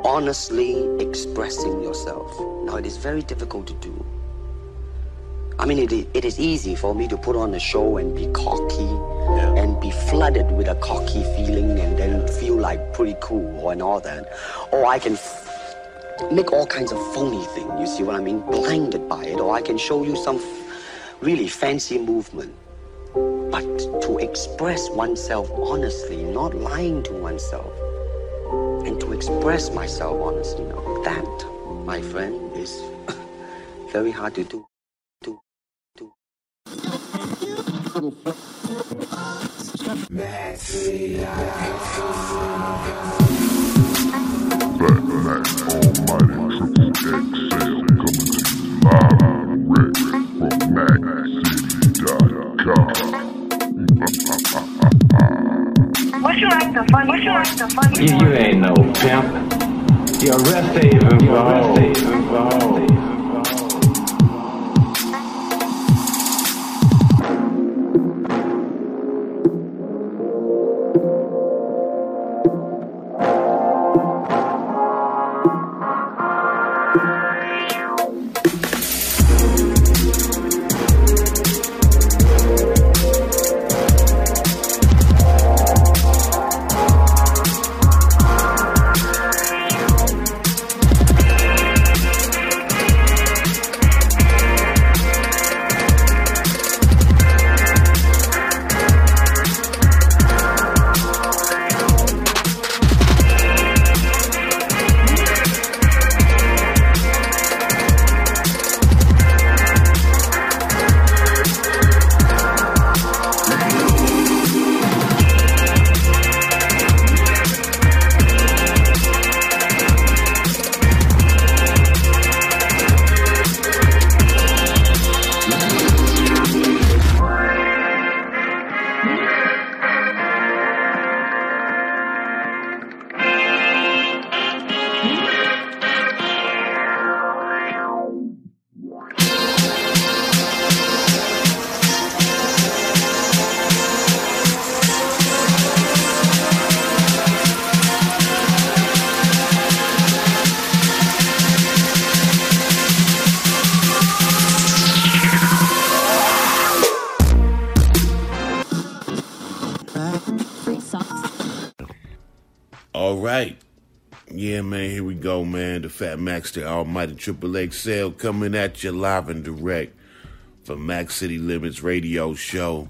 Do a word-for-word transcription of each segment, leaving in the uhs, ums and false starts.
honestly expressing yourself. Now, it is very difficult to do. I mean, it, it is easy for me to put on a show and be cocky yeah. and be flooded with a cocky feeling and then feel like pretty cool and all that. Or I can f- make all kinds of phony things, you see what I mean? Blinded by it. Or I can show you some f- really fancy movement. But to express oneself honestly, not lying to oneself, and to express myself honestly, now, that, my friend, is very hard to do. Mac City. What you like the fun? What you like the fun? You, you ain't no pimp. You're a rest haven for hoes. All right. Yeah, man, here we go, man. The Fat Max, the almighty Triple X L coming at you live and direct from Mac City Limits radio show,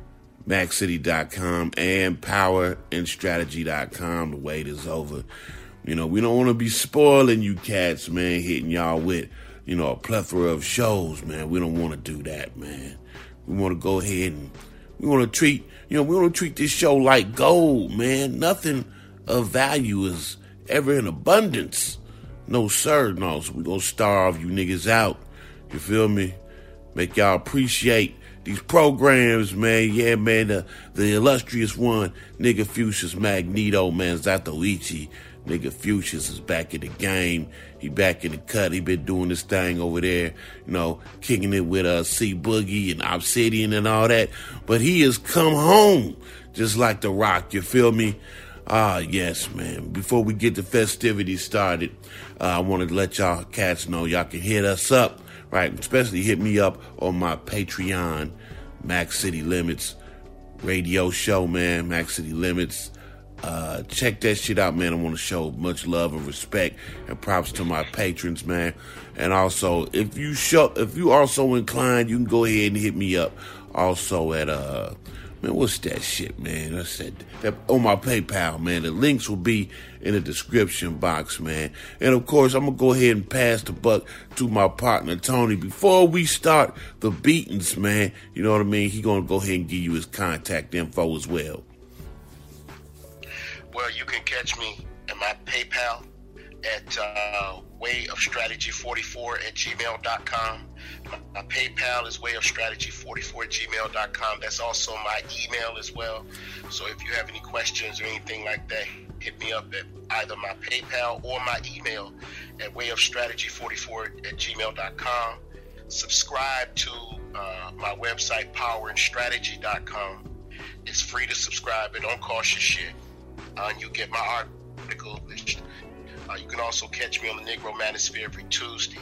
mac city dot com and power and strategy dot com. The wait is over. You know, we don't want to be spoiling you cats, man, hitting y'all with, you know, a plethora of shows, man. We don't want to do that, man. We want to go ahead and we want to treat, you know, we want to treat this show like gold, man. Nothing of value is ever in abundance. No, sir, no. So we're going to starve you niggas out. You feel me? Make y'all appreciate these programs, man. Yeah, man, the, the illustrious one, Nigga Fuchsia's Magneto, man, Zatoichi. Nigga Fuchsia's is back in the game. He back in the cut. He been doing this thing over there, you know, kicking it with uh, C Boogie and Obsidian and all that. But he has come home just like The Rock, you feel me? Ah, yes, man. Before we get the festivities started, uh, I wanted to let y'all cats know y'all can hit us up, right? Especially hit me up on my Patreon, Mac City Limits radio show, man. Mac City Limits. Uh, check that shit out, man. I want to show much love and respect and props to my patrons, man. And also, if you show, if you are so inclined, you can go ahead and hit me up. Also at uh. Man, what's that shit, man? I said that on my PayPal, man. The links will be in the description box, man. And of course, I'm gonna go ahead and pass the buck to my partner Tony before we start the beatings, man. You know what I mean? He gonna go ahead and give you his contact info as well. Well, you can catch me at my PayPal at uh, way of strategy forty-four at gmail dot com. My PayPal is way of strategy forty-four at gmail dot com. That's also my email as well. So if you have any questions or anything like that, hit me up at either my PayPal or my email at way of strategy forty-four at gmail dot com. Subscribe to uh, my website, power and strategy dot com. It's free to subscribe. It don't cost you shit. Uh, you get my article. Uh, you can also catch me on the Negro Manosphere every Tuesday.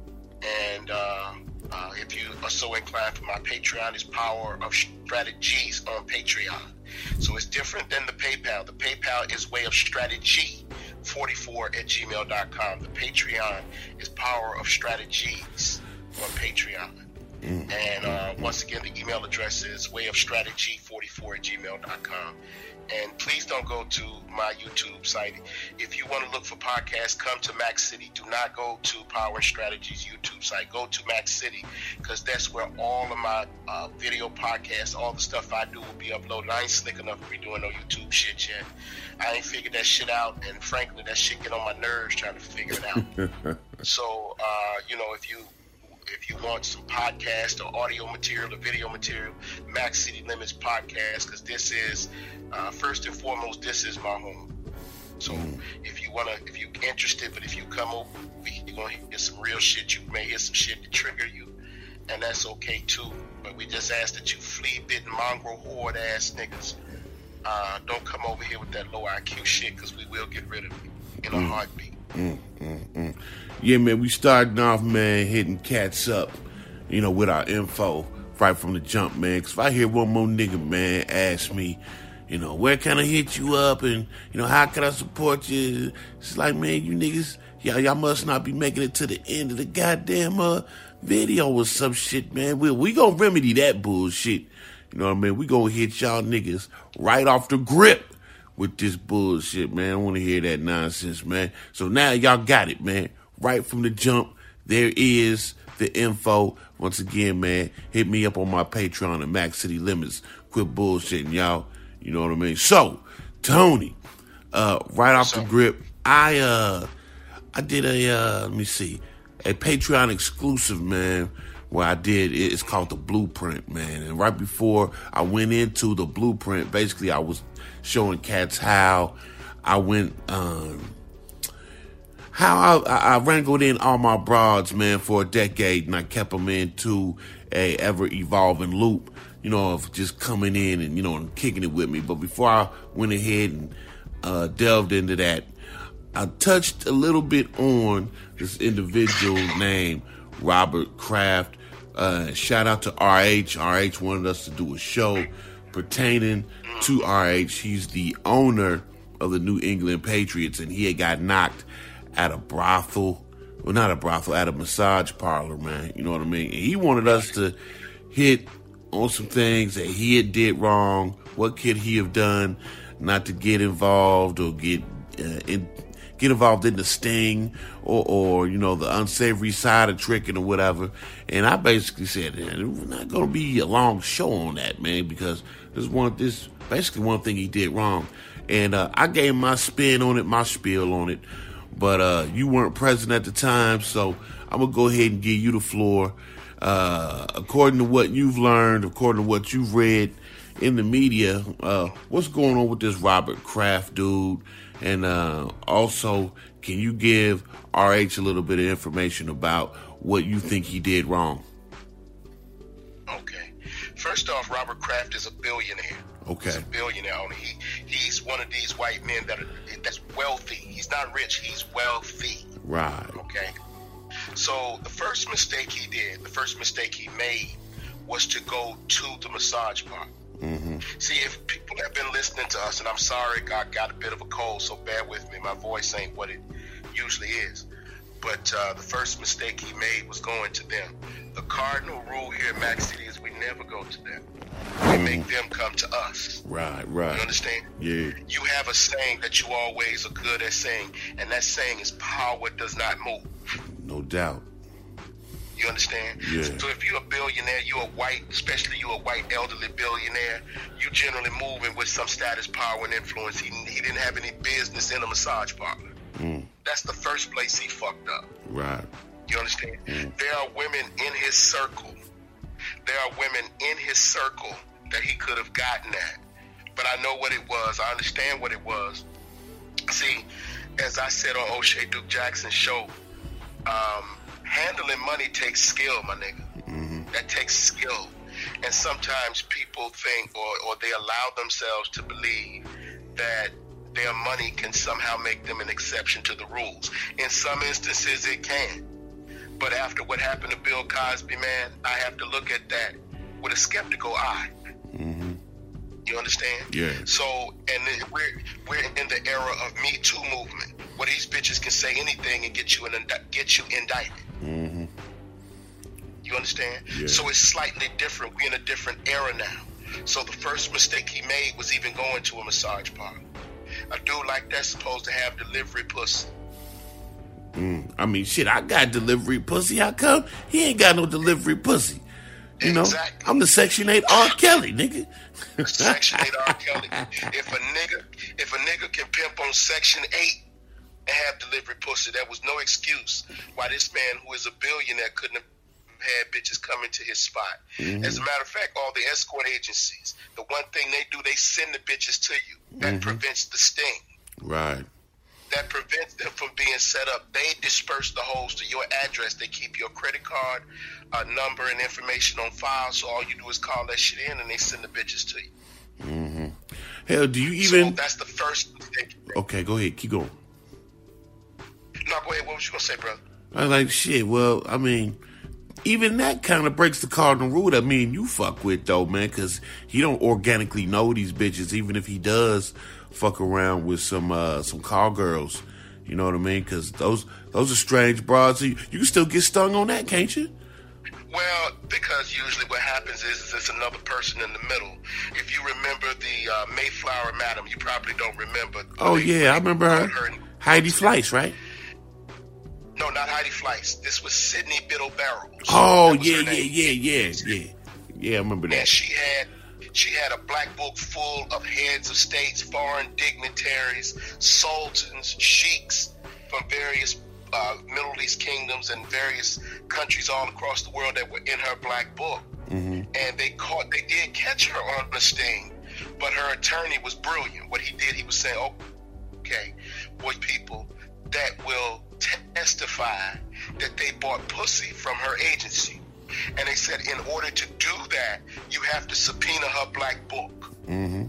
And uh, uh, if you are so inclined, for my Patreon is Power of Strategies on Patreon. So it's different than the PayPal. The PayPal is Way of Strategy forty-four at gmail dot com. The Patreon is Power of Strategies on Patreon. Mm-hmm. And uh, once again, the email address is way of strategy forty-four at gmail dot com. And please don't go to my YouTube site. If you want to look for podcasts, come to Mac City. Do not go to Power Strategies YouTube site. Go to Mac City, because that's where all of my uh, video podcasts, all the stuff I do will be uploaded. I ain't slick enough to be doing no YouTube shit yet. I ain't figured that shit out, and frankly, that shit get on my nerves trying to figure it out. So, uh, you know, if you If you want some podcast or audio material or video material, Mac City Limits Podcast, because this is, uh, first and foremost, this is my home. So mm. if you want to, if you're interested, but if you come over, you're going to hear some real shit. You may hear some shit to trigger you, and that's okay too. But we just ask that you flea-bitten, mongrel, horde ass niggas uh, don't come over here with that low I Q shit, because we will get rid of it in mm. a heartbeat. Mm, mm, mm. Yeah, man, we starting off, man, hitting cats up, you know, with our info right from the jump, man. Because if I hear one more nigga, man, ask me, you know, where can I hit you up, and, you know, how can I support you? It's like, man, you niggas, y'all, y'all must not be making it to the end of the goddamn uh, video or some shit, man. We, we gonna remedy that bullshit. You know what I mean? We gonna hit y'all niggas right off the grip with this bullshit, man. I want to hear that nonsense, man. So now y'all got it, man. Right from the jump, there is the info. Once again, man, hit me up on my Patreon at Mac City Limits. Quit bullshitting, y'all. You know what I mean? So, Tony, uh, right off the grip, I uh, I did a, uh, let me see, a Patreon exclusive, man, where I did, it's called The Blueprint, man. And right before I went into The Blueprint, basically I was showing cats how I went, um, how I, I wrangled in all my broads, man, for a decade, and I kept them into a ever-evolving loop, you know, of just coming in and, you know, and kicking it with me. But before I went ahead and uh, delved into that, I touched a little bit on this individual named Robert Kraft. Uh, shout out to R H. R H wanted us to do a show pertaining to R H. He's the owner of the New England Patriots, and he had got knocked at a brothel, well, not a brothel, at a massage parlor, man. You know what I mean? And he wanted us to hit on some things that he had did wrong. What could he have done not to get involved or get uh, in, get involved in the sting or, or, you know, the unsavory side of tricking or whatever. And I basically said, it's not going to be a long show on that, man, because there's one, this basically one thing he did wrong. And uh, I gave my spin on it, my spiel on it. But uh, you weren't present at the time, so I'm going to go ahead and give you the floor. Uh, according to what you've learned, according to what you've read in the media, uh, what's going on with this Robert Kraft dude? And uh, also, can you give R H a little bit of information about what you think he did wrong? Okay. First off, Robert Kraft is a billionaire. Okay. He's a billionaire. He he's one of these white men that are that's wealthy. He's not rich. He's wealthy. Right. Okay. So the first mistake he did, the first mistake he made, was to go to the massage parlor. Mm-hmm. See, if people have been listening to us, and I'm sorry, I got a bit of a cold, so bear with me. My voice ain't what it usually is. But uh, the first mistake he made was going to them. The cardinal rule here at Mac City is we never go to them. We make them come to us. Right, right. You understand? Yeah. You have a saying that you always are good at saying, and that saying is power does not move. No doubt. You understand? Yeah. So if you're a billionaire, you're a white, especially you're a white elderly billionaire, you generally moving with some status, power, and influence. He, he didn't have any business in a massage parlor. Mm. That's the first place he fucked up. Right. You understand? Mm. There are women in his circle. There are women in his circle that he could have gotten at. But I know what it was. I understand what it was. See, as I said on O'Shea Duke Jackson's show, um, handling money takes skill, my nigga. Mm-hmm. That takes skill. And sometimes people think or, or they allow themselves to believe that their money can somehow make them an exception to the rules. In some instances, it can. But after what happened to Bill Cosby, man, I have to look at that with a skeptical eye. Mm-hmm. You understand? Yeah. So, and then we're we're in the era of Me Too movement, where these bitches can say anything and get you an get you indicted. Mm-hmm. You understand? Yeah. So it's slightly different. We're in a different era now. So the first mistake he made was even going to a massage parlor. A dude like that's supposed to have delivery pussy. Mm. I mean, shit, I got delivery pussy. How come he ain't got no delivery pussy? You know, exactly. I'm the Section eight R. Kelly, nigga. Section eight R. Kelly. If a nigga, if a nigga can pimp on Section eight and have delivery pussy, there was no excuse why this man, who is a billionaire, couldn't have had bitches come into his spot. Mm-hmm. As a matter of fact, all the escort agencies, the one thing they do, they send the bitches to you. That mm-hmm. prevents the sting. Right. That prevents them from being set up. They disperse the hoes to your address. They keep your credit card, uh, number, and information on file. So all you do is call that shit in, and they send the bitches to you. Mm-hmm. Hell, do you even? So that's the first mistake. Okay, go ahead. Keep going. No, go ahead. What was you gonna say, brother? I was like, shit. Well, I mean, even that kind of breaks the cardinal rule that me and you fuck with, though, man, because he don't organically know these bitches, even if he does fuck around with some uh, some call girls. You know what I mean? Because those those are strange broads. You, you can still get stung on that, can't you? Well, because usually what happens is, is it's another person in the middle. If you remember the uh, Mayflower Madam, you probably don't remember. Oh, they, yeah, I remember her. her Heidi Fleiss, right? No, not Heidi Fleiss. This was Sydney Biddle Barrows. Oh, yeah, yeah, yeah, yeah, yeah. Yeah, I remember that. And she had she had a black book full of heads of states, foreign dignitaries, sultans, sheiks from various uh, Middle East kingdoms and various countries all across the world that were in her black book. Mm-hmm. And they caught, they did catch her on the sting, but her attorney was brilliant. What he did, he was saying, oh, okay, boy, people that will testify that they bought pussy from her agency. And they said in order to do that, you have to subpoena her black book. Mm-hmm.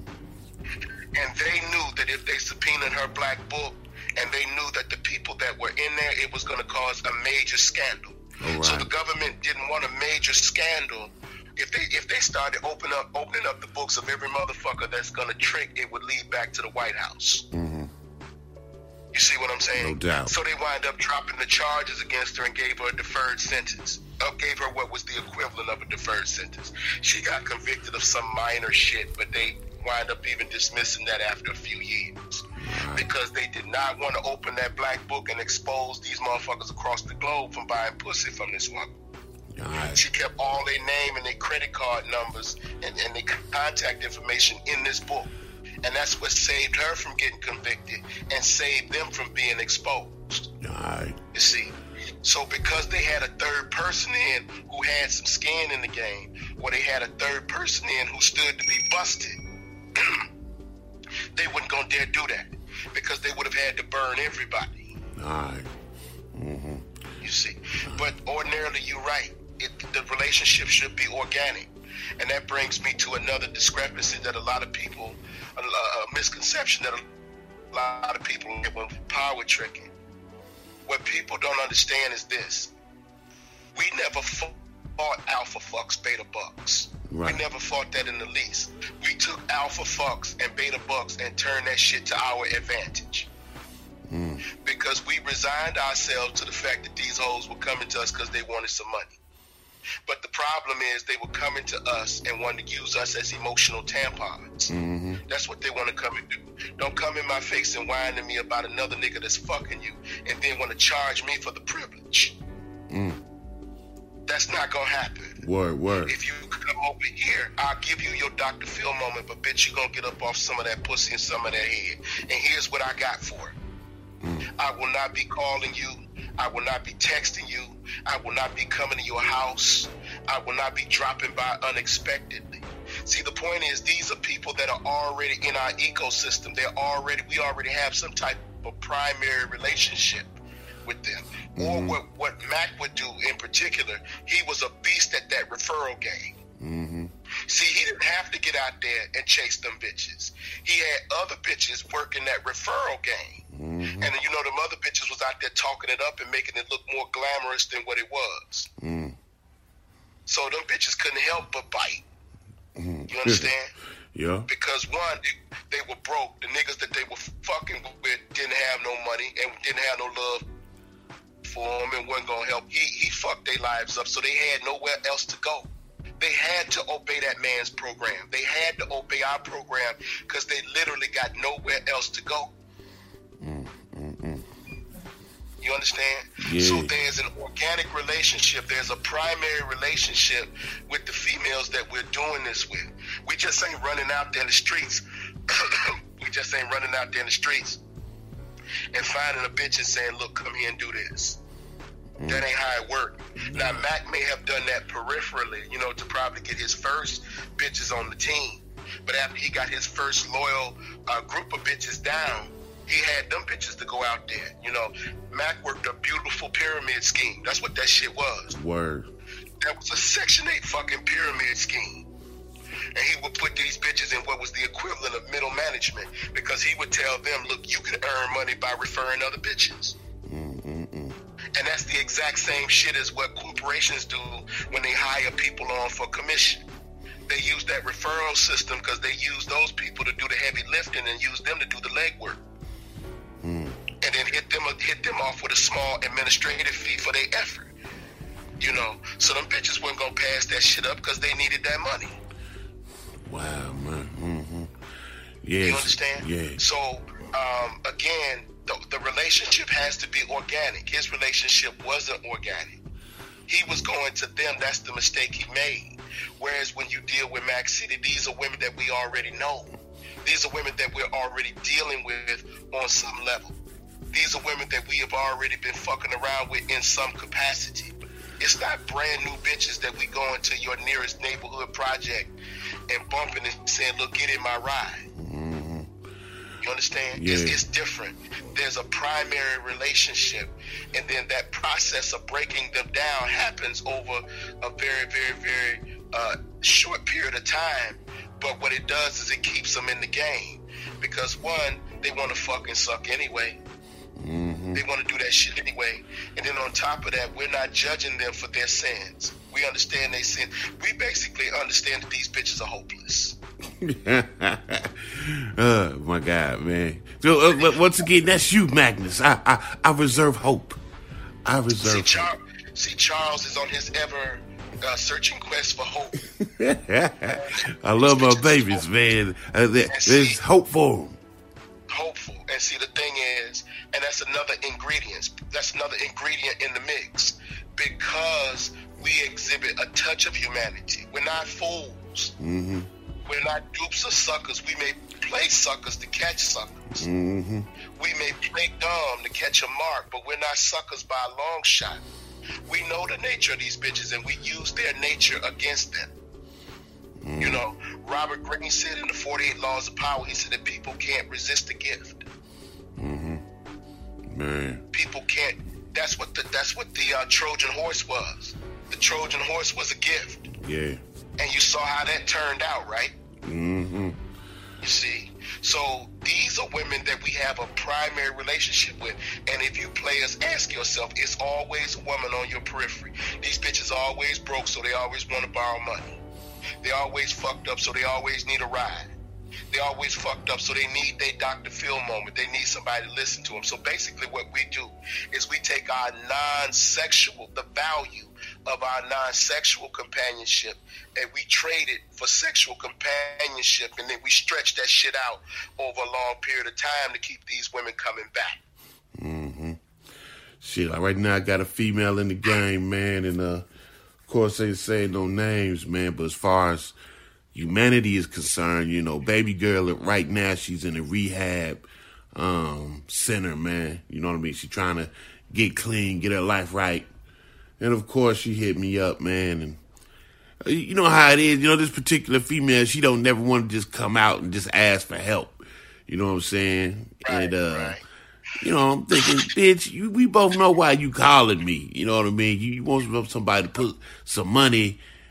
And they knew that if they subpoenaed her black book, and they knew that the people that were in there, it was going to cause a major scandal. Oh, right. So the government didn't want a major scandal. If they if they started opening up opening up the books of every motherfucker that's going to trick, it would lead back to the White House. Mm-hmm. You see what I'm saying? No doubt. So they wind up dropping the charges against her and gave her a deferred sentence. Uh, gave her what was the equivalent of a deferred sentence. She got convicted of some minor shit, but they wind up even dismissing that after a few years. Right. Because they did not want to open that black book and expose these motherfuckers across the globe from buying pussy from this woman. Right. She kept all their name and their credit card numbers and, and their contact information in this book. And that's what saved her from getting convicted and saved them from being exposed. Right. You see? So because they had a third person in who had some skin in the game, or they had a third person in who stood to be busted, they wasn't going to dare do that because they would have had to burn everybody. All right. Mm-hmm. You see? But ordinarily, you're right. It, the relationship should be organic. And that brings me to another discrepancy that a lot of people, a, a misconception that a lot of people get when power tricking. What people don't understand is this. We never fought alpha fucks, beta bucks. Right. We never fought that in the least. We took alpha fucks and beta bucks and turned that shit to our advantage. Mm. Because we resigned ourselves to the fact that these hoes were coming to us because they wanted some money. But the problem is they were coming to us and wanted to use us as emotional tampons. Mm-hmm. That's what they want to come and do. Don't come in my face and whine to me about another nigga that's fucking you and then want to charge me for the privilege. Mm. That's not going to happen. Word, word. If you come over here, I'll give you your Doctor Phil moment, but bitch, you're going to get up off some of that pussy and some of that head. And here's what I got for it. Mm. I will not be calling you. I will not be texting you. I will not be coming to your house. I will not be dropping by unexpectedly. See, the point is, these are people that are already in our ecosystem. They're already, we already have some type of primary relationship with them. Mm-hmm. Or what, what Mac would do in particular, he was a beast at that referral game. Mm-hmm. See, he didn't have to get out there and chase them bitches. He had other bitches working that referral game. Mm-hmm. And, you know, them other bitches was out there talking it up and making it look more glamorous than what it was. Mm. So them bitches couldn't help but bite. Mm. You understand? Yeah. Because, one, they, they were broke. The niggas that they were fucking with didn't have no money and didn't have no love for him and wasn't going to help. He, he fucked their lives up, so they had nowhere else to go. They had to obey that man's program. They had to obey our program because they literally got nowhere else to go. Mm, mm, mm. You understand? Yeah. So there's an organic relationship. There's a primary relationship with the females that we're doing this with. We just ain't running out there in the streets. we just ain't running out there in the streets and finding a bitch and saying, look, come here and do this. Mm. That ain't how it worked. Mm. Now, Mac may have done that peripherally, you know, to probably get his first bitches on the team. But after he got his first loyal uh, group of bitches down, he had them bitches to go out there. You know, Mac worked a beautiful pyramid scheme. That's what that shit was. Word. That was a Section eight fucking pyramid scheme. And he would put these bitches in what was the equivalent of middle management because he would tell them, look, you can earn money by referring other bitches. Mm-mm-mm. And that's the exact same shit as what corporations do when they hire people on for commission. They use that referral system because they use those people to do the heavy lifting and use them to do the legwork. Mm. And then hit them hit them off with a small administrative fee for their effort. You know, so them bitches weren't gonna pass that shit up because they needed that money. Wow, man. Mm-hmm. Yes. You understand? Yeah. So um, again, the, the relationship has to be organic. His relationship wasn't organic. He was going to them. That's the mistake he made. Whereas when you deal with Mac City, these are women that we already know. These are women that we're already dealing with on some level. These are women that we have already been fucking around with in some capacity. It's not brand new bitches that we go into your nearest neighborhood project and bumping and saying, look, get in my ride. Mm-hmm. You understand? Yeah. It's, it's different. There's a primary relationship, and then that process of breaking them down happens over a very, very, very uh, short period of time. But what it does is it keeps them in the game. Because, one, they want to fucking suck anyway. Mm-hmm. They want to do that shit anyway. And then on top of that, we're not judging them for their sins. We understand they sin. We basically understand that these bitches are hopeless. Oh, my God, man. So, uh, once again, that's you, Magnus. I, I, I reserve hope. I reserve see, Char- hope. See, Charles is on his ever... Uh, searching quest for hope. I love my babies, man. Uh, there, see, there's hope for them. Hopeful. And see, the thing is, and that's another ingredient. That's another ingredient in the mix. Because we exhibit a touch of humanity. We're not fools. Mm-hmm. We're not dupes or suckers. We may play suckers to catch suckers. Mm-hmm. We may play dumb to catch a mark, but we're not suckers by a long shot. We know the nature of these bitches, and we use their nature against them. Mm. You know, Robert Greene said in the forty-eight Laws of Power, he said that people can't resist a gift. Mm-hmm. Man. People can't. That's what the that's what the uh, Trojan horse was. The Trojan horse was a gift. Yeah. And you saw how that turned out, right? Mm-hmm. You see? So these are women that we have a primary relationship with. And if you players ask yourself, it's always a woman on your periphery. These bitches are always broke, so they always want to borrow money. They always fucked up, so they always need a ride. They always fucked up, so they need their Doctor Phil moment. They need somebody to listen to them. So basically what we do is we take our non-sexual, the value of our non-sexual companionship, and we trade it for sexual companionship, and then we stretch that shit out over a long period of time to keep these women coming back. Mm-hmm. Shit, like right now I got a female in the game, man, and uh, of course they say no names, man, but as far as humanity is concerned, you know, baby girl right now, she's in a rehab um, center, man. You know what I mean? She's trying to get clean, get her life right. And, of course, she hit me up, man. And you know how it is. You know, this particular female, she don't never want to just come out and just ask for help. You know what I'm saying? Right, and, uh, right. you know, I'm thinking, bitch, you, we both know why you calling me. You know what I mean? You, you want somebody to put some money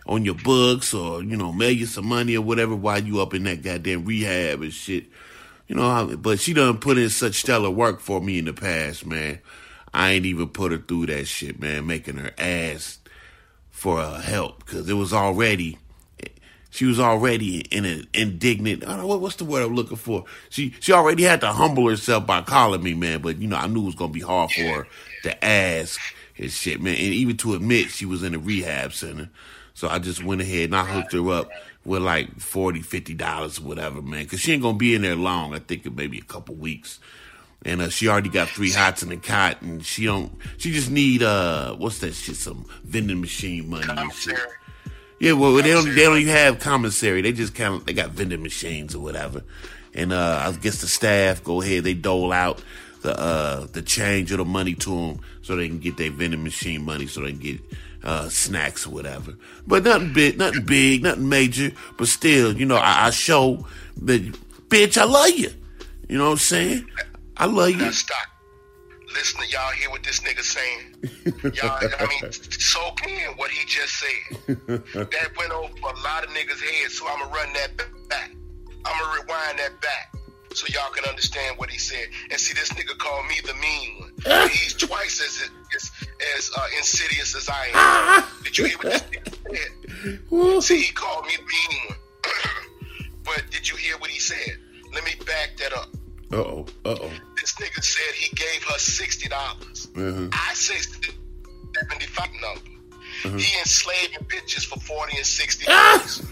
on your books or, you know, mail you some money or whatever while you up in that goddamn rehab and shit. You know, but she done put in such stellar work for me in the past, man. I ain't even put her through that shit, man, making her ask for uh, help because it was already, she was already in an indignant, I don't know, what, what's the word I'm looking for? She she already had to humble herself by calling me, man, but, you know, I knew it was going to be hard for her to ask and shit, man, and even to admit she was in a rehab center. So I just went ahead and I hooked her up with like forty dollars, fifty dollars or whatever, man, because she ain't going to be in there long. I think it maybe a couple weeks. And uh, she already got three hots in the cot, and she don't, she just need, uh, what's that shit, some vending machine money and shit. Yeah, well, they don't, they don't even have commissary. They just kind of, they got vending machines or whatever. And uh, I guess the staff go ahead, they dole out the uh, the change or the money to them so they can get their vending machine money so they can get uh, snacks or whatever. But nothing big, nothing big, nothing major. But still, you know, I, I show that, bitch, I love you. You know what I'm saying? I love you. Now stop. Listen to y'all hear what this nigga saying. Y'all, I mean, soak in what he just said. That went over a lot of niggas' heads, so I'm going to run that back. I'm going to rewind that back so y'all can understand what he said. And see, this nigga called me the mean one. He's twice as as, as uh, insidious as I am. Did you hear what this nigga said? See, he called me the mean one. But did you hear what he said? Let me back that up. Uh-oh, uh-oh. This nigga said he gave her sixty dollars. Mm-hmm. I say seventy-five number. Mm-hmm. He enslaving bitches for forty and sixty dollars.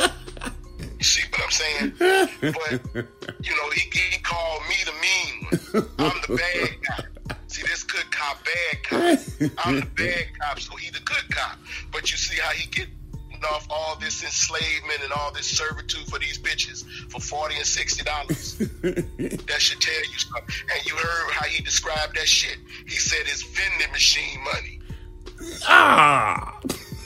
You see what I'm saying? But, you know, he, he called me the mean one. I'm the bad guy. See, this good cop, bad cop. I'm the bad cop, so he the good cop. But you see how he get off all this enslavement and all this servitude for these bitches for forty and sixty dollars. That should tell you something. And you heard how he described that shit. He said it's vending machine money. Ah.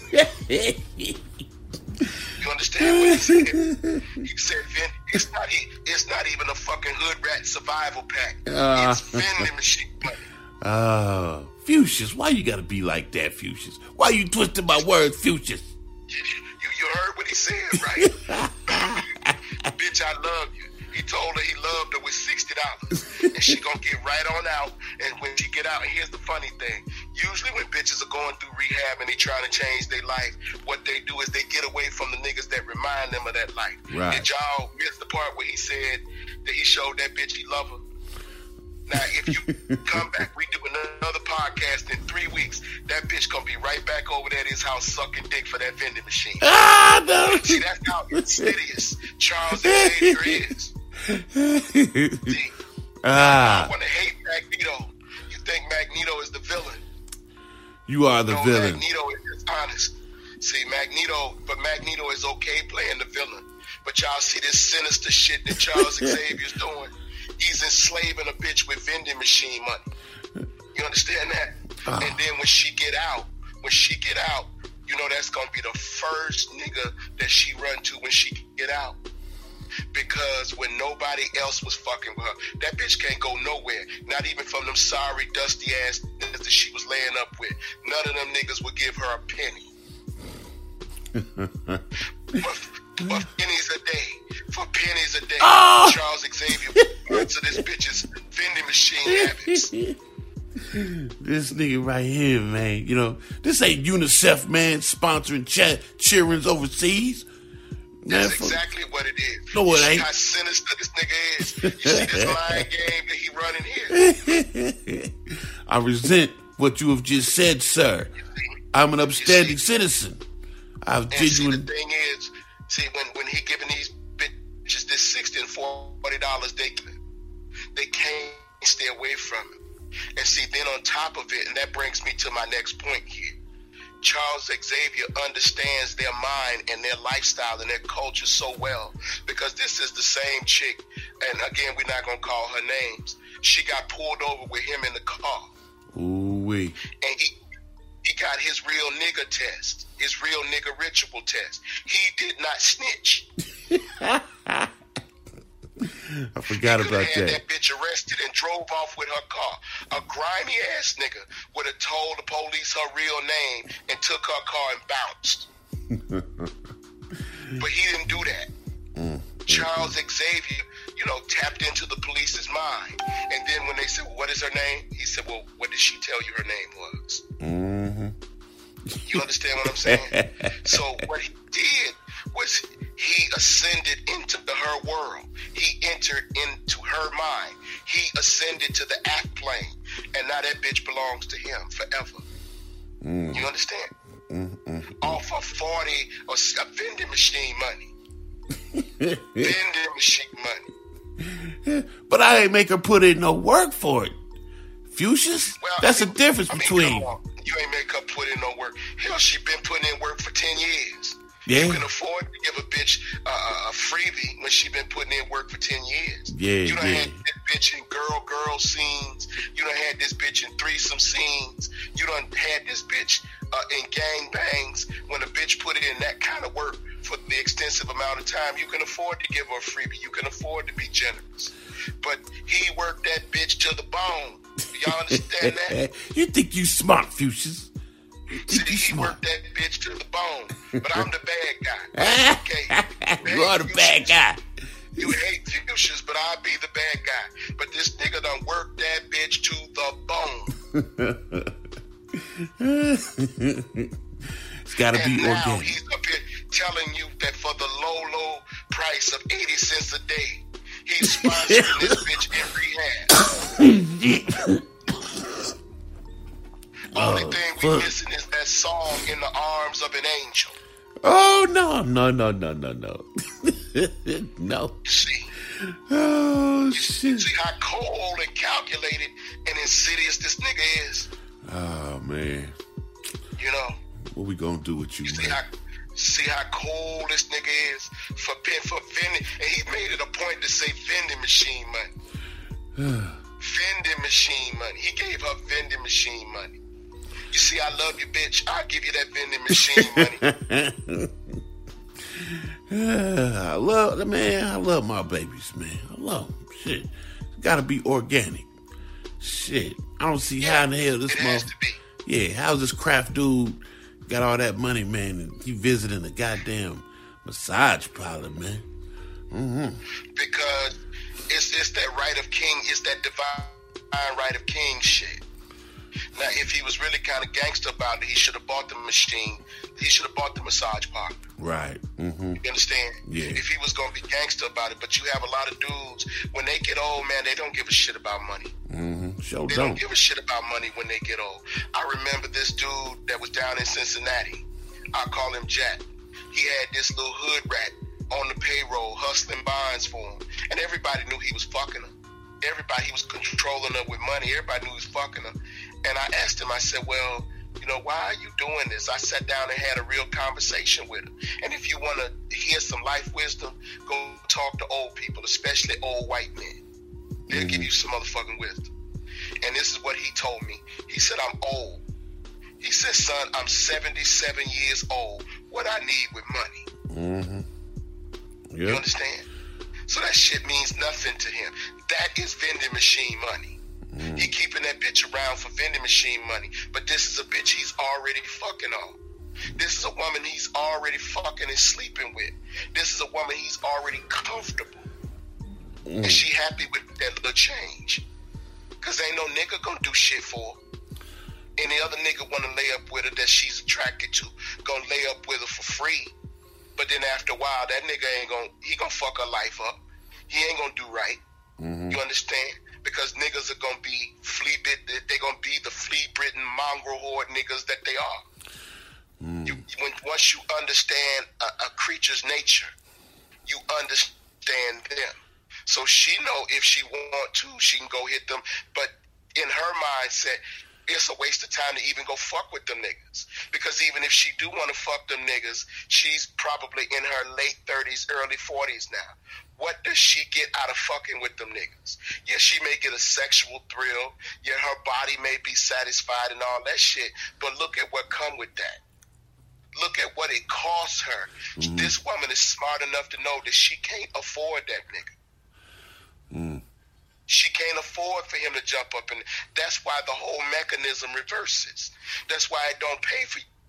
You understand what he said? He said it's not it's not even a fucking hood rat survival pack. Uh, it's vending machine money. Uh, Fuchsius, why you gotta be like that, Fuchsius? Why you twisting my words, Fuchsius? You, you, you heard what he said, right? Bitch, I love you. He told her he loved her with sixty dollars. And she gonna get right on out. And when she get out, and here's the funny thing. Usually when bitches are going through rehab and they trying to change their life, what they do is they get away from the niggas that remind them of that life. Right. Did y'all miss the part where he said that he showed that bitch he love her? Now, if you come back, we do another podcast in three weeks. That bitch gonna be right back over there at his house sucking dick for that vending machine. Ah, no. See, that's how insidious Charles Xavier is. See, ah. I want to hate Magneto. You think Magneto is the villain? You are the no, villain. Magneto is honest. See, Magneto, but Magneto is okay playing the villain. But y'all see this sinister shit that Charles Xavier's doing. He's enslaving a bitch with vending machine money. You understand that? Oh. And then when she get out, when she get out, you know that's gonna be the first nigga that she run to when she get out. Because when nobody else was fucking with her, that bitch can't go nowhere. Not even from them sorry, dusty ass niggas that she was laying up with. None of them niggas would give her a penny. For, for pennies a day. For pennies a day. Oh! Charles Xavier answer this bitch's vending machine habits. This nigga right here, man. You know, this ain't UNICEF, man, sponsoring ch- children's overseas. That's for, exactly what it is. No, it you ain't. See how sinister this nigga is. You see this mind game that he running here. I resent what you have just said, sir. I'm an upstanding citizen. I've and genuine. See, the thing is, see, when, when he giving these bitches this sixty and forty dollars, they they can't stay away from him. And see, then on top of it, and that brings me to my next point here. Charles Xavier understands their mind and their lifestyle and their culture so well, because this is the same chick, and again, we're not going to call her names. She got pulled over with him in the car. Ooh-wee. And he, he got his real nigga test, his real nigga ritual test. He did not snitch. I forgot he about had that. that bitch arrested and drove off with her car. A grimy ass nigga would have told the police her real name and took her car and bounced. But he didn't do that. Mm. Charles Xavier, you know, tapped into the police's mind. And then when they said, well, what is her name? He said, well, what did she tell you her name was? Mm-hmm. You understand what I'm saying? So what he did was he ascended into the, her world. He entered into her mind. He ascended to the act plane. And now that bitch belongs to him forever. Mm. You understand? Mm-hmm. Off of forty or uh, vending machine money. Vending machine money. But I ain't make her put in no work for it. Fuchsias? Well, That's I mean, the difference I mean, between. You ain't make her put in no work. Hell, she been putting in work for ten years. Yeah. You can afford to give a bitch uh, a freebie when she been putting in work for ten years. Yeah, You done yeah. had this bitch in girl-girl scenes. You done had this bitch in threesome scenes. You done had this bitch uh, in gang bangs. When a bitch put in that kind of work for the extensive amount of time, you can afford to give her a freebie. You can afford to be generous. But he worked that bitch to the bone. Y'all understand that? You think you smart, Fuchsias? See, he smart. worked that bitch to the bone, but I'm the bad guy. Okay, you are the bad guy. You hate Fuchsias, but I'll be the bad guy. But this nigga done worked that bitch to the bone. It's gotta and be now organic. He's up here telling you that for the low, low price of eighty cents a day, he's sponsoring this bitch in rehab. Only Oh, thing we fuck. missing is that song "In the Arms of an Angel." Oh no, no, no, no, no, no. No. You see, Oh you shit. see how cold and calculated and insidious this nigga is. Oh man. You know, What we gonna do with you, you see man? how see how cold this nigga is for pen for vending, and he made it a point to say vending machine money. Vending machine money. He gave her vending machine money. You see, I love you, bitch. I'll give you that vending machine money. I love man. I love my babies, man. I love them. Shit, it's gotta be organic. Shit, I don't see Yeah, how in the hell this it has motherfucker. to be. Yeah, how's this Kraft dude got all that money, man? And he visiting a goddamn massage parlor, man. Mm-hmm. Because it's it's that right of king, it's that divine right of king shit. Now, if he was really kind of gangster about it, he should have bought the machine. He should have bought the massage parlor. Right. Mm-hmm. You understand? Yeah. If he was going to be gangster about it, but you have a lot of dudes, when they get old, man, they don't give a shit about money. Mm-hmm. Sure They don't. don't give a shit about money when they get old. I remember this dude that was down in Cincinnati. I call him Jack. He had this little hood rat on the payroll hustling bonds for him. And everybody knew he was fucking her. Everybody, he was controlling her with money. Everybody knew he was fucking her. And I asked him, I said, well, you know, why are you doing this? I sat down and had a real conversation with him. And if you want to hear some life wisdom, go talk to old people, especially old white men. They'll mm-hmm. give you some motherfucking wisdom. And this is what he told me. He said, I'm old. He said, son, I'm seventy-seven years old. What I need with money. Mm-hmm. You Yep. understand? So that shit means nothing to him. That is vending machine money. Mm. He keeping that bitch around for vending machine money. But this is a bitch he's already fucking on. This is a woman he's already fucking and sleeping with. This is a woman he's already comfortable. Mm. And she happy with that little change. Cause ain't no nigga gonna do shit for her. Any other nigga wanna lay up with her that she's attracted to, gonna lay up with her for free. But then after a while, that nigga ain't gonna, he gonna fuck her life up. He ain't gonna do right. Mm-hmm. You understand? Because niggas are gonna be flea bit, they gonna be the flea-bitten mongrel horde niggas that they are. Mm. You, when, once you understand a, a creature's nature, you understand them. So she know if she want to, she can go hit them. But in her mindset, it's a waste of time to even go fuck with them niggas. Because even if she do want to fuck them niggas, she's probably in her late thirties, early forties now. What does she get out of fucking with them niggas? Yeah, she may get a sexual thrill. Yeah, her body may be satisfied and all that shit. But look at what come with that. Look at what it costs her. Mm-hmm. This woman is smart enough to know that she can't afford that nigga. Mm. She can't afford for him to jump up, and that's why the whole mechanism reverses. That's why it don't pay for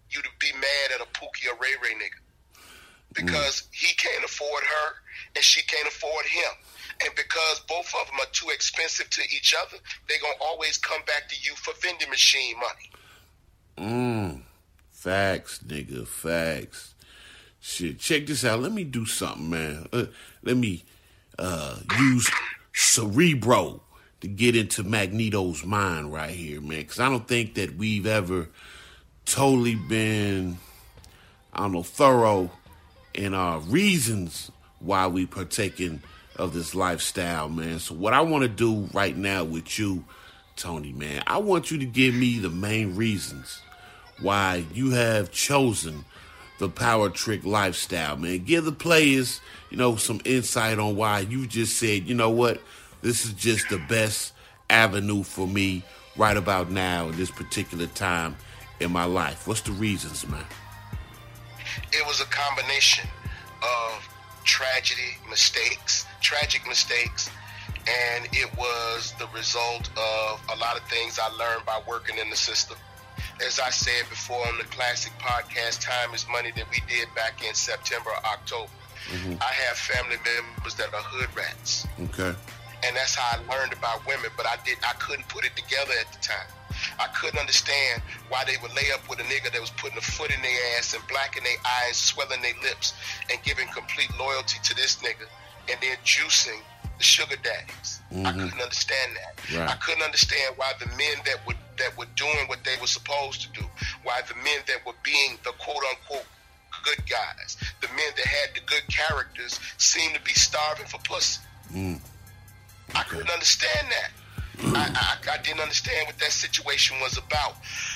you to be mad at a Pookie or Ray Ray nigga. Because mm. he can't afford her and she can't afford him. And because both of them are too expensive to each other, they're going to always come back to you for vending machine money. Mmm. Facts, nigga. Facts. Shit, check this out. Let me do something, man. Uh, let me uh, use Cerebro to get into Magneto's mind right here, man. Because I don't think that we've ever totally been, I don't know, thorough in our reasons why we partaking of this lifestyle, man. So what I want to do right now with you, Tony, man, I want you to give me the main reasons why you have chosen the Power Trick lifestyle, man. Give the players, you know, some insight on why you just said, you know what, this is just the best avenue for me right about now in this particular time in my life. What's the reasons, man? It was a combination of tragedy, mistakes, tragic mistakes, and it was the result of a lot of things I learned by working in the system. As I said before on the classic podcast, Time is Money, that we did back in September or October, mm-hmm. I have family members that are hood rats. Okay. And that's how I learned about women, but I did I couldn't put it together at the time. I couldn't understand why they would lay up with a nigga that was putting a foot in their ass and blacking their eyes, swelling their lips, and giving complete loyalty to this nigga, and then juicing the sugar daddies. Mm-hmm. I couldn't understand that. Right. I couldn't understand why the men that would that were doing what they were supposed to do, why the men that were being the quote-unquote good guys, the men that had the good characters, seemed to be starving for pussy. Mm. Okay. I couldn't understand that. I, I, I didn't understand what that situation was about.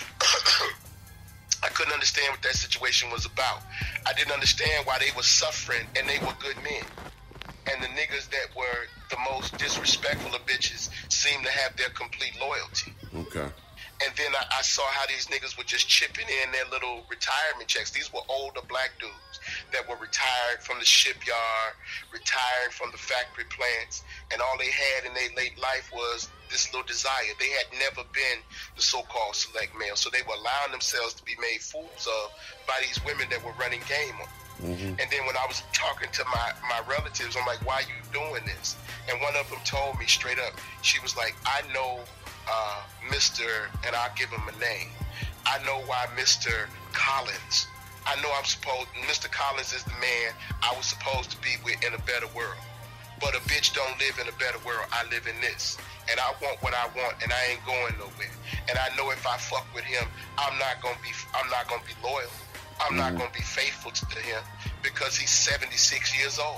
I couldn't understand what that situation was about. I didn't understand why they were suffering and they were good men. And the niggas that were the most disrespectful of bitches seemed to have their complete loyalty. Okay. And then I, I saw how these niggas were just chipping in their little retirement checks. These were older black dudes that were retired from the shipyard, retired from the factory plants, and all they had in their late life was this little desire. They had never been the so-called select male, so they were allowing themselves to be made fools of by these women that were running game on. Mm-hmm. And then when I was talking to my, my relatives, I'm like, why are you doing this? And one of them told me straight up, she was like, I know uh, Mister, and I'll give him a name. I know why Mister Collins. I know I'm supposed, Mister Collins is the man I was supposed to be with in a better world. But a bitch don't live in a better world. I live in this. And I want what I want, and I ain't going nowhere. And I know if I fuck with him, I'm not gonna be I'm not gonna be loyal. I'm mm-hmm. not gonna be faithful to him because he's seventy-six years old.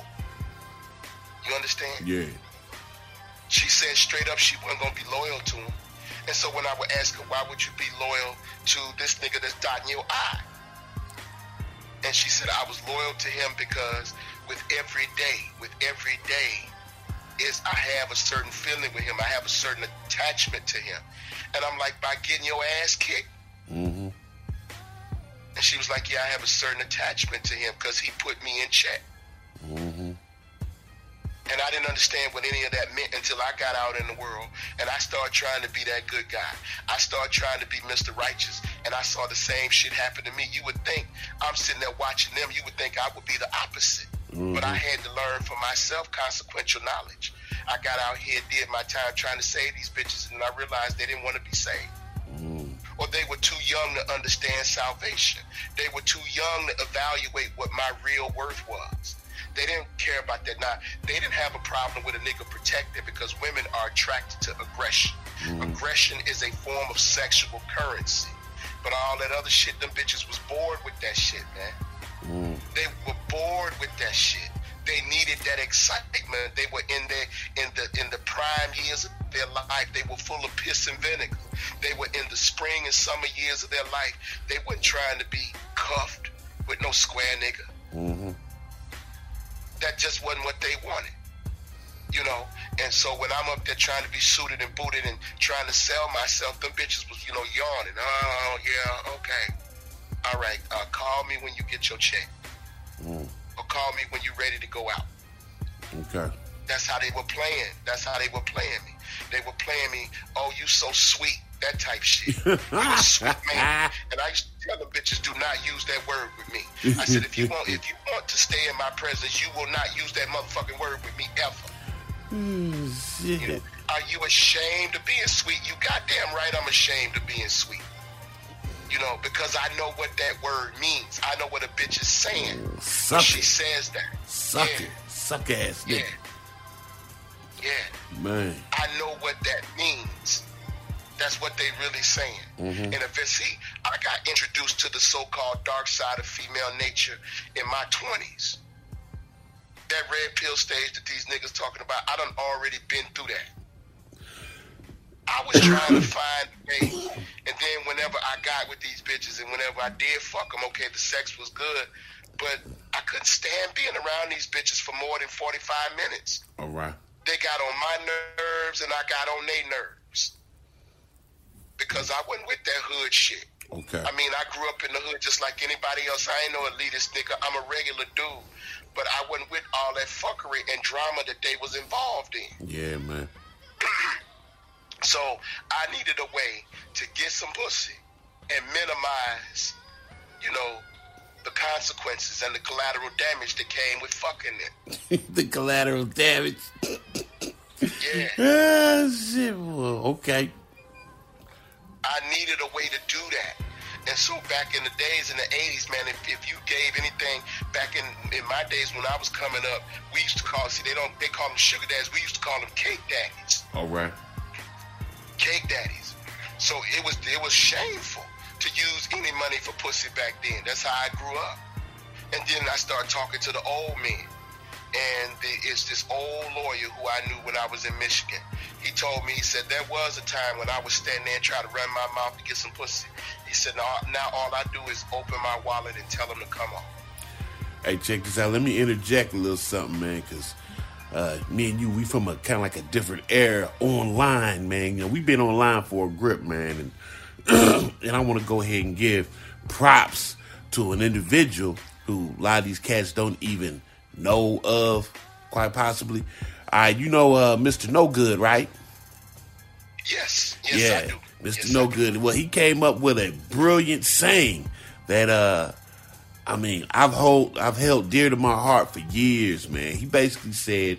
You understand? Yeah. She said straight up she wasn't gonna be loyal to him. And so when I would ask her, why would you be loyal to this nigga that's dotting your eye? And she said, I was loyal to him because with every day, with every day, is I have a certain feeling with him. I have a certain attachment to him. And I'm like, by getting your ass kicked? Mm-hmm. And she was like, yeah, I have a certain attachment to him because he put me in check. Mm-hmm. And I didn't understand what any of that meant until I got out in the world and I started trying to be that good guy. I started trying to be Mister Righteous, and I saw the same shit happen to me. You would think, I'm sitting there watching them, you would think I would be the opposite. Mm-hmm. But I had to learn for myself consequential knowledge. I got out here, did my time trying to save these bitches, and I realized they didn't want to be saved. Mm-hmm. Or they were too young to understand salvation. They were too young to evaluate what my real worth was. They didn't care about that. Now, they didn't have a problem with a nigga protected because women are attracted to aggression. Mm-hmm. Aggression is a form of sexual currency. But all that other shit, them bitches was bored with that shit, man. Mm-hmm. They were bored with that shit. They needed that excitement. They were in the in the in the prime years of their life. They were full of piss and vinegar. They were in the spring and summer years of their life. They weren't trying to be cuffed with no square nigga. Mm-hmm. That just wasn't what they wanted, you know. And so when I'm up there trying to be suited and booted and trying to sell myself, them bitches was, you know, yawning. Oh, yeah, okay. All right, uh, call me when you get your check. Mm. Or call me when you're ready to go out. Okay. That's how they were playing. That's how they were playing me. They were playing me, oh, you so sweet. that type shit. You a sweet man. And I used to tell them bitches, do not use that word with me. I said, if you want, if you want to stay in my presence, you will not use that motherfucking word with me ever. Mm, shit. You know, are you ashamed of being sweet? You goddamn right I'm ashamed of being sweet. You know, because I know what that word means. I know what a bitch is saying Suck when she it. says that. Suck yeah. it. Suck ass Yeah. nigga. Yeah. Man. I know what that means. That's what they really saying. Mm-hmm. And if it's, see, I got introduced to the so-called dark side of female nature in my twenties. That red pill stage that these niggas talking about, I done already been through that. I was trying to find a way, and then whenever I got with these bitches and whenever I did fuck them, okay, the sex was good, but I couldn't stand being around these bitches for more than forty-five minutes. All right. They got on my nerves and I got on their nerves. Because I wasn't with that hood shit. Okay. I mean, I grew up in the hood just like anybody else. I ain't no elitist nigga. I'm a regular dude. But I wasn't with all that fuckery and drama that they was involved in. Yeah, man. So I needed a way to get some pussy and minimize, you know, the consequences and the collateral damage that came with fucking them. The collateral damage. Yeah. Ah, shit. Well, okay. I needed a way to do that. And so back in the days in the eighties, man, if, if you gave anything back in, in my days when I was coming up, we used to call, see, they don't, they call them sugar daddies. We used to call them cake daddies. All right. Cake daddies. So it was, it was shameful to use any money for pussy back then. That's how I grew up. And then I started talking to the old men. And the, it's this old lawyer who I knew when I was in Michigan. He told me, he said, there was a time when I was standing there and trying to run my mouth to get some pussy. He said, now, now all I do is open my wallet and tell them to come on. Hey, check this out. Let me interject a little something, man, because uh, me and you, we from a kind of like a different era online, man. You know, we've been online for a grip, man. And, and I want to go ahead and give props to an individual who a lot of these cats don't even know of, quite possibly. All right, you know uh, Mister No Good, right? Yes, yes, yeah, I do. Mister Yes, No I do. Good. Well, he came up with a brilliant saying that, uh, I mean, I've hold, I've held dear to my heart for years, man. He basically said,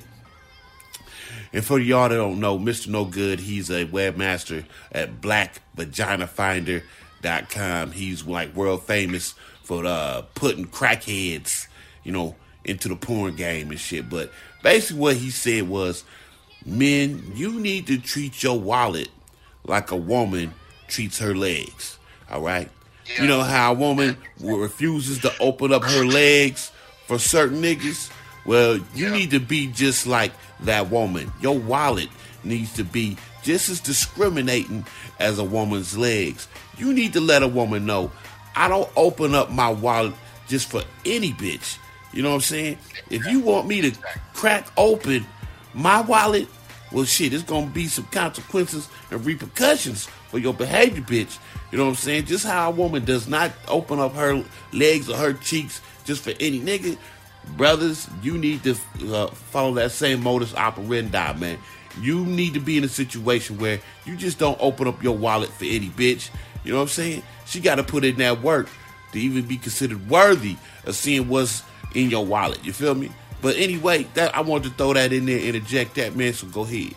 and for y'all that don't know, Mister No Good, he's a webmaster at black vagina finder dot com. He's like world famous for uh, putting crackheads, you know, into the porn game and shit. But basically what he said was, men, you need to treat your wallet like a woman treats her legs. All right? Yeah. You know how a woman refuses to open up her legs for certain niggas? Well, you Yeah. need to be just like that woman. Your wallet needs to be just as discriminating as a woman's legs. You need to let a woman know, I don't open up my wallet just for any bitch. You know what I'm saying? If you want me to crack open my wallet, well, shit, it's going to be some consequences and repercussions for your behavior, bitch. You know what I'm saying? Just how a woman does not open up her legs or her cheeks just for any nigga, brothers, you need to uh, follow that same modus operandi, man. You need to be in a situation where you just don't open up your wallet for any bitch. You know what I'm saying? She got to put in that work to even be considered worthy of seeing what's in your wallet. You feel me? But anyway, that I wanted to throw that in there, interject that, man, so go ahead.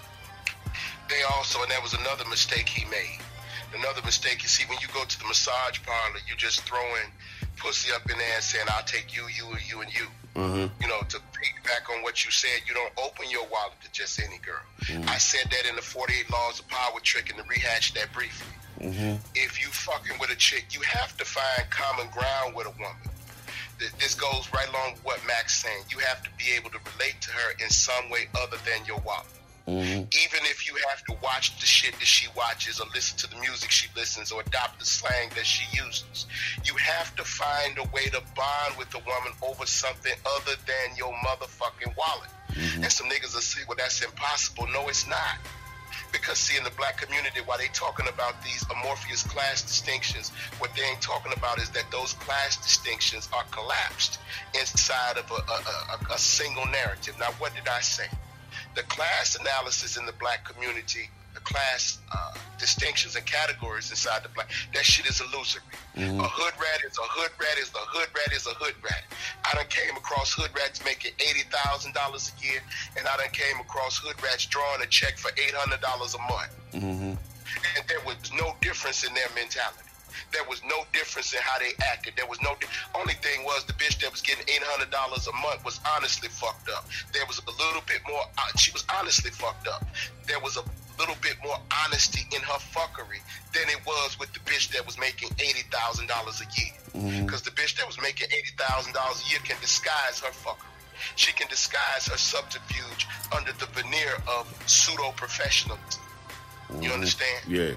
They also, and that was another mistake he made. Another mistake, you see, when you go to the massage parlor, you just throwing pussy up in there and saying, I'll take you, you, you, and you. Uh-huh. You know, to piggyback on what you said, you don't open your wallet to just any girl. Mm-hmm. I said that in the forty-eight Laws of Power trick and to rehash that briefly. Mm-hmm. If you fucking with a chick, you have to find common ground with a woman. This goes right along with what Mac's saying. You have to be able to relate to her in some way other than your wallet. Mm-hmm. Even if you have to watch the shit that she watches or listen to the music she listens or adopt the slang that she uses, you have to find a way to bond with the woman over something other than your motherfucking wallet. Mm-hmm. And some niggas will say, well, that's impossible. No, it's not. Because, see, in the black community, while they talking about these amorphous class distinctions, what they ain't talking about is that those class distinctions are collapsed inside of a, a, a, a single narrative. Now, what did I say? The class analysis in the black community, the class uh, distinctions and categories inside the black. That shit is illusory. Mm-hmm. A hood rat is a hood rat is a hood rat is a hood rat. I done came across hood rats making eighty thousand dollars a year, and I done came across hood rats drawing a check for eight hundred dollars a month. Mm-hmm. And there was no difference in their mentality. There was no difference in how they acted. There was no di- only thing was the bitch that was getting eight hundred dollars a month was honestly fucked up. There was a little bit more, uh, she was honestly fucked up. There was a little bit more honesty in her fuckery than it was with the bitch that was making eighty thousand dollars a year. Because mm-hmm. the bitch that was making eighty thousand dollars a year can disguise her fuckery. She can disguise her subterfuge under the veneer of pseudo-professionalism. Mm-hmm. You understand? Yeah.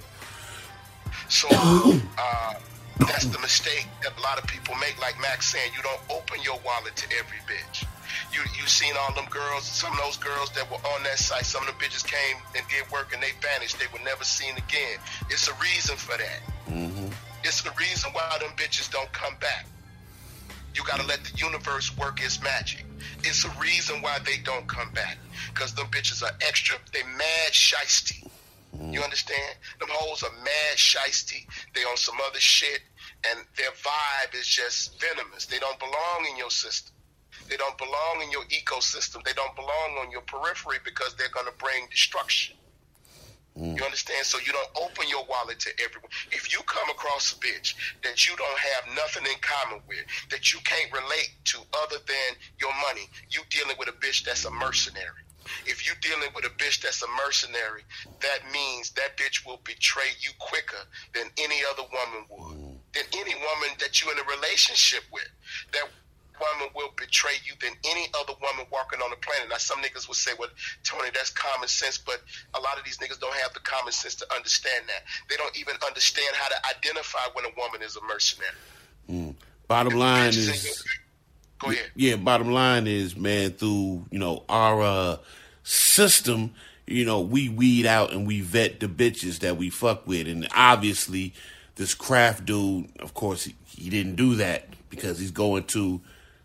So uh, that's the mistake that a lot of people make. Like Max saying, you don't open your wallet to every bitch. You you seen all them girls, some of those girls that were on that site, some of the bitches came and did work and they vanished. They were never seen again. It's a reason for that. Mm-hmm. It's the reason why them bitches don't come back. You got to let the universe work its magic. It's a reason why they don't come back. Because them bitches are extra, they mad shiesty. You understand? Them hoes are mad shiesty. They on some other shit, and their vibe is just venomous. They don't belong in your system. They don't belong in your ecosystem. They don't belong on your periphery because they're going to bring destruction. Mm. You understand? So you don't open your wallet to everyone. If you come across a bitch that you don't have nothing in common with, that you can't relate to other than your money, you dealing with a bitch that's a mercenary. If you're dealing with a bitch that's a mercenary, that means that bitch will betray you quicker than any other woman would. Mm. Than any woman that you're in a relationship with. That woman will betray you than any other woman walking on the planet. Now, some niggas would say, well, Tony, that's common sense, but a lot of these niggas don't have the common sense to understand that. They don't even understand how to identify when a woman is a mercenary. Mm. Bottom if line is... Go ahead. Yeah, bottom line is, man, through, you know, our uh, system, you know, we weed out and we vet the bitches that we fuck with. And obviously, this Kraft dude, of course, he, he didn't do that because he's going to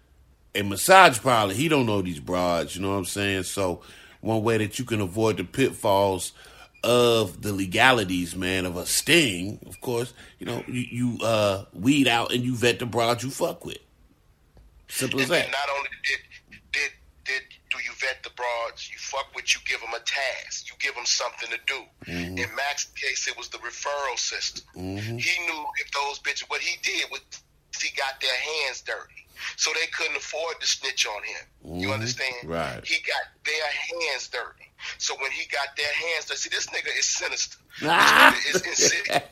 a massage parlor. He don't know these broads, you know what I'm saying? So one way that you can avoid the pitfalls of the legalities, man, of a sting, of course, you know, you, you uh, weed out and you vet the broads you fuck with. Simple as that. And not only did, did did do you vet the broads, you fuck with, you give them a task. You give them something to do. Mm-hmm. In Max's case, it was the referral system. Mm-hmm. He knew if those bitches, what he did was he got their hands dirty. So they couldn't afford to snitch on him. Mm-hmm. You understand? Right. He got their hands dirty. So when he got their hands dirty, see, this nigga is sinister. Ah. This nigga is insidious.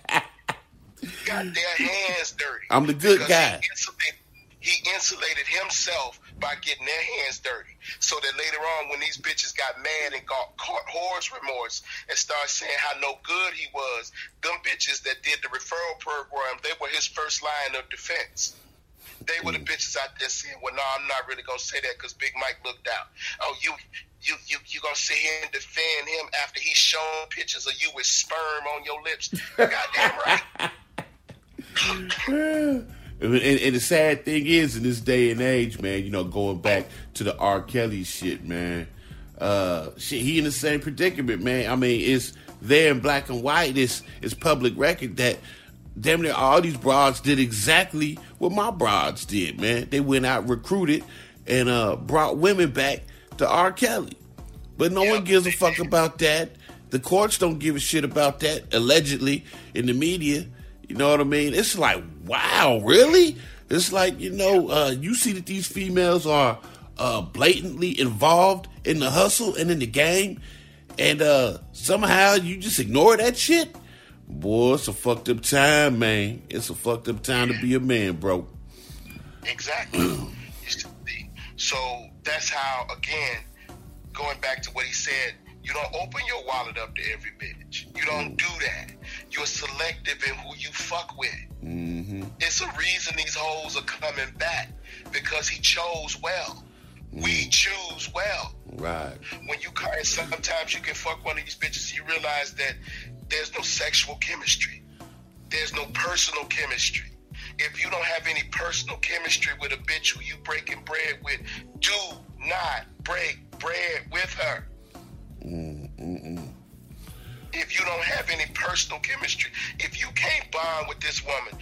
He got their hands dirty. I'm the good guy. He insulated, he insulated himself by getting their hands dirty. So that later on, when these bitches got mad and got caught horse remorse and started saying how no good he was, them bitches that did the referral program, they were his first line of defense. They were the bitches out there saying, well, no, I'm not really going to say that because Big Mike looked out. Oh, you you you you going to sit here and defend him after he's shown pictures of you with sperm on your lips? Goddamn right. And, and the sad thing is, in this day and age, man, you know, going back to the R. Kelly shit, man, uh, shit, he in the same predicament, man. I mean, it's there in black and white. It's, it's public record that damn near all these broads did exactly what my broads did, man. They went out, recruited, and uh, brought women back to R. Kelly. But no one gives a fuck about that. The courts don't give a shit about that, allegedly, in the media. You know what I mean? It's like, wow, really? It's like, you know, uh, you see that these females are uh, blatantly involved in the hustle and in the game, and uh, somehow you just ignore that shit? Boy, it's a fucked up time, man. It's a fucked up time to be a man, bro. Exactly. So that's how, again, going back to what he said, you don't open your wallet up to every bitch. You don't do that. You're selective in who you fuck with. Mm-hmm. It's a reason these hoes are coming back, because he chose well. Mm. We choose well. Right. When you sometimes you can fuck one of these bitches, you realize that there's no sexual chemistry. There's no personal chemistry. If you don't have any personal chemistry with a bitch who you breaking bread with, do not break bread with her. Mm-mm. If if you don't have any personal chemistry, if you can't bond with this woman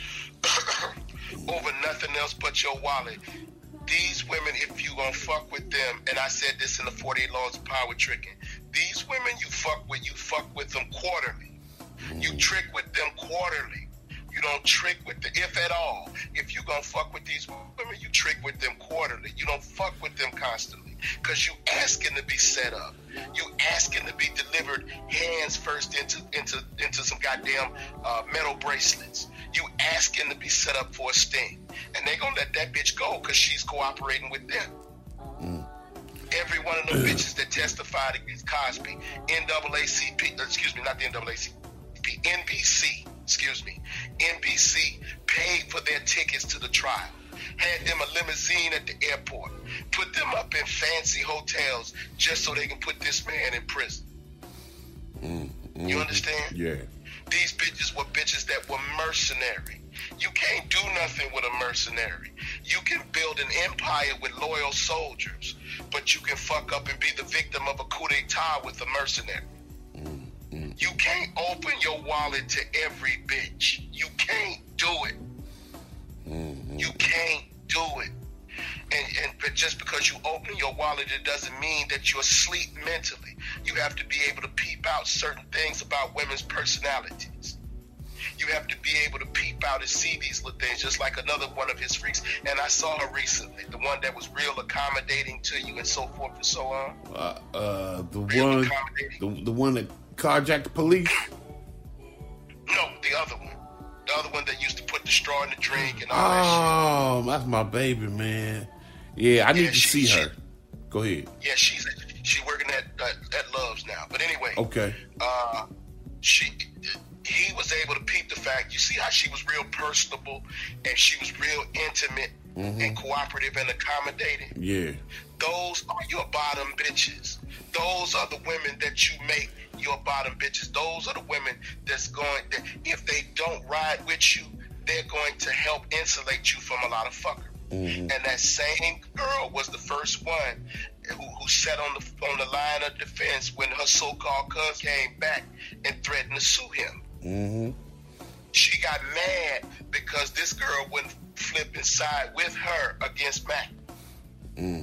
over nothing else but your wallet, these women, if you gonna fuck with them, and I said this in the forty-eight Laws of Power Tricking, these women you fuck with, you fuck with them quarterly. You trick with them quarterly. You don't trick with them, if at all. If you gonna fuck with these women, you trick with them quarterly. You don't fuck with them constantly, because you asking to be set up. You asking to be delivered hands first into into into some goddamn uh, metal bracelets. You asking to be set up for a sting, and they gonna let that bitch go because she's cooperating with them. Mm. Every one of them bitches that testified against Cosby, N double A C P, excuse me, not the N double A C P, N B C, excuse me, N B C paid for their tickets to the trial, had them a limousine at the airport, put them up in fancy hotels just so they can put this man in prison. Mm, mm, you understand? Yeah. These bitches were bitches that were mercenary. You can't do nothing with a mercenary. You can build an empire with loyal soldiers, but you can fuck up and be the victim of a coup d'etat with a mercenary. Mm, mm. You can't open your wallet to every bitch. You can't do it. Mm, you can't do it. And, and but just because you open your wallet, it doesn't mean that you're asleep mentally. You have to be able to peep out certain things about women's personalities. You have to be able to peep out and see these little things, just like another one of his freaks. And I saw her recently, the one that was real accommodating to you and so forth and so on. Uh, uh, the real one, the, the one that carjacked the police. No, the other one. The other one that used to put the straw in the drink and all oh, that shit. Oh, that's my baby, man. Yeah, I need yeah, to she, see she, her. Go ahead. Yeah, she's she working at uh, at Love's now. But anyway, okay. Uh, she he was able to peep the fact. You see how she was real personable and she was real intimate mm-hmm. and cooperative and accommodating. Yeah. Those are your bottom bitches. Those are the women that you make your bottom bitches. Those are the women that's going. That if they don't ride with you, they're going to help insulate you from a lot of fuckery. Mm-hmm. And that same girl was the first one who, who sat on the on the line of defense when her so-called cousin came back and threatened to sue him. Mm-hmm. She got mad because this girl wouldn't flip inside with her against Mac. Mm.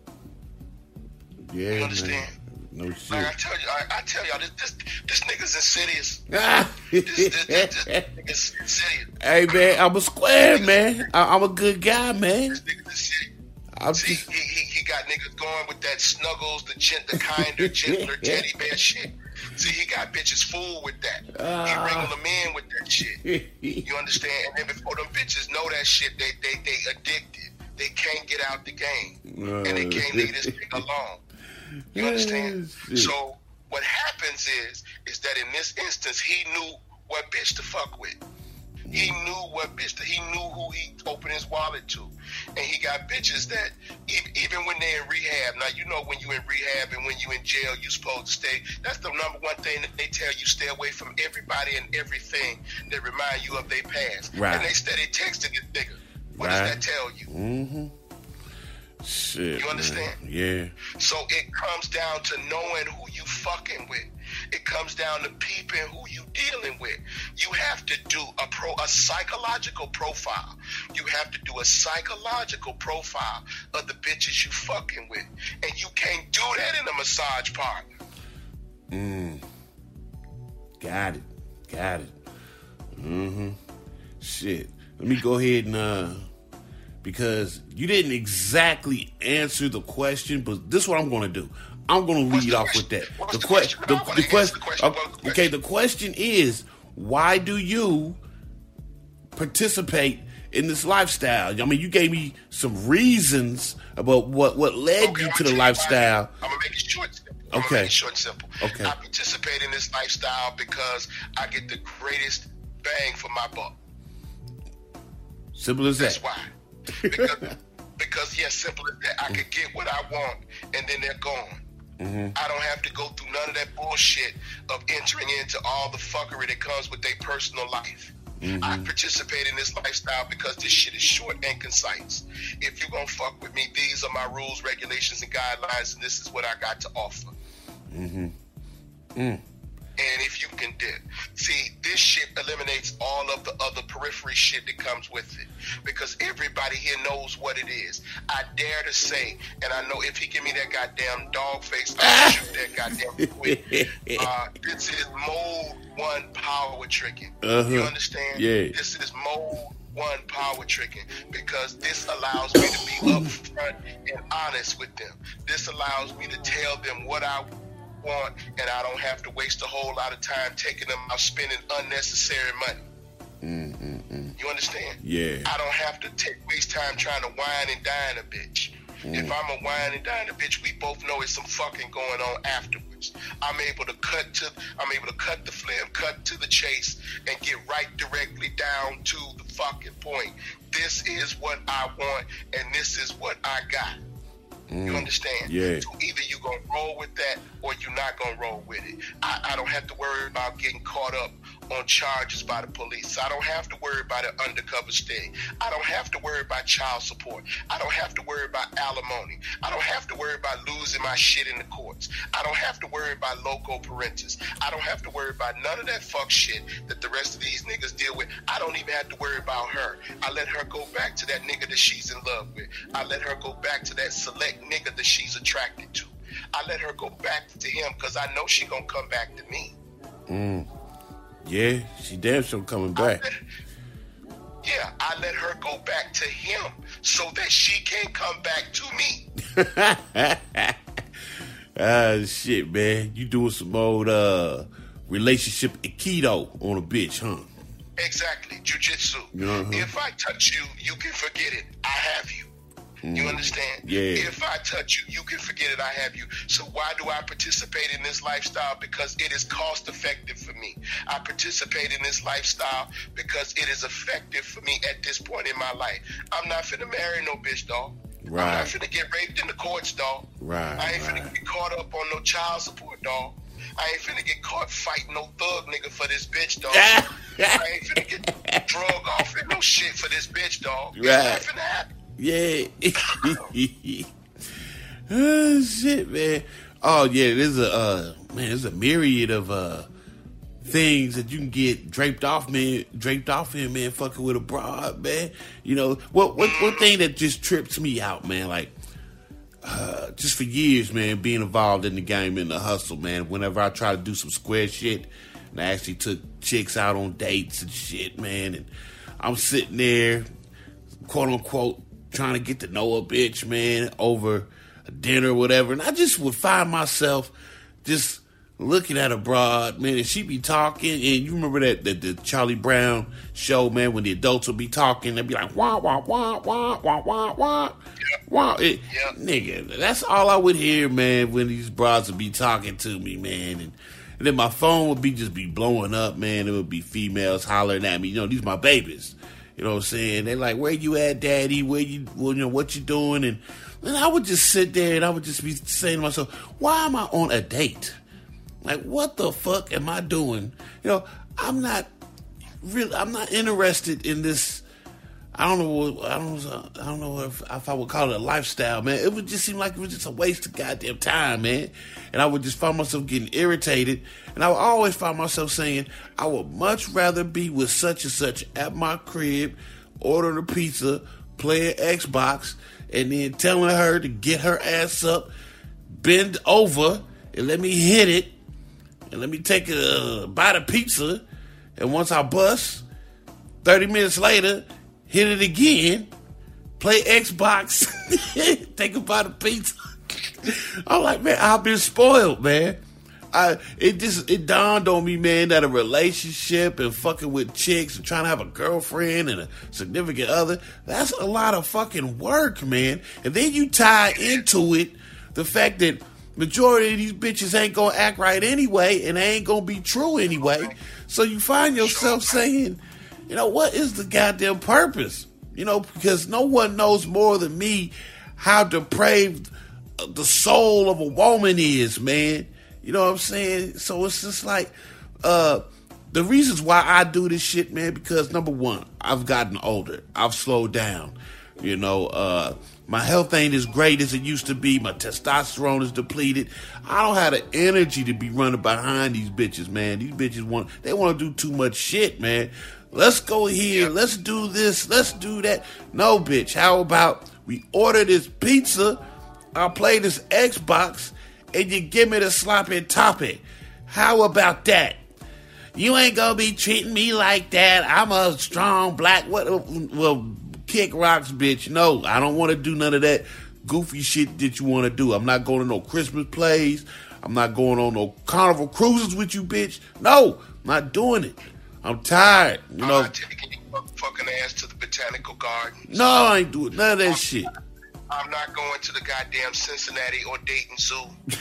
Yeah, you understand? Man. No shit. Like I tell you, I, I tell y'all, this this, this nigga's insidious. this, this, this, this nigga's insidious. Hey man, I'm a square man. I, I'm a good guy, man. This nigga's insidious. I'm See, just... he, he he got niggas going with that snuggles, the gent, the kinder, gentler teddy bear shit. See, he got bitches fooled with that. Uh, he wrangled them in with that shit. You understand? And then before them bitches know that shit, they they they addicted. They can't get out the game, uh, and they can't leave this thing alone. You understand? So what happens is, is that in this instance, he knew what bitch to fuck with. He knew what bitch, to, he knew who he opened his wallet to. And he got bitches that, even when they're in rehab, now you know when you in rehab and when you in jail, you supposed to stay, that's the number one thing that they tell you, stay away from everybody and everything that remind you of their past. Right. And they steady texting this nigga. What right. does that tell you? Mm-hmm. Shit, you understand? Man. Yeah. So it comes down to knowing who you fucking with. It comes down to peeping who you dealing with. You have to do a pro a psychological profile. You have to do a psychological profile of the bitches you fucking with. And you can't do that in a massage parlor. Mm. Got it. Got it. Mm-hmm. Shit. Let me go ahead and uh because you didn't exactly answer the question, but this is what I'm going to do. I'm going to lead off with that. The, the question. The, the, the question. Okay, okay, the question is, why do you participate in this lifestyle? I mean, you gave me some reasons about what, what led okay, you to the lifestyle. I'm going to make it short. I'm okay. Gonna make it short and simple. Okay. I participate in this lifestyle because I get the greatest bang for my buck. Simple as That's that. That's why. Because, because, yes, simple as that. I can get what I want, and then they're gone. Mm-hmm. I don't have to go through none of that bullshit of entering into all the fuckery that comes with their personal life. Mm-hmm. I participate in this lifestyle because this shit is short and concise. If you're going to fuck with me, these are my rules, regulations, and guidelines, and this is what I got to offer. Mm-hmm. Mm. And if you can and dip. See, this shit eliminates all of the other periphery shit that comes with it. Because everybody here knows what it is. I dare to say, and I know if he give me that goddamn dog face, I'll shoot that goddamn quick. Uh, this is mode one power tricking. Uh-huh. You understand? Yeah. This is mode one power tricking, because this allows me to be upfront and honest with them. This allows me to tell them what I want, and I don't have to waste a whole lot of time taking them out spending unnecessary money. Mm-mm-mm. You understand? Yeah. I don't have to take waste time trying to wine and dine a bitch. Mm. If I'm a wine and dine a bitch, we both know it's some fucking going on afterwards. I'm able to cut to, I'm able to cut the film, cut to the chase, and get right directly down to the fucking point. This is what I want, and this is what I got. Mm. You understand? Yeah. So either you gonna roll with that, or you're not gonna roll with it. I, I don't have to worry about getting caught up on charges by the police. I don't have to worry about an undercover sting. I don't have to worry about child support. I don't have to worry about alimony. I don't have to worry about losing my shit in the courts. I don't have to worry about loco parentis. I don't have to worry about none of that fuck shit that the rest of these niggas deal with. I don't even have to worry about her. I let her go back to that nigga that she's in love with. I let her go back to that select nigga that she's attracted to. I let her go back to him because I know she gonna come back to me. Mm. Yeah, she damn sure coming back. I let, yeah, I let her go back to him so that she can come back to me. Ah, shit, man. You doing some old uh, relationship aikido on a bitch, huh? Exactly, jiu-jitsu. Uh-huh. If I touch you, you can forget it. I have you. You understand? Yeah. If I touch you, you can forget it. I have you. So why do I participate in this lifestyle? Because it is cost effective for me. I participate in this lifestyle because it is effective for me at this point in my life. I'm not finna marry no bitch, dog. Right. I'm not finna get raped in the courts, dog. Right. I ain't right. finna get caught up on no child support, dog. I ain't finna get caught fighting no thug nigga for this bitch, dog. I ain't finna get drug off and no shit for this bitch, dog. It's right. not finna happen. Yeah. Oh, shit, man. Oh, yeah, there's a, uh, man, there's a myriad of, uh, things that you can get draped off, man, draped off in, man, fucking with a broad, man. You know, what, what, one thing that just trips me out, man, like, uh, just for years, man, being involved in the game, in the hustle, man, whenever I try to do some square shit, and I actually took chicks out on dates and shit, man, and I'm sitting there, quote unquote, trying to get to know a bitch, man, over a dinner or whatever. And I just would find myself just looking at a broad, man, and she be talking. And you remember that, that the Charlie Brown show, man, when the adults would be talking, they'd be like, wah, wah, wah, wah, wah, wah, wah, wah. It, yep. Nigga, that's all I would hear, man, when these broads would be talking to me, man. And, and then my phone would be just be blowing up, man. It would be females hollering at me. You know, these my babies. You know what I'm saying? They like, where you at, daddy? Where you, well, you know, what you doing? And, and I would just sit there and I would just be saying to myself, why am I on a date? Like, what the fuck am I doing? You know, I'm not really, I'm not interested in this. I don't know. I don't. I don't know if, if I would call it a lifestyle, man. It would just seem like it was just a waste of goddamn time, man. And I would just find myself getting irritated, and I would always find myself saying, "I would much rather be with such and such at my crib, ordering a pizza, playing Xbox, and then telling her to get her ass up, bend over, and let me hit it, and let me take a bite of pizza, and once I bust, thirty minutes later." Hit it again, play Xbox, take a bite of pizza. I'm like, man, I've been spoiled, man. I it just it dawned on me, man, that a relationship and fucking with chicks and trying to have a girlfriend and a significant other, that's a lot of fucking work, man. And then you tie into it the fact that majority of these bitches ain't gonna act right anyway, and they ain't gonna be true anyway. So you find yourself saying, you know, what is the goddamn purpose? You know, because no one knows more than me how depraved the soul of a woman is, man. You know what I'm saying? So it's just like, uh, the reasons why I do this shit, man, because number one, I've gotten older. I've slowed down. You know, uh, my health ain't as great as it used to be. My testosterone is depleted. I don't have the energy to be running behind these bitches, man. These bitches want, they want to do too much shit, man. Let's go here. Let's do this. Let's do that. No, bitch. How about we order this pizza, I'll play this Xbox, and you give me the sloppy topping. How about that? You ain't gonna be treating me like that. I'm a strong black, what, well, kick rocks, bitch. No, I don't want to do none of that goofy shit that you want to do. I'm not going to no Christmas plays. I'm not going on no carnival cruises with you, bitch. No, I'm not doing it. I'm tired, you know. I'm not taking your fucking ass to the botanical gardens. No, I ain't doing none of that I'm, shit. I'm not going to the goddamn Cincinnati or Dayton Zoo.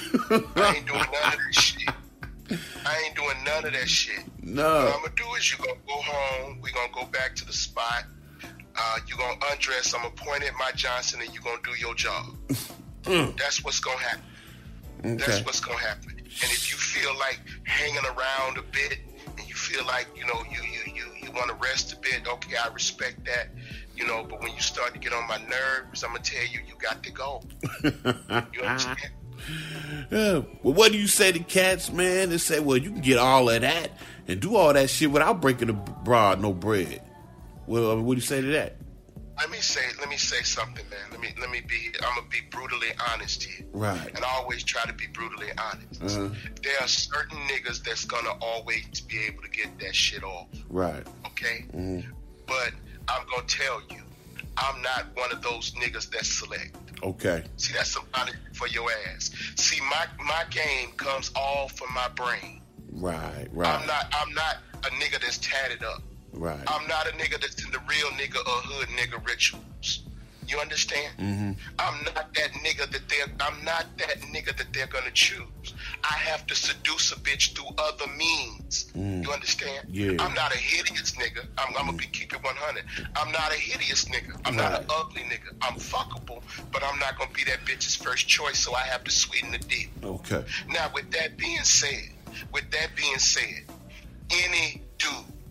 I ain't doing none of that shit. I ain't doing none of that shit. No. What I'm going to do is you're going to go home. We're going to go back to the spot. Uh, you're going to undress. I'm going to point at my Johnson and you're going to do your job. Mm. That's what's going to happen. Okay. That's what's going to happen. And if you feel like hanging around a bit and you feel like, you know, you, you, you, you want to rest a bit, okay, I respect that. You know, but when you start to get on my nerves, I'm going to tell you, you got to go. You understand? Yeah. Well, what do you say to cats, man? They say, well, you can get all of that and do all that shit without breaking the broad no bread. Well, I mean, what do you say to that? Let me say, let me say something, man. Let me, let me be. I'm gonna be brutally honest here, right? And I always try to be brutally honest. Uh-huh. There are certain niggas that's gonna always be able to get that shit off, right? Okay, mm-hmm. But I'm gonna tell you, I'm not one of those niggas that select. Okay. See, that's some honesty for your ass. See, my my game comes all from my brain. Right, right. I'm not. I'm not a nigga that's tatted up. Right. I'm not a nigga that's in the real nigga or hood nigga rituals. You understand? Mm-hmm. I'm not that nigga that they're. I'm not that nigga that they're gonna choose. I have to seduce a bitch through other means. Mm. You understand? Yeah. I'm not a hideous nigga. I'm, I'm gonna be keep it one hundred. I'm not a hideous nigga. I'm right. not an ugly nigga. I'm fuckable, but I'm not gonna be that bitch's first choice. So I have to sweeten the deal. Okay. Now, with that being said, with that being said, any dude.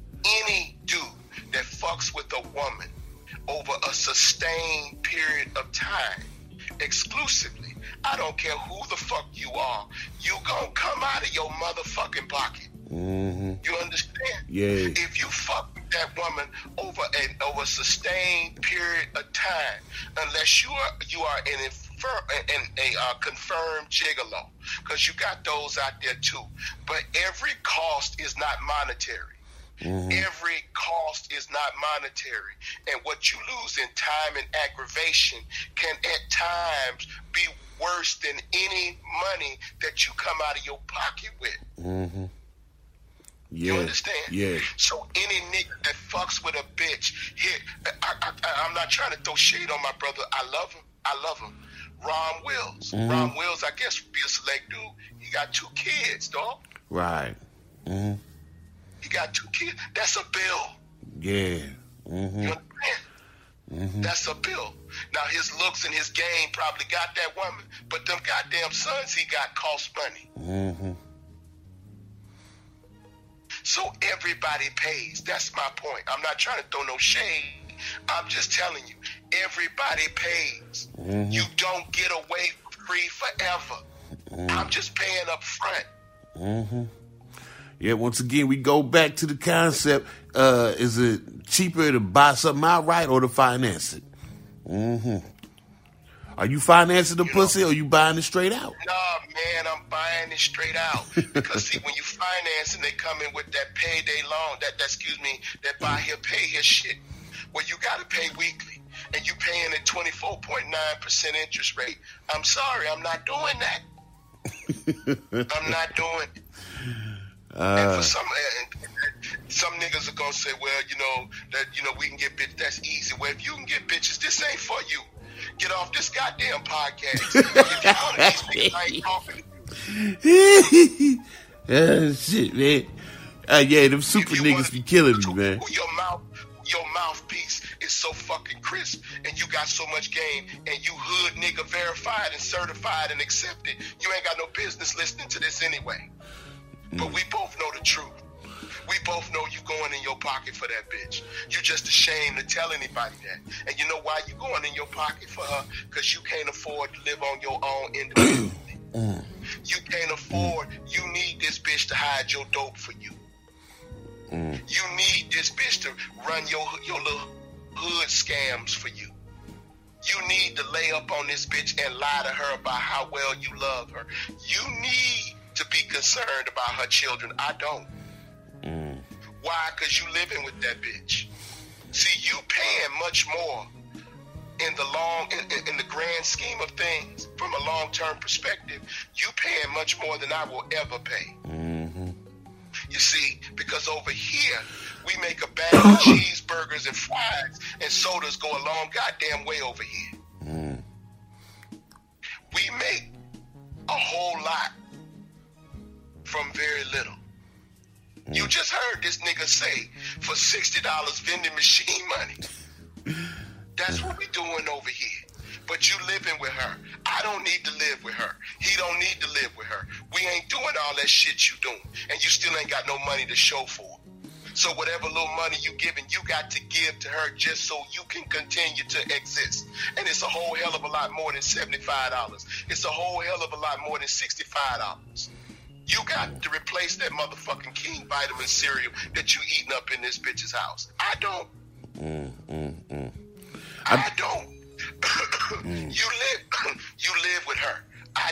Any dude that fucks with a woman over a sustained period of time, exclusively, I don't care who the fuck you are, you gonna come out of your motherfucking pocket. Mm-hmm. You understand? Yeah. If you fuck with that woman over an over a sustained period of time, unless you are you are an infer, an, a uh, confirmed gigolo, because you got those out there too. But every cost is not monetary. Mm-hmm. Every cost is not monetary, and what you lose in time and aggravation can at times be worse than any money that you come out of your pocket with. Mm-hmm. Yeah. You understand? Yeah. So any nigga that fucks with a bitch, here, I, I, I, I'm not trying to throw shade on my brother. I love him. I love him. Ron Wills. Mm-hmm. Ron Wills, I guess, would be a select dude. He got two kids, dog. Right. Mm-hmm. He got two kids. That's a bill. Yeah. Mm-hmm. You understand? Mm-hmm. That's a bill. Now, his looks and his game probably got that woman, but them goddamn sons he got cost money. Mm-hmm. So everybody pays. That's my point. I'm not trying to throw no shade. I'm just telling you, everybody pays. Mm-hmm. You don't get away free forever. Mm-hmm. I'm just paying up front. Mm-hmm. Yeah, once again, we go back to the concept. Uh, is it cheaper to buy something outright or to finance it? Mm-hmm. Are you financing the you pussy know, or you buying it straight out? Nah, man, I'm buying it straight out. Because, see, when you finance and they come in with that payday loan, that, that excuse me, that buy here, pay here shit, well, you got to pay weekly. And you paying a twenty-four point nine percent interest rate. I'm sorry, I'm not doing that. I'm not doing it. Uh, and for some, and some niggas are gonna say, well, you know that you know we can get bitches. That's easy. Well, if you can get bitches, this ain't for you. Get off this goddamn podcast. If you're one of these niggas, I ain't talking to you. uh, shit, man. Uh, yeah, them super niggas wanna, be killing me, man. Your mouth, your mouthpiece is so fucking crisp, and you got so much game, and you hood nigga verified and certified and accepted. You ain't got no business listening to this anyway. But we both know the truth. We both know you going in your pocket for that bitch. You just ashamed to tell anybody that. And you know why you going in your pocket for her? Because you can't afford to live on your own independently. Mm. You can't afford, mm. you need this bitch to hide your dope for you. Mm. You need this bitch to run your, your little hood scams for you. You need to lay up on this bitch and lie to her about how well you love her. You need to be concerned about her children. I don't. Mm. Why? Because you living with that bitch. See, you paying much more in the long, in, in the grand scheme of things, from a long-term perspective, you paying much more than I will ever pay. Mm-hmm. You see, because over here, we make a bag of cheeseburgers and fries and sodas go a long goddamn way over here. Mm. We make a whole lot from very little. Mm. You just heard this nigga say for sixty dollars vending machine money. That's what we doing over here. But you living with her. I don't need to live with her. He don't need to live with her. We ain't doing all that shit you doing. And you still ain't got no money to show for it. So whatever little money you giving, you got to give to her just so you can continue to exist. And it's a whole hell of a lot more than seventy-five dollars. It's a whole hell of a lot more than sixty-five dollars. You got to replace that motherfucking King vitamin cereal that you eating up in this bitch's house. I don't. Mm, mm, mm. I, I don't. mm. You live you live with her. I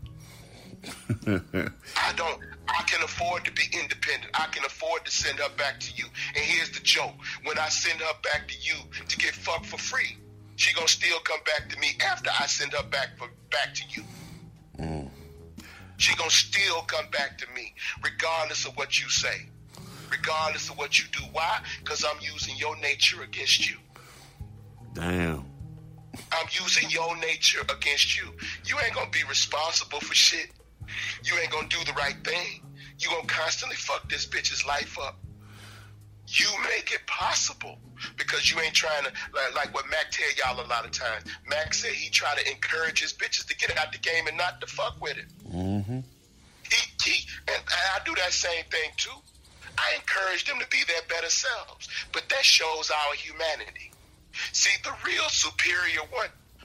don't. I don't. I can afford to be independent. I can afford to send her back to you. And here's the joke. When I send her back to you to get fucked for free, she gonna still come back to me after I send her back for back to you. Mm. She gonna still come back to me, regardless of what you say. Regardless of what you do. Why? Because I'm using your nature against you. Damn. I'm using your nature against you. You ain't gonna be responsible for shit. You ain't gonna do the right thing. You gonna constantly fuck this bitch's life up. You make it possible because you ain't trying to, like, like what Mac tell y'all a lot of times. Mac said he try to encourage his bitches to get out the game and not to fuck with it. Mm-hmm. He, he, and, and I do that same thing too. I encourage them to be their better selves, but that shows our humanity. See, the real superior one,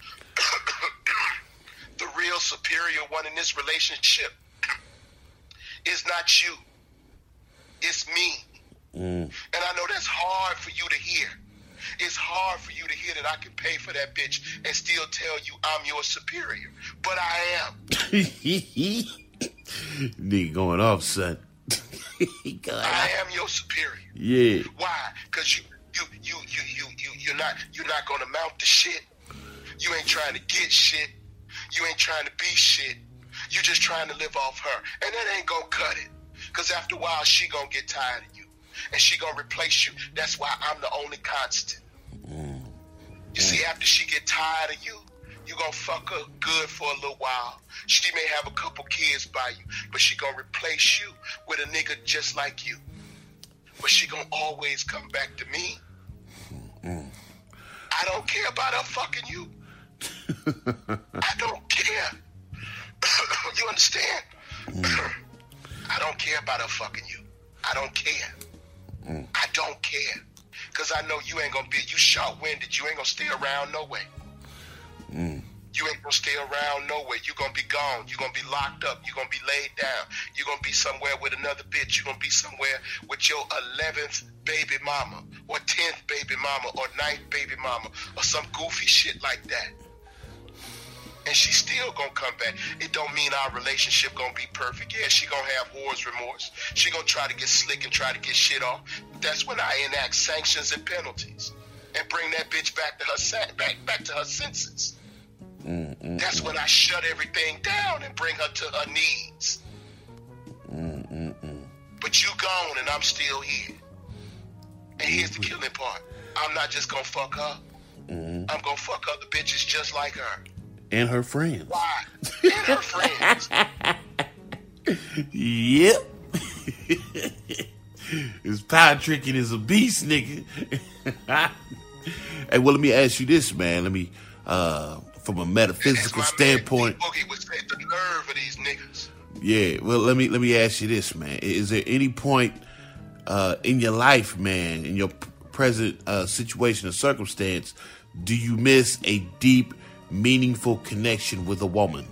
the real superior one in this relationship is not you. It's me. Mm. And I know that's hard for you to hear. It's hard for you to hear that I can pay for that bitch and still tell you I'm your superior. But I am. Nigga going off, son. I am your superior. Yeah. Why? Because you You you you you you you're not you're not gonna mount the shit. You ain't trying to get shit. You ain't trying to be shit. You just trying to live off her. And that ain't gonna cut it. Cause after a while she gonna get tired of you. And she gonna replace you. That's why I'm the only constant. Mm. You see, after she get tired of you, you gonna fuck her good for a little while. She may have a couple kids by you, but she gonna replace you with a nigga just like you. But she gonna always come back to me. Mm. I don't care about her fucking you. I don't care. You understand? Mm. I don't care about her fucking you. I don't care. Mm. I don't care. Because I know you ain't gonna be, you short-winded. You ain't gonna stay around no way. Mm. You ain't gonna stay around nowhere. You're gonna be gone. You're gonna be locked up. You're gonna be laid down. You're gonna be somewhere with another bitch. You're gonna be somewhere with your eleventh baby mama or tenth baby mama or ninth baby mama or some goofy shit like that. And she's still gonna come back. It don't mean our relationship gonna be perfect. Yeah, she gonna have whore's remorse. She gonna try to get slick and try to get shit off. That's when I enact sanctions and penalties and bring that bitch back to her back back to her senses. Mm, mm, That's mm. when I shut everything down and bring her to her knees. Mm, mm, mm. But you gone and I'm still here. And here's the killing part. I'm not just gonna fuck her. Mm. I'm gonna fuck other bitches just like her. And her friends. Why? And her friends. Yep. His power tricking is a beast, nigga. Hey, well, let me ask you this, man. Let me, uh, from a metaphysical standpoint. Boogie would say the nerve of these niggas. Yeah, well, let me let me ask you this, man. Is there any point uh, in your life, man, in your p- present uh, situation or circumstance, do you miss a deep, meaningful connection with a woman?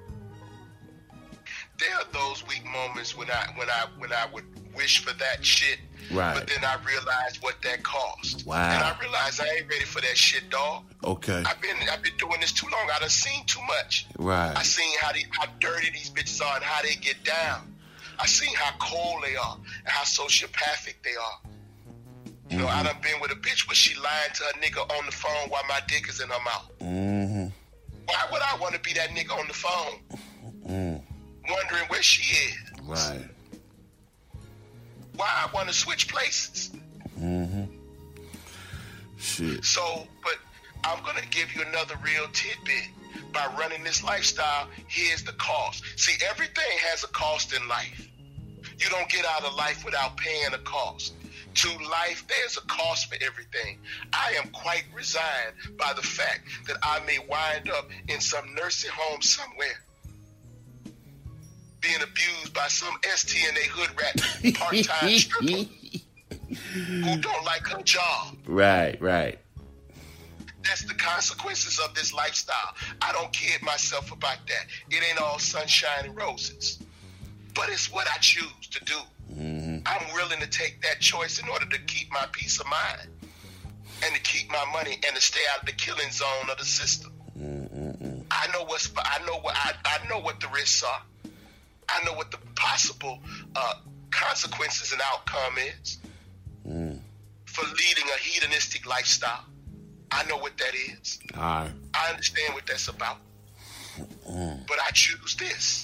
There are those weak moments when I when I when I would wish for that shit, right? But then I realized what that cost. Wow. And I realized I ain't ready for that shit, dog. Okay. I've been I've been doing this too long. I done seen too much. Right. I seen how they, how dirty these bitches are and how they get down. I seen how cold they are and how sociopathic they are. You mm-hmm. know, I done been with a bitch where she lying to her nigga on the phone while my dick is in her mouth. Mm-hmm. Why would I want to be that nigga on the phone? Mm. Wondering where she is. Right. Why I want to switch places. Mm-hmm. Shit. So, but I'm going to give you another real tidbit. By running this lifestyle, here's the cost. See, everything has a cost in life. You don't get out of life without paying a cost. To life, there's a cost for everything. I am quite resigned by the fact that I may wind up in some nursing home somewhere, being abused by some S T N A hood rat part-time stripper who don't like her job. Right, right. That's the consequences of this lifestyle. I don't kid myself about that. It ain't all sunshine and roses. But it's what I choose to do. Mm-hmm. I'm willing to take that choice in order to keep my peace of mind and to keep my money and to stay out of the killing zone of the system. Mm-hmm. I know what's I know what I, I know what the risks are. I know what the possible uh, consequences and outcome is mm. for leading a hedonistic lifestyle. I know what that is. All right. I understand what that's about. Mm. But I choose this.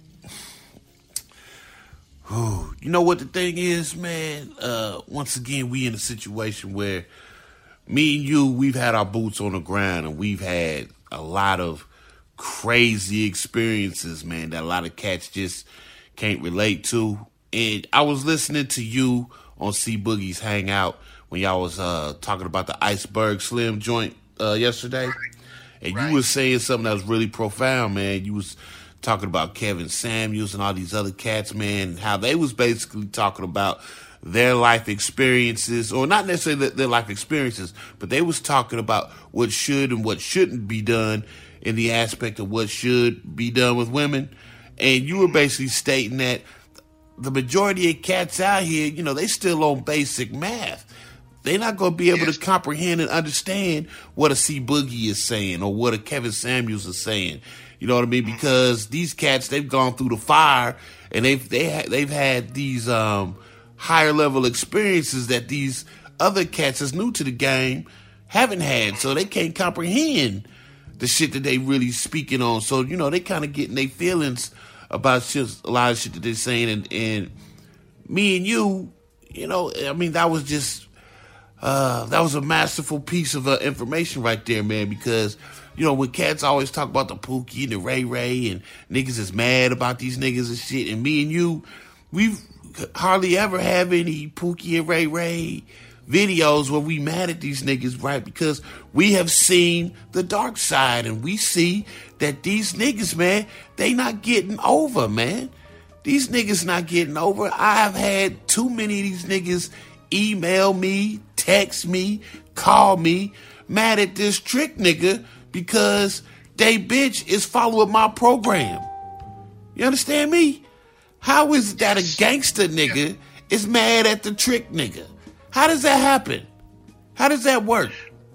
Ooh, you know what the thing is, man? Uh, once again, we in a situation where me and you, we've had our boots on the ground and we've had a lot of crazy experiences, man, that a lot of cats just can't relate to. And I was listening to you on C Boogie's Hangout when y'all was uh, talking about the Iceberg Slim joint uh, yesterday. And right. You was saying something that was really profound, man. You was talking about Kevin Samuels and all these other cats, man, how they was basically talking about their life experiences, or not necessarily their life experiences, but they was talking about what should and what shouldn't be done in the aspect of what should be done with women. And you were basically stating that the majority of cats out here, you know, they still on basic math. They're not going to be able yes. to comprehend and understand what a C Boogie is saying or what a Kevin Samuels is saying. You know what I mean? Because these cats, they've gone through the fire and they've they ha- they've had these um, higher level experiences that these other cats that's new to the game haven't had. So they can't comprehend the shit that they really speaking on. So, you know, they kind of getting their feelings about just a lot of shit that they're saying. And, and me and you, you know, I mean, that was just, uh, that was a masterful piece of uh, information right there, man, because, you know, when cats always talk about the Pookie and the Ray Ray and niggas is mad about these niggas and shit, and me and you, we hardly ever have any Pookie and Ray Ray videos where we mad at these niggas, right? Because we have seen the dark side and we see that these niggas, man, they not getting over, man. These niggas not getting over. I've had too many of these niggas email me, text me, call me, mad at this trick nigga because they bitch is following my program. You understand me? How is it that a gangster nigga is mad at the trick nigga? How does that happen? How does that work?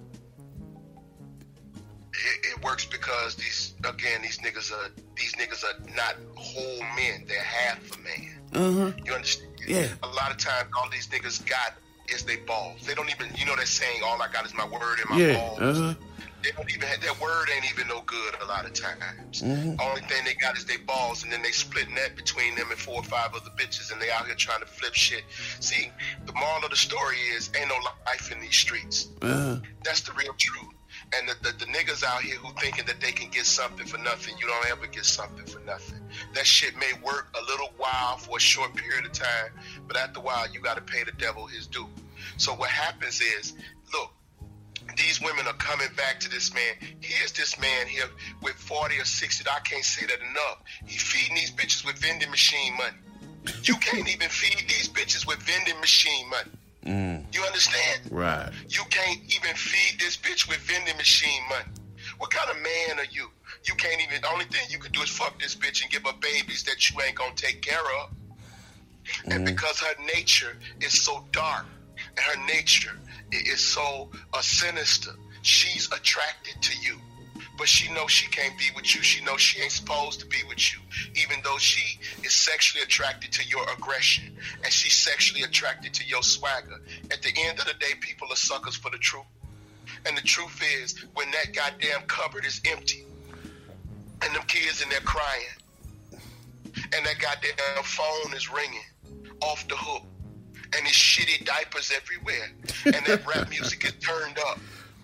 It, it works because these, again, these niggas are these niggas are not whole men. They're half a man. Uh-huh. You understand? Yeah. A lot of times, all these niggas got is they balls. They don't even, you know, that saying, all I got is my word and my yeah. balls. Uh-huh. They don't even have, their word ain't even no good a lot of times. Mm-hmm. Only thing they got is they balls, and then they splitting that between them and four or five other bitches, and they out here trying to flip shit. See, the moral of the story is ain't no life in these streets. Uh-huh. That's the real truth. And the, the, the niggas out here who thinking that they can get something for nothing, you don't ever get something for nothing. That shit may work a little while for a short period of time, but after a while, you got to pay the devil his due. So what happens is, look, these women are coming back to this man. Here's this man here with forty or sixty. I can't say that enough. He's feeding these bitches with vending machine money. You can't even feed these bitches with vending machine money. Mm. You understand? Right. You can't even feed this bitch with vending machine money. What kind of man are you? You can't even, the only thing you can do is fuck this bitch and give her babies that you ain't gonna take care of. Mm. And because her nature is so dark, and her nature is so uh, sinister, she's attracted to you. But she knows she can't be with you. She knows she ain't supposed to be with you, even though she is sexually attracted to your aggression and she's sexually attracted to your swagger. At the end of the day, people are suckers for the truth. And the truth is, when that goddamn cupboard is empty and them kids in there crying and that goddamn phone is ringing off the hook and there's shitty diapers everywhere and that rap music is turned up,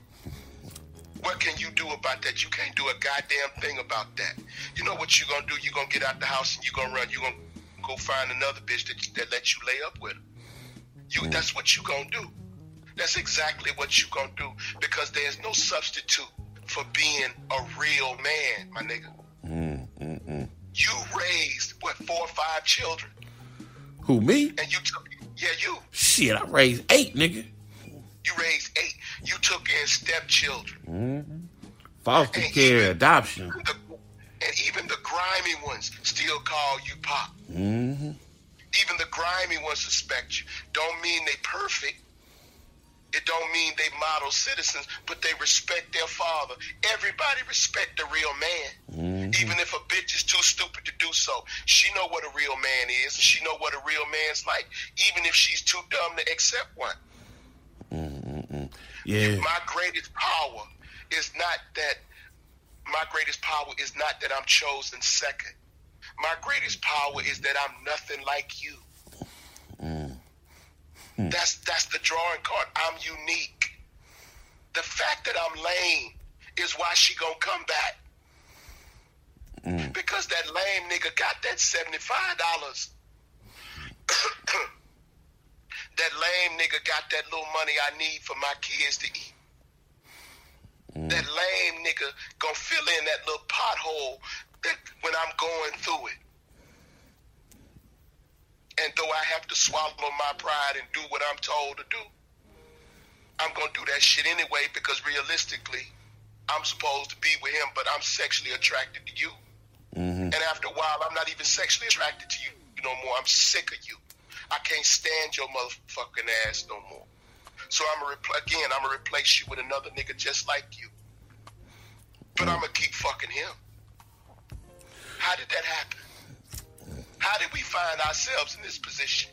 what can you do about that? You can't do a goddamn thing about that. You know what you're going to do? You're going to get out the house and you're going to run. You're going to go find another bitch that, that lets you lay up with her. You, mm. That's what you're going to do. That's exactly what you're going to do, because there's no substitute for being a real man, my nigga. Mm, mm, mm. You raised, what, four or five children? Who, me? And you took, yeah, you. Shit, I raised eight, nigga. You raised eight. You took in stepchildren. Mm-hmm. Foster and care, even, adoption. The, and even the grimy ones still call you Pop. Mm-hmm. Even the grimy ones suspect you. Don't mean they perfect. It don't mean they model citizens, but they respect their father. Everybody respect the real man. Mm-hmm. Even if a bitch is too stupid to do so. She know what a real man is. She know what a real man's like, even if she's too dumb to accept one. Mm-hmm. Yeah. My greatest power is not that my greatest power is not that I'm chosen second. My greatest power is that I'm nothing like you. Mm. Mm. That's that's the drawing card. I'm unique. The fact that I'm lame is why she gonna come back. Mm. Because that lame nigga got that seventy-five dollars. That lame nigga got that little money I need for my kids to eat. Mm. That lame nigga gonna fill in that little pothole that when I'm going through it. And though I have to swallow my pride and do what I'm told to do, I'm gonna do that shit anyway, because realistically, I'm supposed to be with him, but I'm sexually attracted to you. Mm-hmm. And after a while, I'm not even sexually attracted to you no more. I'm sick of you. I can't stand your motherfucking ass no more. So I'm gonna repl- again, I'm gonna replace you with another nigga just like you. But mm. I'm gonna keep fucking him. How did that happen? How did we find ourselves in this position?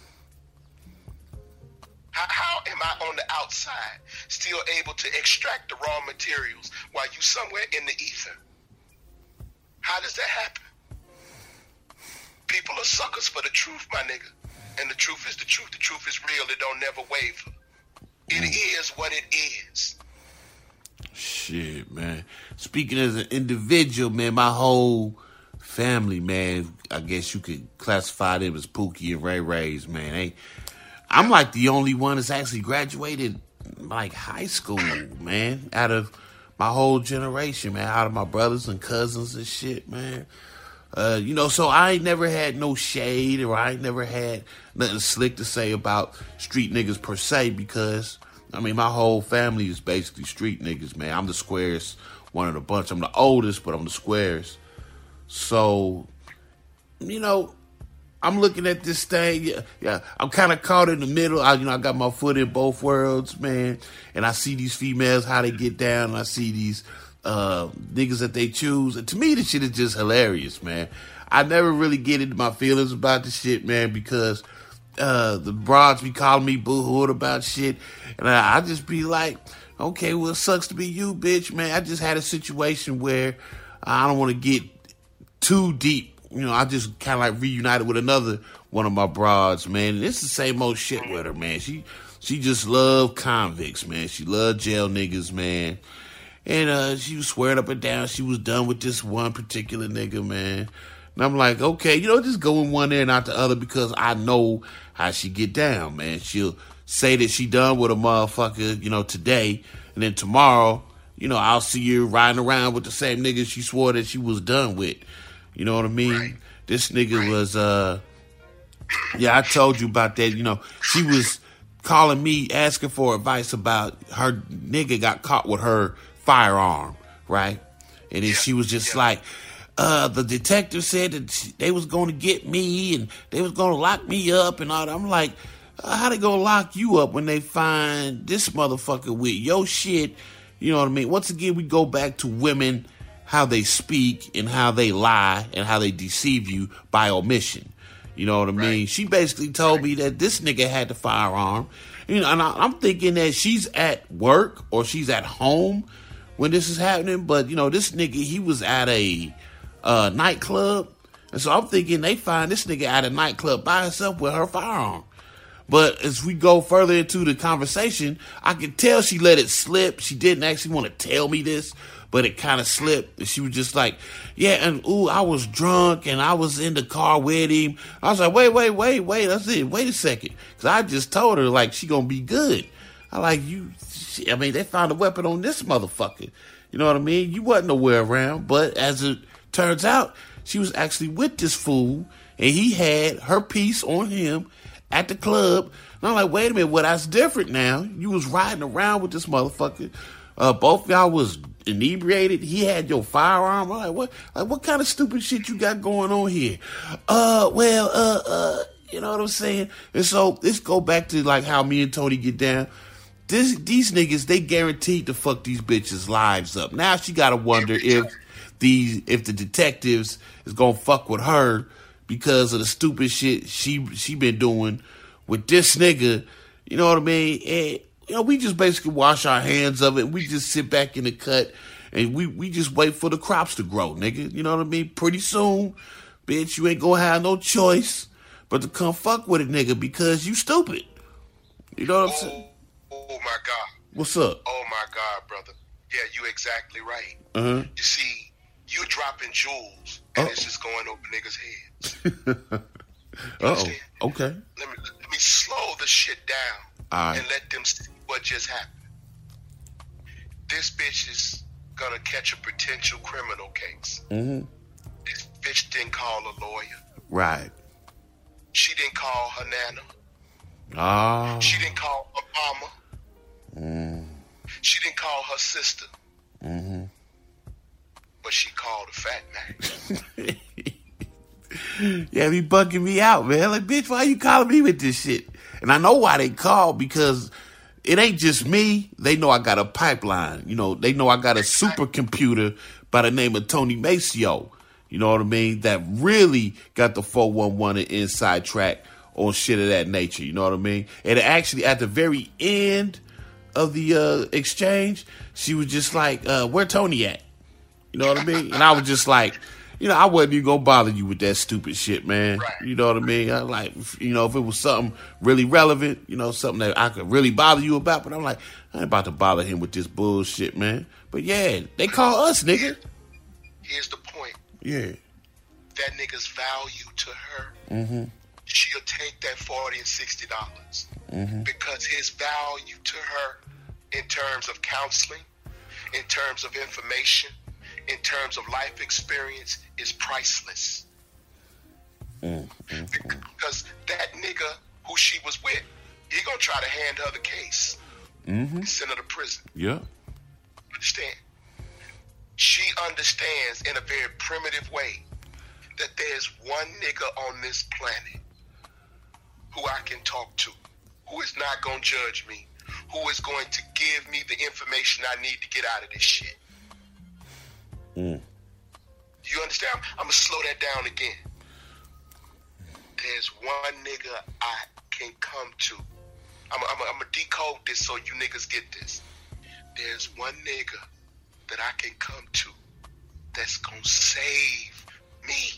How, how am I on the outside still able to extract the raw materials while you somewhere in the ether? How does that happen? People are suckers for the truth, my nigga. And the truth is the truth. The truth is real. It don't never waver. It is what it is. Shit, man. Speaking as an individual, man, my whole family, man, I guess you could classify them as Pookie and Ray Ray's, man. Hey, I'm like the only one that's actually graduated like high school, man, out of my whole generation, man, out of my brothers and cousins and shit, man. Uh, you know, so I ain't never had no shade, or I ain't never had nothing slick to say about street niggas per se, because, I mean, my whole family is basically street niggas, man. I'm the squarest one of the bunch. I'm the oldest, but I'm the squarest. So, you know, I'm looking at this thing. Yeah, yeah I'm kind of caught in the middle. I, you know, I got my foot in both worlds, man. And I see these females, how they get down. And I see these uh, niggas that they choose. And to me, this shit is just hilarious, man. I never really get into my feelings about this shit, man, because uh, the broads be calling me boo-hooed about shit. And I, I just be like, okay, well, it sucks to be you, bitch, man. I just had a situation where I don't want to get too deep. You know, I just kind of like reunited with another one of my broads, man. And it's the same old shit with her, man. She she just loved convicts, man. She loved jail niggas, man. And uh, she was swearing up and down she was done with this one particular nigga, man. And I'm like, okay, you know, just go in one ear and out the other, because I know how she get down, man. She'll say that she done with a motherfucker, you know, today, and then tomorrow, you know, I'll see her riding around with the same nigga she swore that she was done with. You know what I mean? Right. This nigga right. was, uh, Yeah, I told you about that. You know, she was calling me asking for advice about her nigga got caught with her firearm, right? And then yeah. she was just yeah. like, uh, the detective said that she, they was going to get me and they was going to lock me up and all that. I'm like, uh, how they going to lock you up when they find this motherfucker with your shit? You know what I mean? Once again, we go back to women, how they speak and how they lie and how they deceive you by omission. You know what I mean? Right. She basically told me that this nigga had the firearm. You know, and I, I'm thinking that she's at work or she's at home when this is happening. But, you know, this nigga, he was at a uh, nightclub. And so I'm thinking they find this nigga at a nightclub by himself with her firearm. But as we go further into the conversation, I could tell she let it slip. She didn't actually want to tell me this, but it kind of slipped. And she was just like, yeah, and ooh, I was drunk and I was in the car with him. I was like, wait, wait, wait, wait. That's it. Wait a second. Because I just told her, like, she going to be good. I like, you, she, I mean, they found a weapon on this motherfucker. You know what I mean? You wasn't nowhere around. But as it turns out, she was actually with this fool and he had her piece on him at the club. And I'm like, wait a minute, well, that's different now. You was riding around with this motherfucker. Uh, both of y'all was inebriated. He had your firearm. I'm like, what? Like, what kind of stupid shit you got going on here? Uh, well, uh, uh, you know what I'm saying? And so let's go back to like how me and Tony get down. This, these niggas, they guaranteed to fuck these bitches' lives up. Now she gotta wonder if these, if the detectives is gonna fuck with her because of the stupid shit she she been doing with this nigga. You know what I mean? And, you know, we just basically wash our hands of it. We just sit back in the cut and we, we just wait for the crops to grow, nigga. You know what I mean? Pretty soon, bitch, you ain't gonna have no choice but to come fuck with a nigga because you stupid. You know what I'm saying? Oh, oh my God. What's up? Oh my God, brother. Yeah, you exactly right. Uh-huh. You see, you dropping jewels and Uh-oh. It's just going over niggas' heads. Uh-oh. Okay. Let me, let me slow the shit down. All right. And let them see what just happened. This bitch is gonna catch a potential criminal case. Mm-hmm. This bitch didn't call a lawyer. Right. She didn't call her nana. Ah. She didn't call her mama. Mm. She didn't call her sister. Mm-hmm. But she called a fat Mac. Yeah, be bugging me out, man. Like, bitch, why you calling me with this shit? And I know why they call, because it ain't just me. They know I got a pipeline. You know, they know I got a supercomputer by the name of Tony Maceo. You know what I mean? That really got the four one one and inside track on shit of that nature. You know what I mean? And actually, at the very end of the uh, exchange, she was just like, uh, where Tony at? You know what I mean? And I was just like, you know, I wasn't even gonna bother you with that stupid shit, man. Right. You know what I mean? I like, you know, if it was something really relevant, you know, something that I could really bother you about, but I'm like, I ain't about to bother him with this bullshit, man. But yeah, they call us, nigga. Here's the point. Yeah. That nigga's value to her, mm-hmm. she'll take that forty and sixty dollars mm-hmm. because his value to her, in terms of counseling, in terms of information, in terms of life experience, is priceless. Mm-hmm. Because that nigga who she was with, he gonna try to hand her the case mm-hmm. and send her to prison. Yeah. Understand? She understands in a very primitive way that there's one nigga on this planet who I can talk to, who is not gonna judge me, who is going to give me the information I need to get out of this shit. Mm. You understand? I'm gonna slow that down again. There's one nigga I can come to. I'm gonna decode this so you niggas get this. There's one nigga that I can come to that's gonna save me.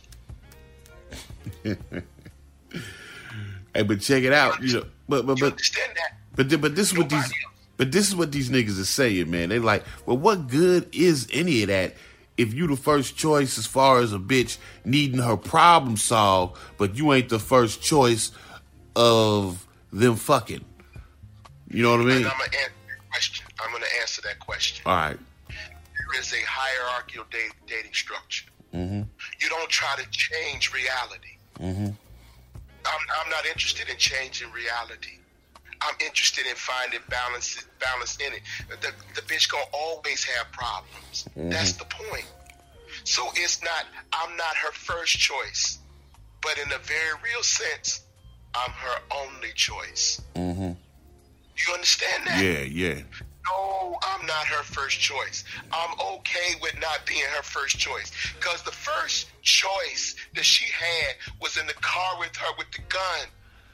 Hey, but check it out. You know, but but you but understand that? But but this is what these else. but this is what these niggas are saying, man. They like, well, what good is any of that if you the first choice as far as a bitch needing her problem solved, but you ain't the first choice of them fucking? You know what I mean? And I'm gonna answer that question. I'm gonna answer that question. All right. There is a hierarchical date, dating structure. Mm-hmm. You don't try to change reality. Mm-hmm. I'm, I'm not interested in changing reality. I'm interested in finding balance, balance in it. The, the bitch gonna always have problems. Mm-hmm. That's the point. So it's not, I'm not her first choice, but in a very real sense, I'm her only choice. Mm-hmm. You understand that? Yeah, yeah. No, I'm not her first choice. I'm okay with not being her first choice. Because the first choice that she had was in the car with her with the gun.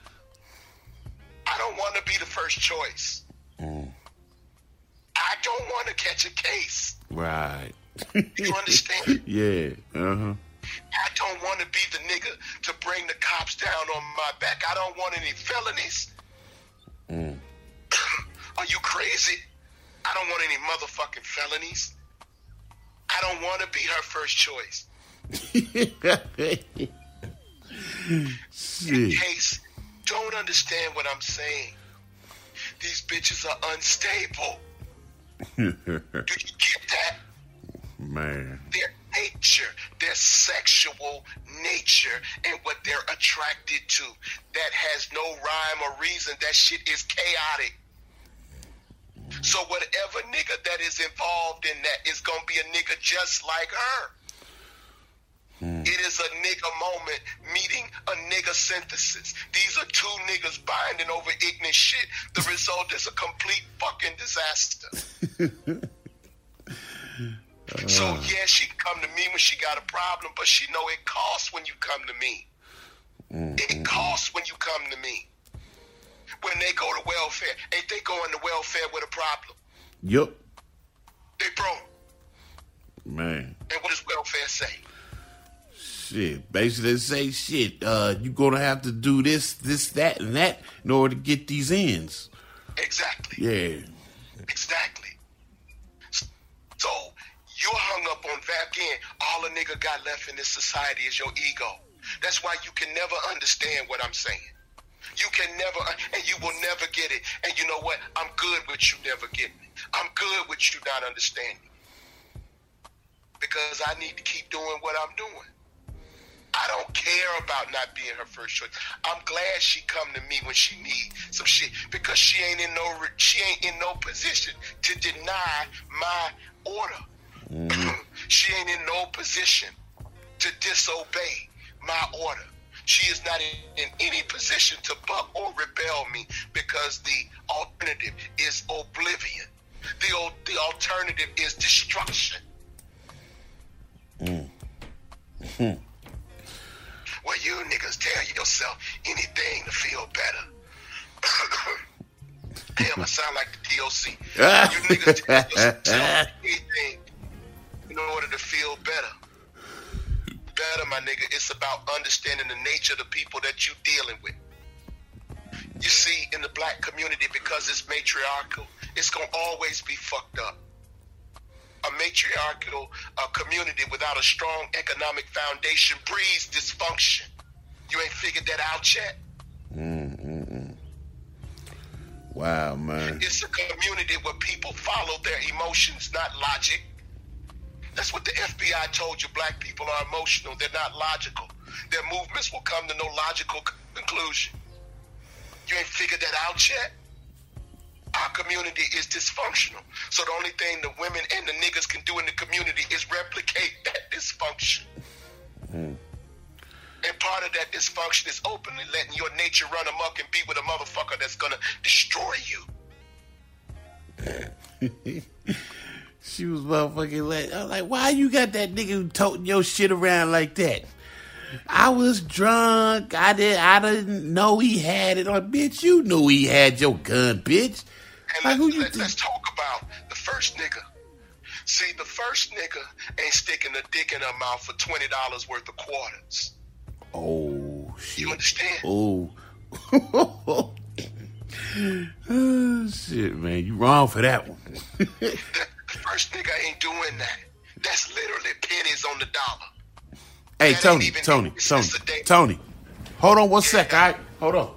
I don't want to be the first choice. Mm. I don't want to catch a case. Right. You understand? Yeah. Uh-huh. I don't want to be the nigga to bring the cops down on my back. I don't want any felonies. Mm. Are you crazy? I don't want any motherfucking felonies. I don't want to be her first choice. In case don't understand what I'm saying. These bitches are unstable. Do you get that? Man. Their nature, their sexual nature, and what they're attracted to, that has no rhyme or reason. That shit is chaotic. So whatever nigga that is involved in that is gonna be a nigga just like her. Hmm. It is a nigga moment meeting a nigga synthesis. These are two niggas binding over ignorant shit. The result is a complete fucking disaster. uh. So yeah, she can come to me when she got a problem, but she know it costs when you come to me. Mm-hmm. It costs when you come to me. When they go to welfare, ain't they going to welfare with a problem? Yup. They broke. Man. And what does welfare say? Shit. Basically they say, shit, uh, you're going to have to do this, this, that, and that in order to get these ends. Exactly. Yeah. Exactly. So, you're hung up on that again. All a nigga got left in this society is your ego. That's why you can never understand what I'm saying. You can never, and you will never get it. And you know what? I'm good with you never getting it. I'm good with you not understanding. Because I need to keep doing what I'm doing. I don't care about not being her first choice. I'm glad she come to me when she needs some shit, because she ain't in no she ain't in no position to deny my order. Mm-hmm. She ain't in no position to disobey my order. She is not in, in any position to buck or rebel me, because the alternative is oblivion. The, the alternative is destruction. Mm. Mm-hmm. Well, you niggas tell yourself anything to feel better. Damn, I sound like the D O C. You niggas tell yourself anything in order to feel better. Better, my nigga. It's about understanding the nature of the people that you're dealing with. You see, in the black community, because it's matriarchal, it's going to always be fucked up. A matriarchal uh, community without a strong economic foundation breeds dysfunction. You ain't figured that out yet? Mm-mm-mm. Wow, man. It's a community where people follow their emotions, not logic. That's what the F B I told you. Black people are emotional. They're not logical. Their movements will come to no logical conclusion. You ain't figured that out yet? Our community is dysfunctional. So the only thing the women and the niggas can do in the community is replicate that dysfunction. Mm. And part of that dysfunction is openly letting your nature run amok and be with a motherfucker that's gonna destroy you. She was motherfucking like, I was like, why you got that nigga toting your shit around like that? I was drunk. I did. I didn't know he had it. Like, bitch, you knew he had your gun, bitch. And like, let, who you let, let's talk about the first nigga. See, the first nigga ain't sticking a dick in her mouth for twenty dollars worth of quarters. Oh, shit. You understand? Oh. Oh, shit, man. You wrong for that one. the, the first nigga ain't doing that. That's literally pennies on the dollar. Hey, that Tony, Tony, Tony, Tony. Hold on one yeah. sec, all right? Hold on.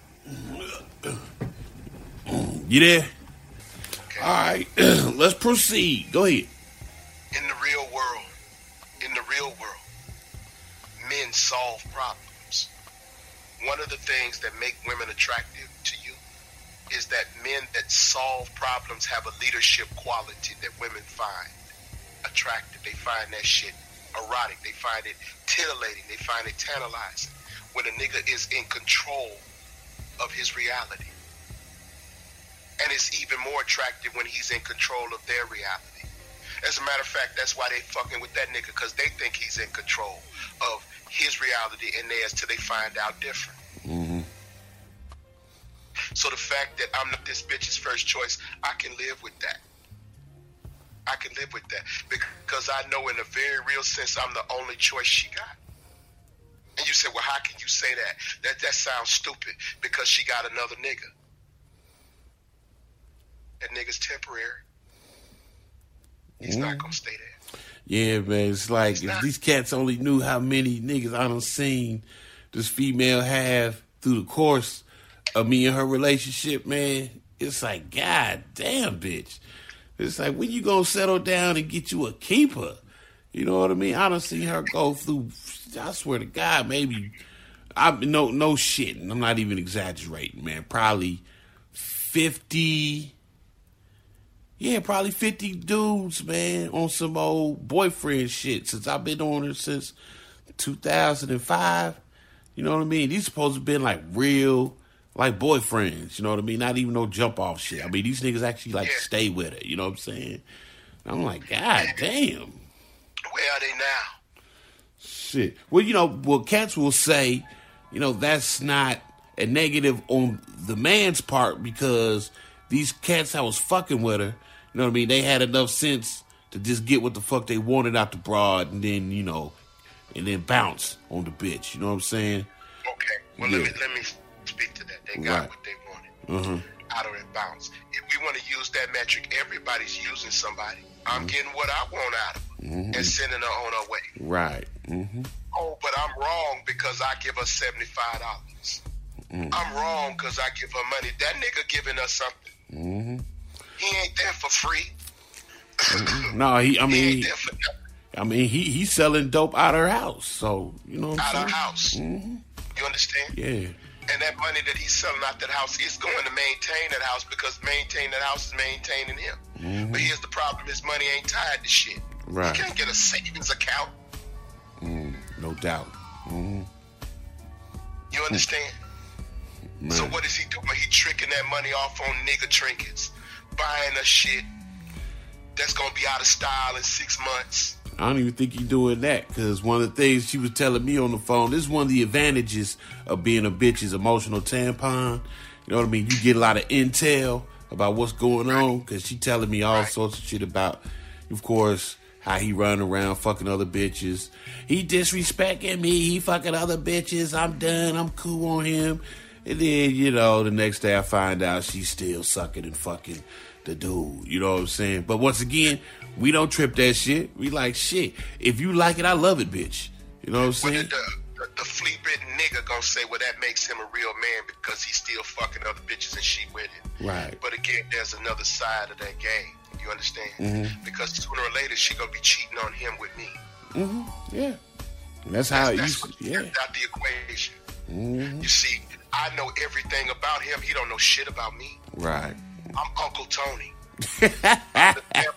You there? Okay. All right, let's proceed. Go ahead. In the real world, in the real world, men solve problems. one of the things that make women attractive to you is that men that solve problems have a leadership quality that women find attractive. They find that shit erotic. They find it titillating. They find it tantalizing. When a nigga is in control of his reality. And it's even more attractive when he's in control of their reality. As a matter of fact, that's why they fucking with that nigga, because they think he's in control of his reality and theirs till they find out different. Mm-hmm. So the fact that I'm not this bitch's first choice, I can live with that. I can live with that because I know in a very real sense I'm the only choice she got. And you say, well, how can you say that? That that sounds stupid because she got another nigga. That nigga's temporary. He's mm. not gonna stay there. Yeah, man. It's like He's if not. These cats only knew how many niggas I done seen this female have through the course of me and her relationship, man. It's like, God damn, bitch. It's like, when you gonna settle down and get you a keeper? You know what I mean? I done seen her go through, I swear to God, maybe, I no no shit, and I'm not even exaggerating, man. Probably fifty, yeah, probably fifty dudes, man, on some old boyfriend shit since I've been on her since two thousand five. You know what I mean? These supposed to have been like real, like boyfriends, you know what I mean? Not even no jump off shit. I mean, these niggas actually like yeah. stay with her, you know what I'm saying? And I'm like, God damn. Where are they now? Shit. Well, you know, well, cats will say, you know, that's not a negative on the man's part because these cats that was fucking with her, you know what I mean, they had enough sense to just get what the fuck they wanted out the broad and then, you know, and then bounce on the bitch. You know what I'm saying? Okay. Well, yeah. let me let me speak to that. They got right. what they wanted. Uh-huh. Out of that bounce. If we want to use that metric, everybody's using somebody. I'm mm-hmm. getting what I want out of her mm-hmm. and sending her on her way. Right. Mm-hmm. Oh, but I'm wrong because I give her seventy-five dollars. Mm-hmm. I'm wrong because I give her money. That nigga giving her something. Mm-hmm. He ain't there for free. Mm-hmm. No, he, I mean, he ain't there for nothing. I mean, he he's selling dope out her house. So, you know what I'm out saying? Out her house. Mm-hmm. You understand? Yeah. And that money that he's selling out that house is going to maintain that house because maintaining that house is maintaining him. Mm-hmm. But here's the problem. His money ain't tied to shit. Right. He can't get a savings account. Mm, no doubt. Mm-hmm. You understand? Man. So what is he doing? He tricking that money off on nigga trinkets, buying a shit that's going to be out of style in six months. I don't even think he's doing that because one of the things she was telling me on the phone, this is one of the advantages of being a bitch's emotional tampon. You know what I mean? You get a lot of intel about what's going on because she telling me all right. sorts of shit about, of course, how he run around fucking other bitches. He disrespecting me. He fucking other bitches. I'm done. I'm cool on him. And then, you know, the next day I find out she's still sucking and fucking the dude. You know what I'm saying? But once again, we don't trip that shit. We like, shit, if you like it, I love it, bitch. You know what I'm saying? Well, the, the, the flea-bitten nigga gonna say, well, that makes him a real man because he's still fucking other bitches and she with it. Right. But again, there's another side of that game. You understand? Mm-hmm. Because sooner or later, she gonna be cheating on him with me. Mm-hmm. Yeah. And that's how it used to, yeah. That's the equation. Mm-hmm. You see, I know everything about him. He don't know shit about me. Right. I'm Uncle Tony. I'm,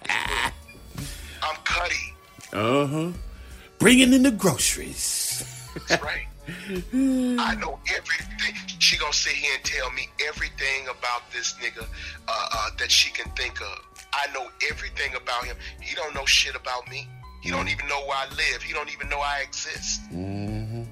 I'm Cuddy. Uh-huh. Bringing in the groceries. That's right. I know everything. She gonna sit here and tell me everything about this nigga uh, uh, that she can think of. I know everything about him. He don't know shit about me. He mm-hmm. don't even know where I live. He don't even know I exist. Mm-hmm.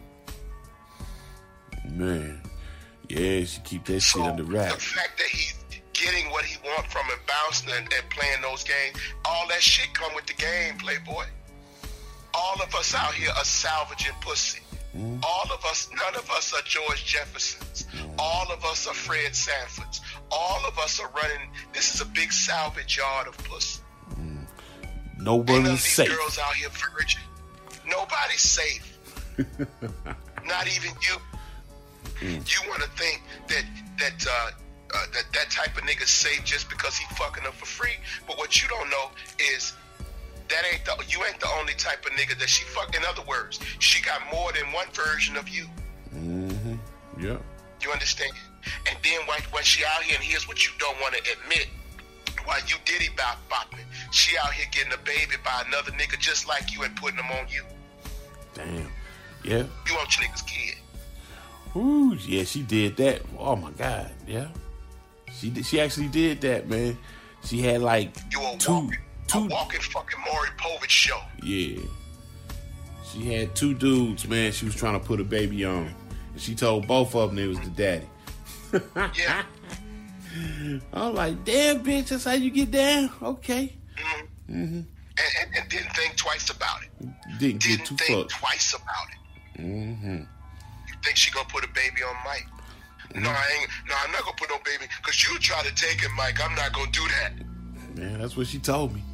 Man. Yeah, she keep that so shit under wraps. The fact that he's getting what he wants from it, bouncing and, and playing those games, all that shit come with the game, Playboy. All of us out here are salvaging pussy. Mm. All of us, none of us are George Jeffersons. Mm. All of us are Fred Sanfords. All of us are running. This is a big salvage yard of pussy. Mm. Nobody's safe. Girls out here virgin. Nobody's safe. Not even you. Mm. You want to think that that uh, uh, that that type of nigga's safe just because he fucking up for free? But what you don't know is that ain't the you ain't the only type of nigga that she fuck. In other words, she got more than one version of you. Mm-hmm. Yeah. You understand? And then when, when she out here, and here's what you don't want to admit, while you diddy bop bopping, she out here getting a baby by another nigga just like you and putting them on you. Damn. Yeah. You want your nigga's kid. Ooh, yeah, she did that. Oh my God, yeah. She did, she actually did that, man. She had like you a two, walking, two, a walking fucking Maury Povich show. Yeah. She had two dudes, man. She was trying to put a baby on. And she told both of them they was the daddy. Yeah. I'm like, damn, bitch, that's how you get down? Okay. Mm-hmm. Mm-hmm. And, and, and didn't think twice about it. Didn't, didn't get too think fucked. twice about it. Mm-hmm. You think she gonna put a baby on Mike? Mm-hmm. No, I ain't. No, I'm not gonna put no baby. Cause you try to take it, Mike. I'm not gonna do that. Man, that's what she told me.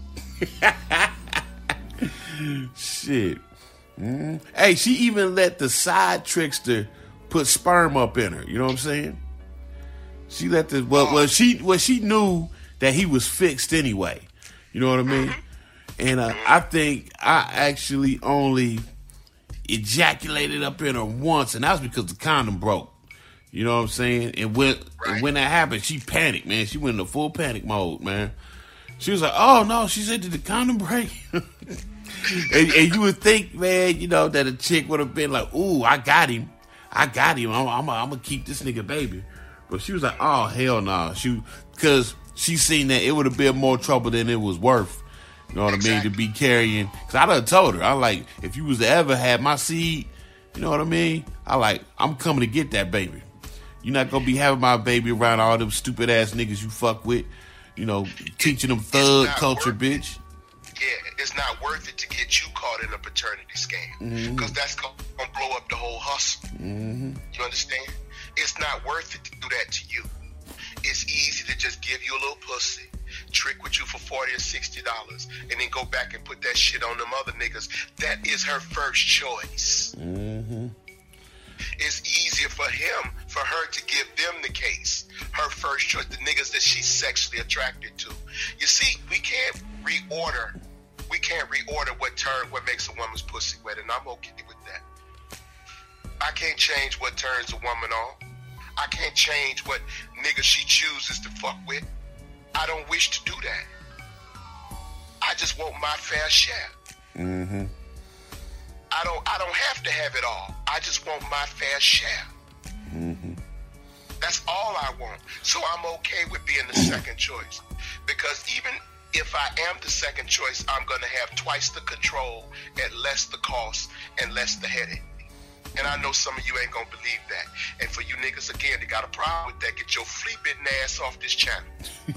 Shit. Mm-hmm. Hey, she even let the side trickster put sperm up in her. You know what I'm saying? She let the well, well she well she knew that he was fixed anyway. You know what I mean? And uh, I think I actually only ejaculated up in her once, and that was because the condom broke. You know what I'm saying? And when right. and when that happened, she panicked, man. She went into full panic mode, man. She was like, "Oh no," she said, "Did the condom break?" and, and you would think, man, you know, that a chick would have been like, "Ooh, I got him, I got him. I'm, I'm, I'm gonna keep this nigga baby." But she was like, "Oh hell no," nah. She because she seen that it would have been more trouble than it was worth. You know what exactly. I mean? To be carrying, because I done told her, I like, if you was to ever have my seed, you know what I mean? I like, I'm coming to get that baby. You're not gonna be having my baby around all them stupid ass niggas you fuck with, you know, teaching them thug culture, bitch. Yeah, it's not worth it to get you caught in a paternity scam, because mm-hmm. that's gonna blow up the whole hustle. Mm-hmm. You understand? It's not worth it to do that to you. It's easy to just give you a little pussy, trick with you for forty or sixty dollars, and then go back and put that shit on them other niggas. That is her first choice. Mm-hmm. It's easier for him, for her to give them the case. Her first choice, the niggas that she's sexually attracted to. You see, we can't reorder. We can't reorder what turn, what makes a woman's pussy wet, and I'm okay with that. I can't change what turns a woman on. I can't change what nigga she chooses to fuck with. I don't wish to do that. I just want my fair share. Mm-hmm. I don't I don't have to have it all. I just want my fair share. Mm-hmm. That's all I want. So I'm okay with being the second choice. Because even if I am the second choice, I'm going to have twice the control at less the cost and less the headache. And I know some of you ain't going to believe that. And for you niggas, again, they got a problem with that. Get your flea-bitten ass off this channel.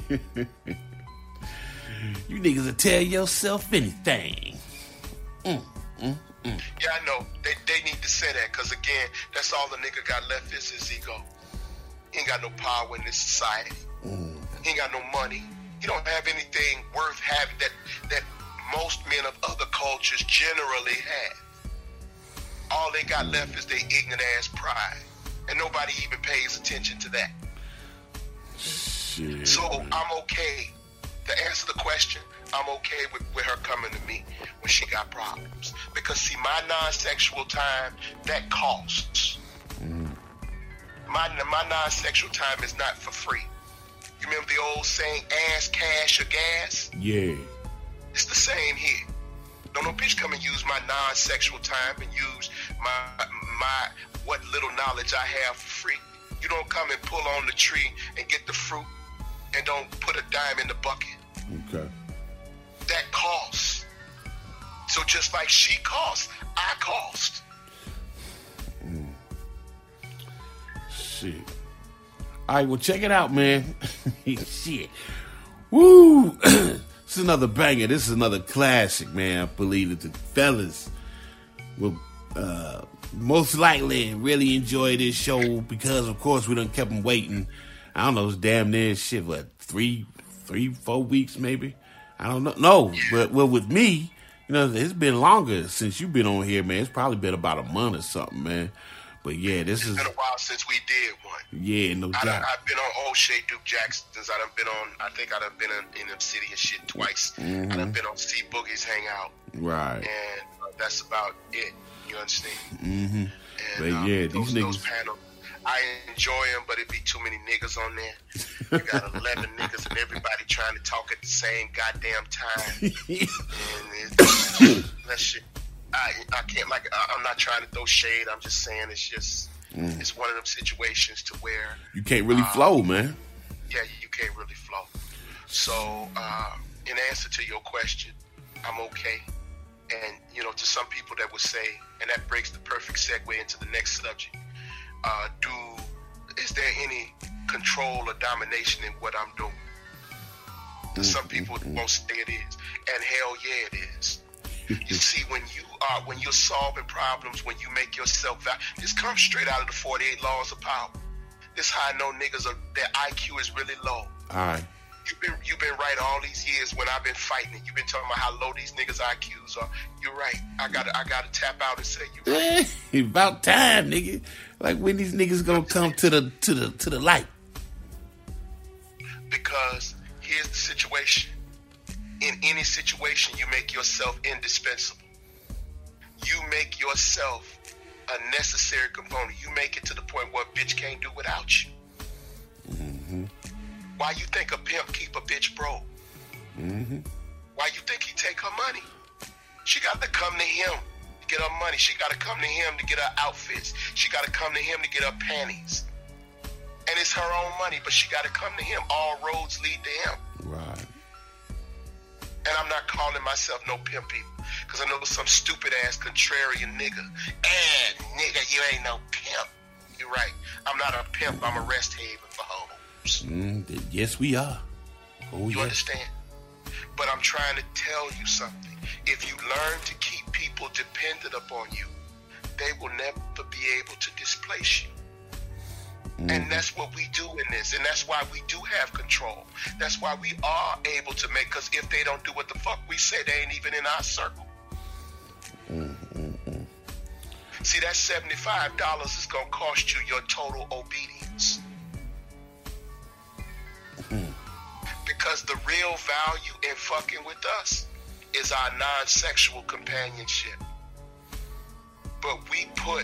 You niggas will tell yourself anything. Mm, mm, mm. Yeah, I know. They they need to say that, because, again, that's all the nigga got left is his ego. He ain't got no power in this society. Mm. He ain't got no money. He don't have anything worth having that, that most men of other cultures generally have. All they got left is their ignorant ass pride. And nobody even pays attention to that. Shit. So I'm okay. To answer the question, I'm okay with, with her coming to me when she got problems. Because, see, my non-sexual time, that costs. Mm. My, my non-sexual time is not for free. You remember the old saying, ass, cash, or gas? Yeah. It's the same here. Don't no bitch come and use my non-sexual time and use my my what little knowledge I have for free. You don't come and pull on the tree and get the fruit and don't put a dime in the bucket. Okay. That costs. So just like she costs, I cost. Mm. Shit. All right, well, check it out, man. Shit. Woo! This is another banger. This is another classic, man. I believe that the fellas will uh, most likely really enjoy this show because, of course, we done kept them waiting. I don't know, it's damn near shit, what, three, three, four weeks maybe? I don't know. No, but well, with me, you know, it's been longer since you've been on here, man. It's probably been about a month or something, man. But yeah, this it's is... It's been a while since we did one. Yeah, no I doubt. done, I've been on old Shay Duke Jackson's. I done been on, I think I done been in, in Obsidian shit twice. Mm-hmm. I done been on C Boogie's Hangout. Right. And uh, that's about it. You understand? Mm-hmm. And, but um, yeah, those, these niggas... those panels, I enjoy them, but it be too many niggas on there. You got eleven niggas and everybody trying to talk at the same goddamn time. And it's, that shit, I I can't like. I, I'm not trying to throw shade. I'm just saying it's just mm. it's one of them situations to where you can't really uh, flow, man. Yeah, you can't really flow. So, uh, in answer to your question, I'm okay. And you know, to some people that would say, and that breaks the perfect segue into the next subject. Uh, do is there any control or domination in what I'm doing? Mm-hmm. Some people won't say it is, and hell yeah, it is. You see, when you are when you're solving problems, when you make yourself val- this comes straight out of the forty-eight laws of power. This how I know niggas are their I Q is really low. All right. You've been you've been right all these years when I've been fighting it. You've been talking about how low these niggas I Qs are. You're right. I gotta I gotta tap out and say you right. About time, nigga. Like when these niggas gonna come to the to the to the light? Because here's the situation. In any situation, you make yourself indispensable. You make yourself a necessary component. You make it to the point where a bitch can't do without you. Mm-hmm. Why you think a pimp keep a bitch broke? Mm-hmm. Why you think he take her money? She got to come to him to get her money. She got to come to him to get her outfits. She got to come to him to get her panties. And it's her own money, but she got to come to him. All roads lead to him. Right. And I'm not calling myself no pimp people, because I know some stupid ass contrarian nigga. And nigga, you ain't no pimp. You're right. I'm not a pimp. I'm a rest haven for hoes. Mm, yes, we are. Oh, you yes. understand? But I'm trying to tell you something. If you learn to keep people dependent upon you, they will never be able to displace you. Mm-hmm. And that's what we do in this. And that's why we do have control. That's why we are able to make, because if they don't do what the fuck we say, they ain't even in our circle. Mm-hmm. See, that seventy-five dollars is going to cost you your total obedience. Mm-hmm. Because the real value in fucking with us is our non-sexual companionship. But we put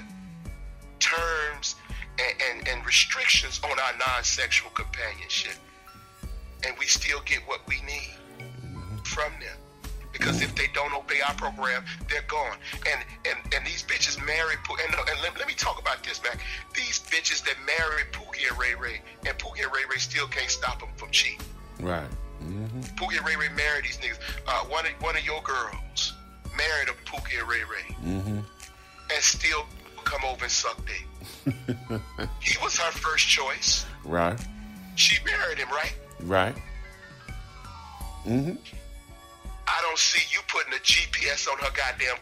terms and, and, and restrictions on our non-sexual companionship. And we still get what we need mm-hmm. from them. Because if they don't obey our program, they're gone. And and, and these bitches marry Pookie. And, and let, let me talk about this, man. These bitches that marry Pookie and Ray Ray, and Pookie and Ray Ray still can't stop them from cheating. Right. Mm-hmm. Pookie and Ray Ray married these niggas. Uh, one, of, one of your girls married a Pookie and Ray Ray. Mm-hmm. And still come over and suck dick. He was her first choice. Right. She married him, right? Right. Mm-hmm. I don't see you putting a G P S on her goddamn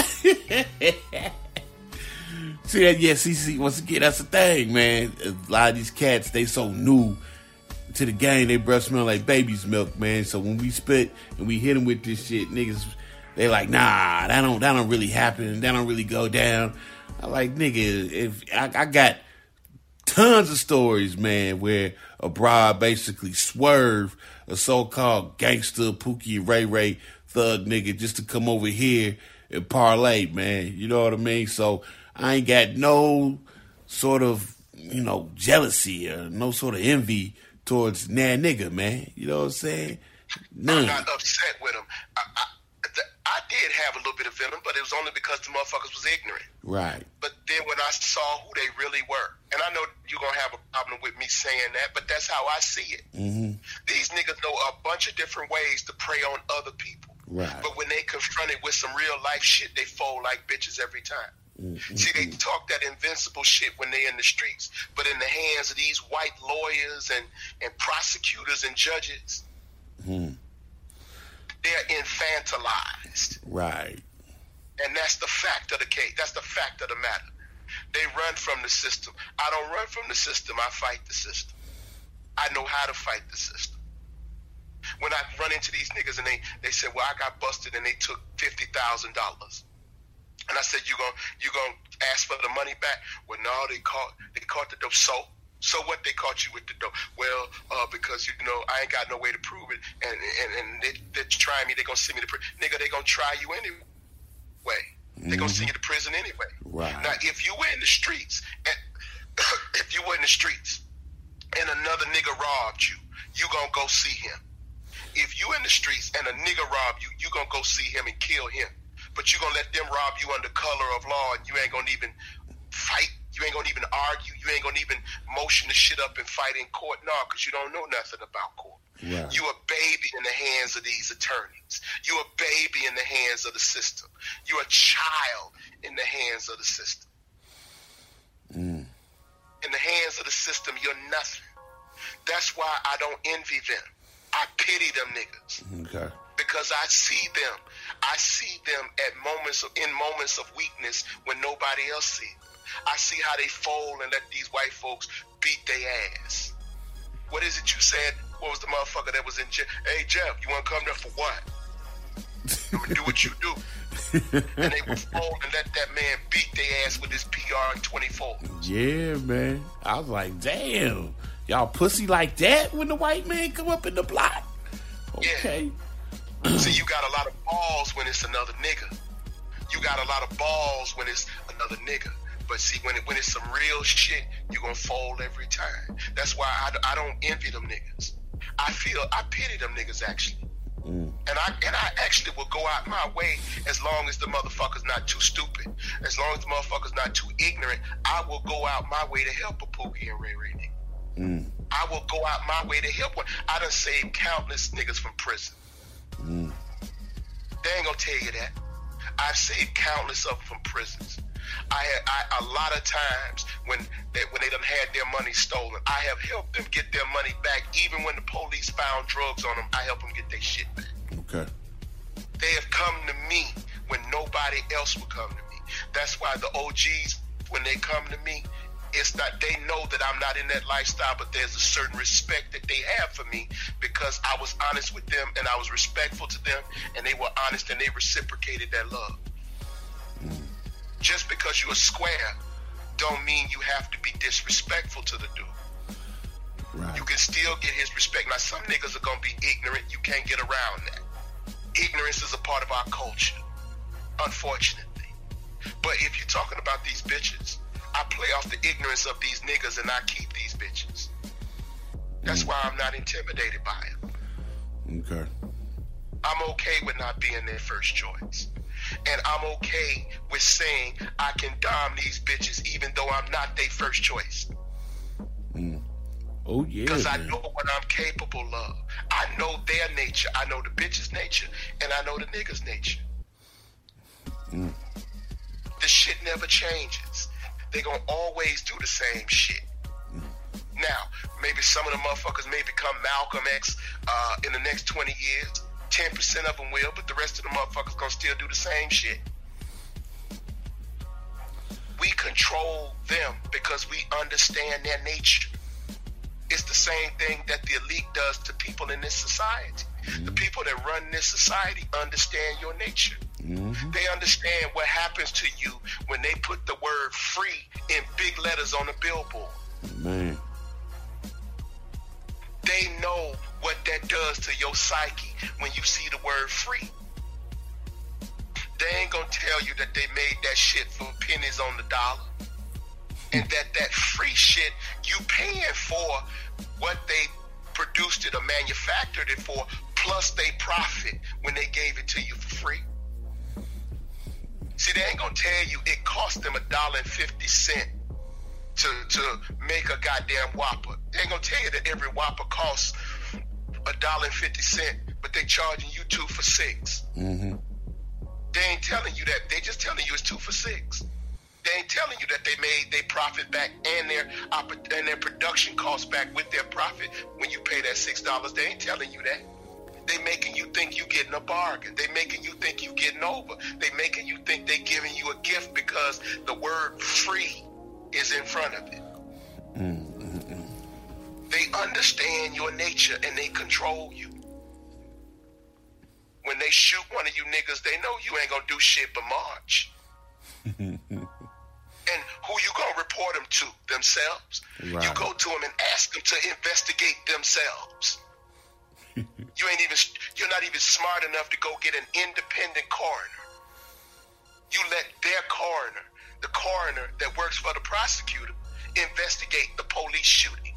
car. See that? Yeah, see, see, once again, that's the thing, man. A lot of these cats, they so new to the game, they breath smell like baby's milk, man. So when we spit and we hit them with this shit, niggas, they like, nah, that don't, that don't really happen. That don't really go down. I like, nigga, if I, I got tons of stories, man, where a broad basically swerved a so-called gangster Pookie and Ray Ray thug nigga just to come over here and parlay, man. You know what I mean? So I ain't got no sort of, you know, jealousy or no sort of envy towards that nigga, man. You know what I'm saying? None. I'm not upset with him. I, I, I did have a little bit of venom, but it was only because the motherfuckers was ignorant. Right. But then when I saw who they really were, and I know you're going to have a problem with me saying that, but that's how I see it. Mm-hmm. These niggas know a bunch of different ways to prey on other people. Right. But when they confronted with some real life shit, they fold like bitches every time. Mm-hmm. See, they talk that invincible shit when they in the streets, but in the hands of these white lawyers and, and prosecutors and judges, mm-hmm. they're infantilized. Right. And that's the fact of the case. That's the fact of the matter. They run from the system. I don't run from the system. I fight the system. I know how to fight the system. When I run into these niggas and they, they said, well, I got busted and they took fifty thousand dollars. And I said, you gonna, you gonna ask for the money back? Well, no, they caught, they caught the dope. So, so what? They caught you with the dope? Well, uh, because, you know, I ain't got no way to prove it. And, and, and they, they're trying me. They're gonna send me to prison. Nigga, they gonna try you anyway. They're mm-hmm. gonna send you to prison anyway. Right. Now, if you were in the streets, and if you were in the streets and another nigga robbed you, you gonna go see him. If you in the streets and a nigga robbed you, you gonna go see him and kill him. But you gonna let them rob you under color of law, and you ain't gonna even fight. You ain't gonna even argue. You ain't gonna even motion the shit up and fight in court. No, because you don't know nothing about court. Right. You a baby in the hands of these attorneys. You a baby in the hands of the system. You a child in the hands of the system. Mm. In the hands of the system, you're nothing. That's why I don't envy them. I pity them niggas. Okay. Because I see them. I see them at moments of, in moments of weakness when nobody else sees them. I see how they fold and let these white folks beat their ass. What is it you said? What was the motherfucker that was in jail? Hey, Jeff, you want to come there for what? I'm going to do what you do. And they would fold and let that man beat their ass with his P R twenty-four. Yeah, man. I was like, damn. Y'all pussy like that when the white man come up in the block? Okay. Yeah. See, you got a lot of balls when it's another nigga. You got a lot of balls when it's another nigga. But see, when it, when it's some real shit, you're going to fold every time. That's why I, I don't envy them niggas. I feel, I pity them niggas, actually. Mm. And I and I actually will go out my way as long as the motherfucker's not too stupid. As long as the motherfucker's not too ignorant, I will go out my way to help a Pookie and Ray Ray nigga. Mm. I will go out my way to help one. I done saved countless niggas from prison. Mm. They ain't gonna tell you that. I've saved countless of them from prisons. I had I, a lot of times when they, when they done had their money stolen, I have helped them get their money back. Even when the police found drugs on them, I helped them get their shit back. Okay. They have come to me when nobody else will come to me. That's why the O Gs, when they come to me, it's not, they know that I'm not in that lifestyle, but there's a certain respect that they have for me because I was honest with them and I was respectful to them, and they were honest and they reciprocated that love. Mm. Just because you're a square don't mean you have to be disrespectful to the dude. Right. You can still get his respect. Now, some niggas are going to be ignorant. You can't get around that. Ignorance is a part of our culture, unfortunately. But if you're talking about these bitches, I play off the ignorance of these niggas and I keep these bitches. That's mm. why I'm not intimidated by them. Okay. I'm okay with not being their first choice. And I'm okay with saying I can dom these bitches even though I'm not their first choice. Mm. Oh, yeah. Because I know what I'm capable of. I know their nature. I know the bitch's nature. And I know the nigga's nature. Mm. The shit never changes. They gonna always do the same shit. Mm. Now, maybe some of the motherfuckers may become Malcolm X uh, in the next twenty years. ten percent of them will, but the rest of the motherfuckers gonna still do the same shit. We control them because we understand their nature. It's the same thing that the elite does to people in this society. Mm-hmm. The people that run this society understand your nature. Mm-hmm. They understand what happens to you when they put the word free in big letters on the billboard. Man. They know what that does to your psyche when you see the word free. They ain't gonna tell you that they made that shit for pennies on the dollar. And that that free shit, you paying for what they produced it or manufactured it for, plus they profit when they gave it to you for free. See, they ain't gonna tell you it cost them a dollar and fifty cent to to make a goddamn Whopper. They ain't gonna tell you that every Whopper costs a dollar and fifty cent, but they charging you two for six. Mm-hmm. They ain't telling you that. They just telling you it's two for six. They ain't telling you that they made their profit back and their and their production costs back with their profit when you pay that six dollars. They ain't telling you that. They making you think you getting a bargain. They making you think you getting over. They making you think they giving you a gift because the word free is in front of it. Mm-hmm. They understand your nature and they control you. When they shoot one of you niggas, they know you ain't gonna do shit but march. And who you gonna report them to? Themselves. Right. You go to them and ask them to investigate themselves. You ain't even, you're not even smart enough to go get an independent coroner. You let their coroner, the coroner that works for the prosecutor, investigate the police shooting.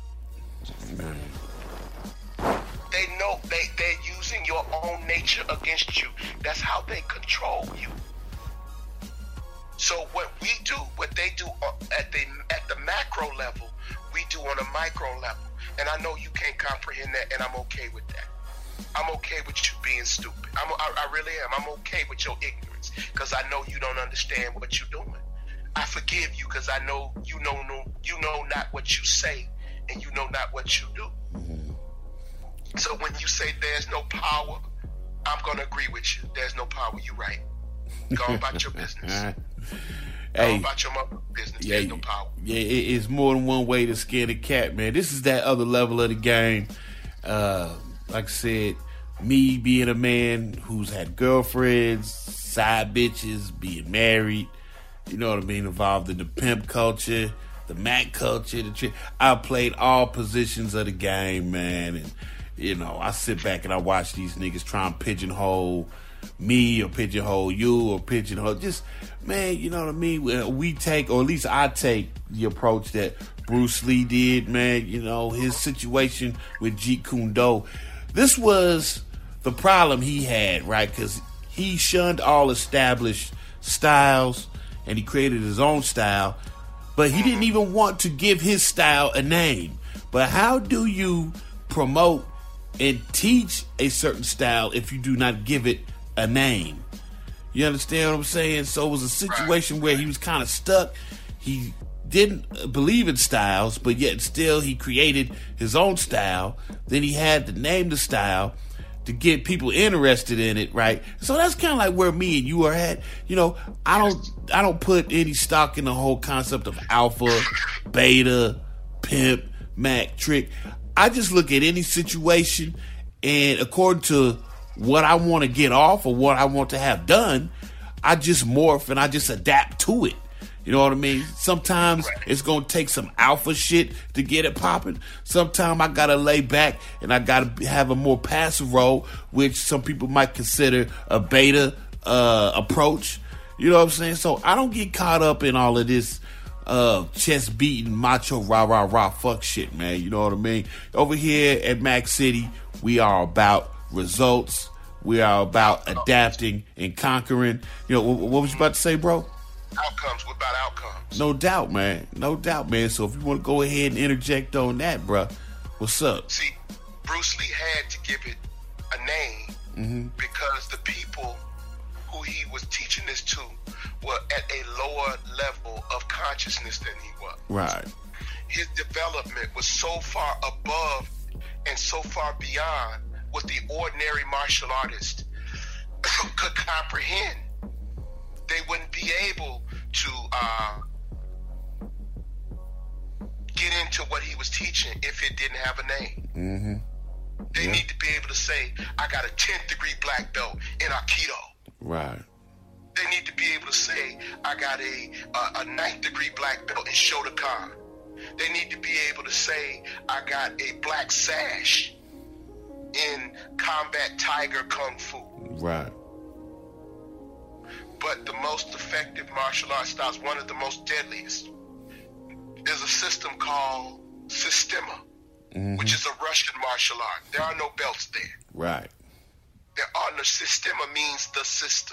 They know they, they're using your own nature against you. That's how they control you. So what we do, what they do at the at the macro level, we do on a micro level. And I know you can't comprehend that, and I'm okay with that. I'm okay with you being stupid. I'm, I, I really am. I'm okay with your ignorance because I know you don't understand what you're doing. I forgive you because I know you know no, you know not what you say, and you know not what you do. Mm-hmm. So when you say there's no power, I'm gonna agree with you. There's no power. You're right. Go on about your business. Go Hey, on about your mother business. Yeah, There's no power. Yeah, it, it's more than one way to skin a cat, man. This is that other level of the game. Uh, like I said, me being a man who's had girlfriends, side bitches, being married, you know what I mean, involved in the pimp culture, the Mac culture, the tri- I played all positions of the game, man, and you know, I sit back and I watch these niggas try and pigeonhole me or pigeonhole you or pigeonhole just, man, you know what I mean? We take, or at least I take the approach that Bruce Lee did, man, you know, his situation with Jeet Kune Do. This was the problem he had, right? Because he shunned all established styles and he created his own style, but he didn't even want to give his style a name. But how do you promote and teach a certain style if you do not give it a name? You understand what I'm saying? So it was a situation where he was kind of stuck. He didn't believe in styles, but yet still he created his own style. Then he had to name the style to get people interested in it, right? So that's kind of like where me and you are at. You know, I don't, I don't put any stock in the whole concept of alpha, beta, pimp, Mac, trick. I just look at any situation and according to what I want to get off or what I want to have done, I just morph and I just adapt to it. You know what I mean? Sometimes it's going to take some alpha shit to get it popping. Sometimes I got to lay back and I got to have a more passive role, which some people might consider a beta uh, approach. You know what I'm saying? So I don't get caught up in all of this uh, chest beating, macho, rah, rah, rah, fuck shit, man. You know what I mean? Over here at Mac City, we are about results. We are about adapting and conquering. You know, what, what was you about to say, bro? Outcomes. What about outcomes? No doubt, man. No doubt, man. So if you want to go ahead and interject on that, bro, what's up? See, Bruce Lee had to give it a name mm-hmm. because the people who he was teaching this to were at a lower level of consciousness than he was. Right. His development was so far above and so far beyond what the ordinary martial artist could comprehend. They wouldn't be able to uh, get into what he was teaching if it didn't have a name. Mm-hmm. They yeah. need to be able to say, I got a tenth degree black belt in Aikido. Right. They need to be able to say, I got a, a, a ninth degree black belt in Shotokan. They need to be able to say, I got a black sash in Combat Tiger Kung Fu. Right. But the most effective martial arts styles, one of the most deadliest, is a system called Sistema, mm-hmm. which is a Russian martial art. There are no belts there. Right. There are no, Sistema means the system.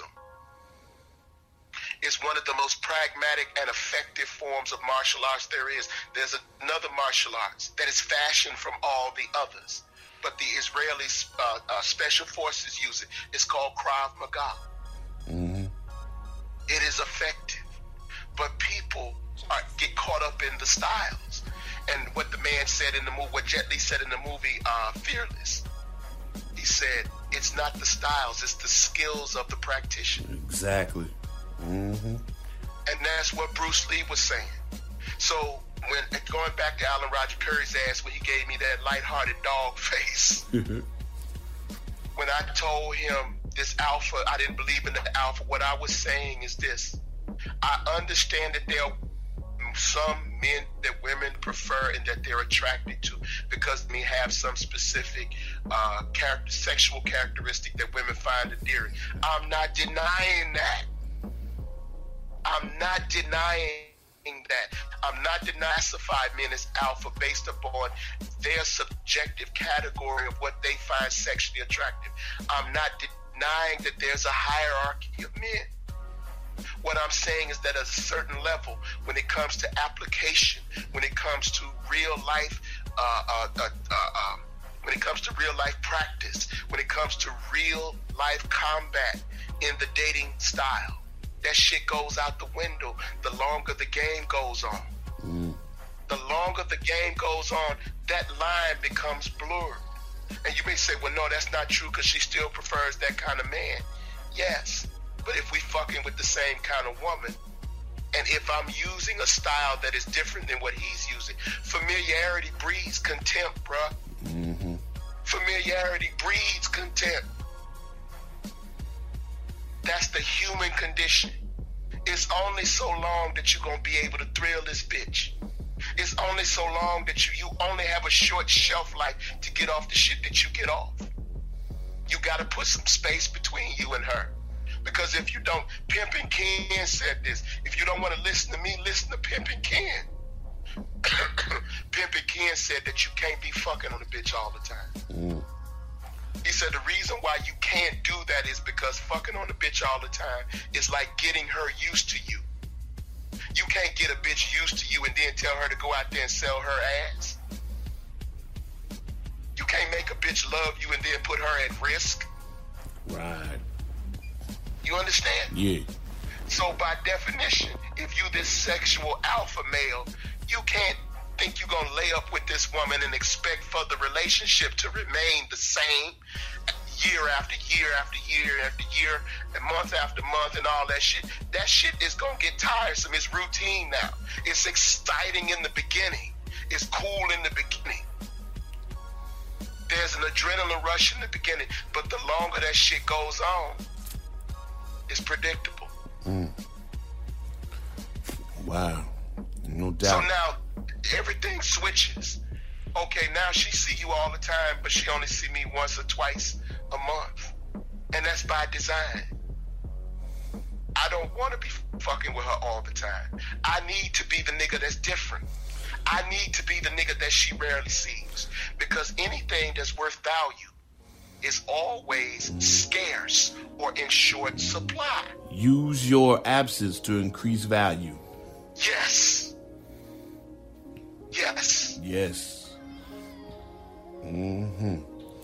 It's one of the most pragmatic and effective forms of martial arts there is. There's another martial arts that is fashioned from all the others, but the Israeli uh, uh, special forces use it. It's called Krav Maga. Mm-hmm. It is effective, but people are, get caught up in the styles. And what the man said in the movie, what Jet Li said in the movie uh, Fearless, he said, it's not the styles, it's the skills of the practitioner. Exactly. Mm-hmm. And that's what Bruce Lee was saying. So when going back to Alan Roger Curry's ass when he gave me that lighthearted dog face, when I told him this alpha, I didn't believe in the alpha. What I was saying is this. I understand that there are some men that women prefer and that they're attracted to because they have some specific uh, character, sexual characteristic that women find endearing. I'm not denying that. I'm not denying that. I'm not denying men as alpha based upon their subjective category of what they find sexually attractive. I'm not denying that there's a hierarchy of men. What I'm saying is that at a certain level, when it comes to application, when it comes to real life, uh, uh, uh, uh, um, when it comes to real life practice, when it comes to real life combat in the dating style, that shit goes out the window the longer the game goes on. Mm. The longer the game goes on, that line becomes blurred. And you may say, well, no, that's not true because she still prefers that kind of man. Yes, but if we fucking with the same kind of woman, and if I'm using a style that is different than what he's using, familiarity breeds contempt, bruh. Mm-hmm. Familiarity breeds contempt. That's the human condition. It's only so long that you're going to be able to thrill this bitch. It's only so long that you, you only have a short shelf life to get off the shit that you get off. You got to put some space between you and her. Because if you don't, Pimpin' Ken said this, if you don't want to listen to me, listen to Pimpin' Ken. Pimpin' Ken said that you can't be fucking on a bitch all the time. Mm. He said the reason why you can't do that is because fucking on a bitch all the time is like getting her used to you. You can't get a bitch used to you and then tell her to go out there and sell her ass. You can't make a bitch love you and then put her at risk. Right. You understand? Yeah. So by definition, if you this sexual alpha male, you can't think you're going to lay up with this woman and expect for the relationship to remain the same year after year after year after year and month after month and all that shit. That shit is going to get tiresome. It's routine now. It's exciting in the beginning. It's cool in the beginning. There's an adrenaline rush in the beginning, but the longer that shit goes on, it's predictable. Mm. Wow. No doubt. So now everything switches. Okay, now she see you all the time, but she only see me once or twice a month. And that's by design. I don't want to be fucking with her all the time. I need to be the nigga that's different. I need to be the nigga that she rarely sees. Because anything that's worth value is always scarce or in short supply. Use your absence to increase value. Yes. Yes. Yes. Mm-hmm.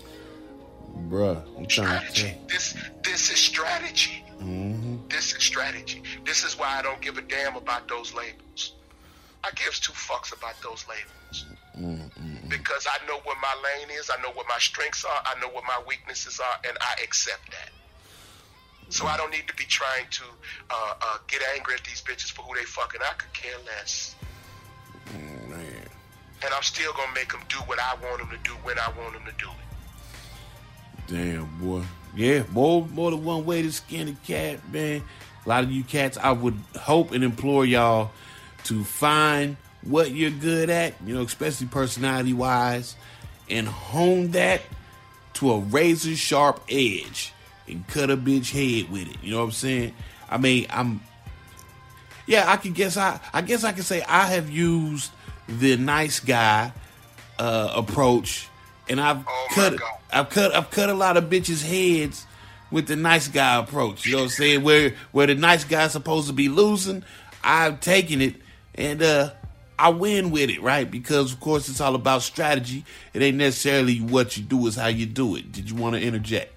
Bruh, I'm trying to strategy. This this is strategy. Mm-hmm. This is strategy. This is why I don't give a damn about those labels. I gives two fucks about those labels. Mm-hmm. Because I know what my lane is, I know what my strengths are, I know what my weaknesses are, and I accept that. So I don't need to be trying to uh, uh, get angry at these bitches for who they fucking. I could care less. Mm, man. And I'm still going to make them do what I want them to do when I want them to do it. Damn, boy. Yeah, more, more than one way to skin a cat, man. A lot of you cats, I would hope and implore y'all to find what you're good at, you know, especially personality-wise, and hone that to a razor-sharp edge and cut a bitch head with it. You know what I'm saying? I mean, I'm... Yeah, I can guess I... I guess I can say I have used the nice guy uh, approach, and I've oh cut... I've cut I've cut a lot of bitches' heads with the nice guy approach. You know what I'm saying? Where where the nice guy's supposed to be losing, I've taken it and uh, I win with it, right? Because of course it's all about strategy. It ain't necessarily what you do, it's how you do it. Did you want to interject?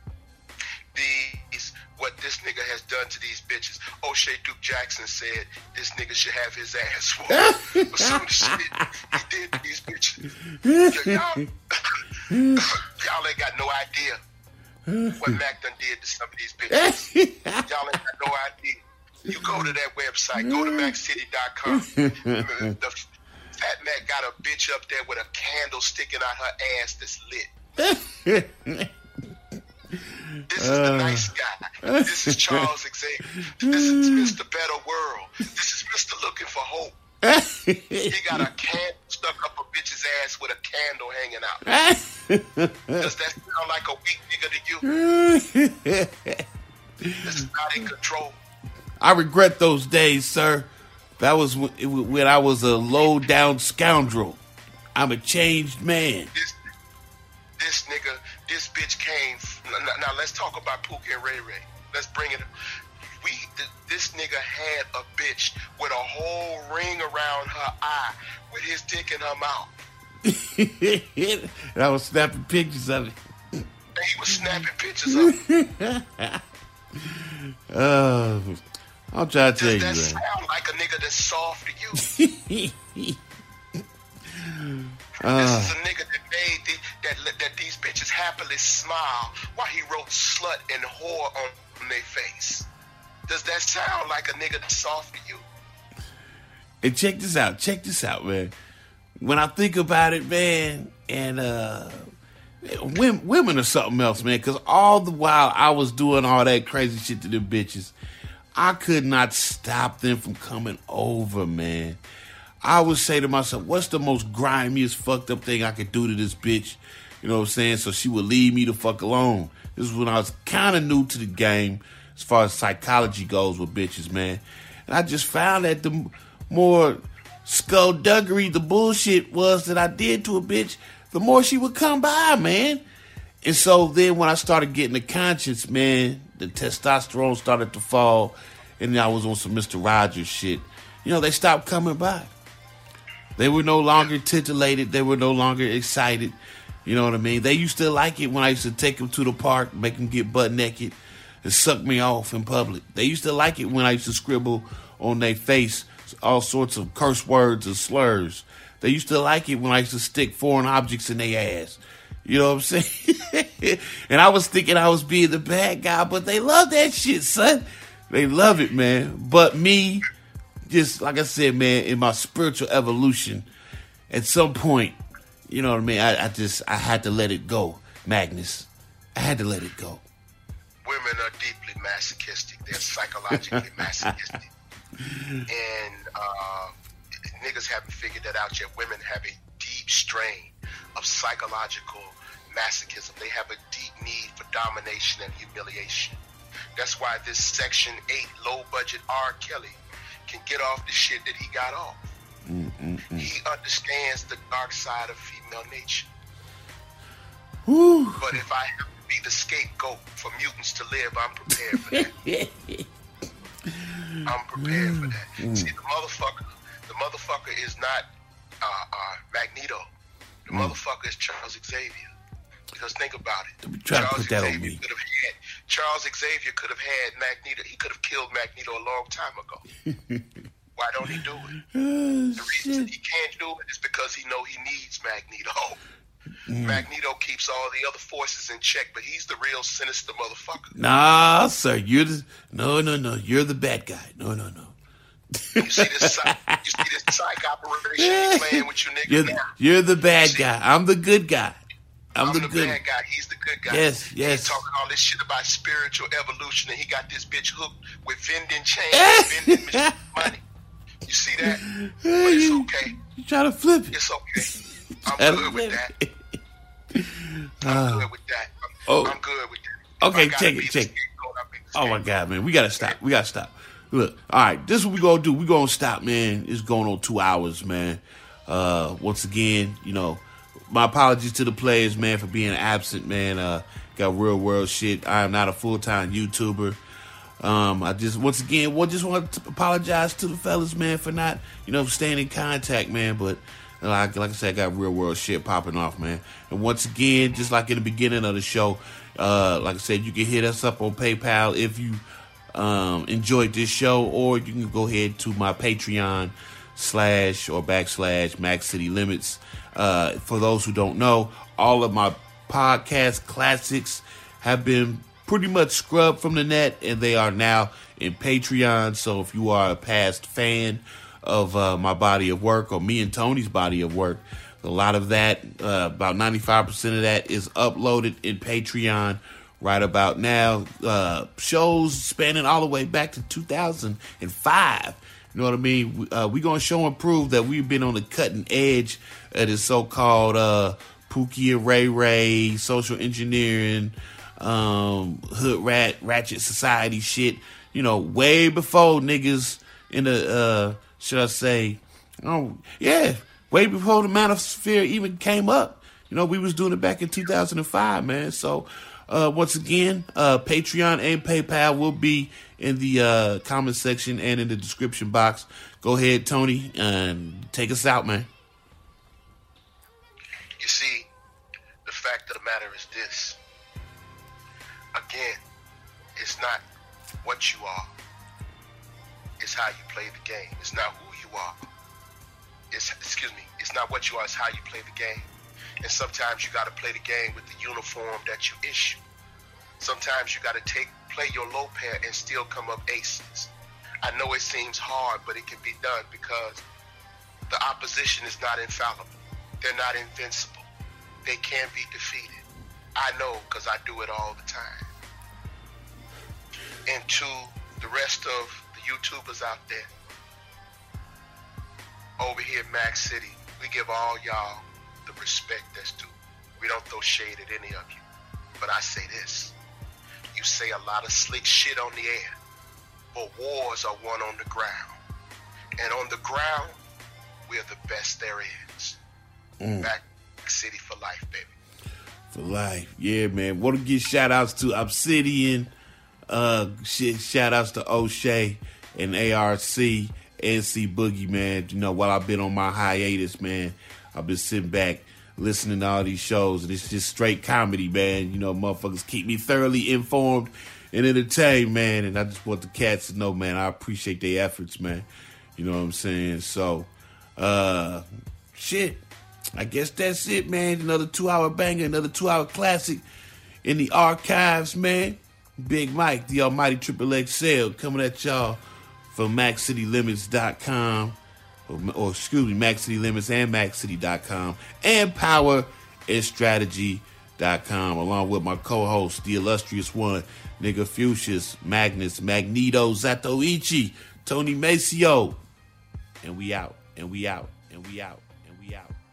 These what this nigga has done to these bitches. O'Shea Duke Jackson said this nigga should have his ass whooped. But some of the shit he did to these bitches. Y'all, y'all ain't got no idea what Mac done did to some of these bitches. Y'all ain't got no idea. You go to that website, go to mac city dot com. The Fat Mac got a bitch up there with a candle sticking out her ass that's lit. This is the nice guy. This is Charles Xavier. This is Mister Better World. This is Mister Looking for Hope. He got a candle stuck up a bitch's ass with a candle hanging out. Does that sound like a weak nigga to you? This is not in control. I regret those days, sir. That was when, when I was a low down scoundrel. I'm a changed man. This, this nigga, this bitch came. Now, now let's talk about Pookie and Ray Ray. Let's bring it. We this nigga had a bitch with a whole ring around her eye with his dick in her mouth. And I was snapping pictures of it. And he was snapping pictures of it. uh, I'll try to tell you, Does that man. sound like a nigga that's soft to you? uh, This is a nigga that made the, that that these bitches happily smile while he wrote slut and whore on, on their face. Does that sound like a nigga that's soft to you? And check this out. Check this out, man. When I think about it, man, and uh, women, women are something else, man. Because all the while I was doing all that crazy shit to them bitches, I could not stop them from coming over, man. I would say to myself, what's the most grimiest, fucked up thing I could do to this bitch? You know what I'm saying? So she would leave me the fuck alone. This is when I was kind of new to the game as far as psychology goes with bitches, man. And I just found that the more skullduggery the bullshit was that I did to a bitch, the more she would come by, man. And so then when I started getting the conscience, man, the testosterone started to fall, and I was on some Mister Rogers shit. You know, they stopped coming by. They were no longer titillated. They were no longer excited. You know what I mean? They used to like it when I used to take them to the park, make them get butt naked, and suck me off in public. They used to like it when I used to scribble on their face all sorts of curse words and slurs. They used to like it when I used to stick foreign objects in their ass. You know what I'm saying? And I was thinking I was being the bad guy, but they love that shit, son. They love it, man. But me, just like I said, man, in my spiritual evolution, at some point, you know what I mean? I, I just, I had to let it go, Magnus. I had to let it go. Women are deeply masochistic. They're psychologically masochistic. And uh, niggas haven't figured that out yet. Women have a deep strain of psychological masochism. They have a deep need for domination and humiliation. That's why this Section eight low-budget R. Kelly can get off the shit that he got off. Mm-mm-mm. He understands the dark side of female nature. Whew. But if I have to be the scapegoat for mutants to live, I'm prepared for that. I'm prepared for that. Mm. See, the motherfucker, the motherfucker is not uh, uh, Magneto. The mm. motherfucker is Charles Xavier. Because think about it. Try Charles to put that Xavier on me. could have had, Charles Xavier could have had Magneto. He could have killed Magneto a long time ago. Why don't he do it? Oh, the reason he can't do it is because he know he needs Magneto. Mm. Magneto keeps all the other forces in check, but he's the real sinister motherfucker. Nah, sir, you're the no, no, no. You're the bad guy. No, no, no. You see this? Psych, you see this psych operation he's playing with you niggas You're, now? you're the bad see, guy. I'm the good guy. I'm, I'm the, the good bad guy. He's the good guy. Yes, yes. He's talking all this shit about spiritual evolution, and he got this bitch hooked with vending chains, vending machine money. You see that? But it's okay. You try to flip it. It's okay. I'm good with that. I'm uh, good with that. I'm, oh. I'm good with that. Okay, check it, check it. Oh my God, man, we gotta stop. We gotta stop. Look, all right, this is what we gonna do. We gonna stop, man. It's going on two hours, man. Uh, once again, you know, my apologies to the players, man, for being absent, man. Uh, got real world shit. I am not a full time YouTuber. Um, I just once again, well, just want to apologize to the fellas, man, for not, you know, staying in contact, man. But like, like I said, I got real world shit popping off, man. And once again, just like in the beginning of the show, uh, like I said, you can hit us up on PayPal if you um, enjoyed this show, or you can go ahead to my Patreon slash or backslash Max City Limits. Uh, for those who don't know, all of my podcast classics have been pretty much scrubbed from the net, and they are now in Patreon. So if you are a past fan of uh, my body of work, or me and Tony's body of work, a lot of that, uh, about ninety-five percent of that is uploaded in Patreon right about now. Uh, shows spanning all the way back to two thousand five. You know what I mean? Uh, we're going to show and prove that we've been on the cutting edge of this so-called uh, Pookie and Ray Ray, social engineering, um, hood rat, ratchet society shit. You know, way before niggas in the uh, should I say, oh, yeah, way before the Manosphere even came up. You know, we was doing it back in two thousand five, man. So, uh, once again, uh, Patreon and PayPal will be in the uh, comment section and in the description box. Go ahead, Tony, and take us out, man. You see, the fact of the matter is this. Again, it's not what you are. It's how you play the game. It's not who you are. It's, excuse me, it's not what you are, it's how you play the game. And sometimes you got to play the game with the uniform that you issue. Sometimes you got to take play your low pair and still come up aces. I know it seems hard, but it can be done because the opposition is not infallible. They're not invincible. They can be defeated. I know because I do it all the time. And to the rest of the YouTubers out there, over here in Mac City, we give all y'all the respect that's due. We don't throw shade at any of you. But I say this. You say a lot of slick shit on the air, but wars are won on the ground. And on the ground, we're the best there is. Mm. Mac City for life, baby. For life. Yeah, man. Want to give shout outs to Obsidian, uh, shit, shout outs to O'Shea and A R C, N C Boogie, man. You know, while I've been on my hiatus, man, I've been sitting back listening to all these shows, and it's just straight comedy, man. You know, motherfuckers keep me thoroughly informed and entertained, man. And I just want the cats to know, man, I appreciate their efforts, man. You know what I'm saying? So, uh, shit. I guess that's it, man. Another two-hour banger, another two-hour classic in the archives, man. Big Mike, the almighty Triple X L, coming at y'all from Mac City Limits dot com. Or, or excuse me, Mac City Limits and Mac City dot com and Power and Strategy dot com, along with my co-host, the illustrious one, Nigga Fuchsius, Magnus, Magneto, Zatoichi, Tony Maceo. And we out, and we out, and we out, and we out.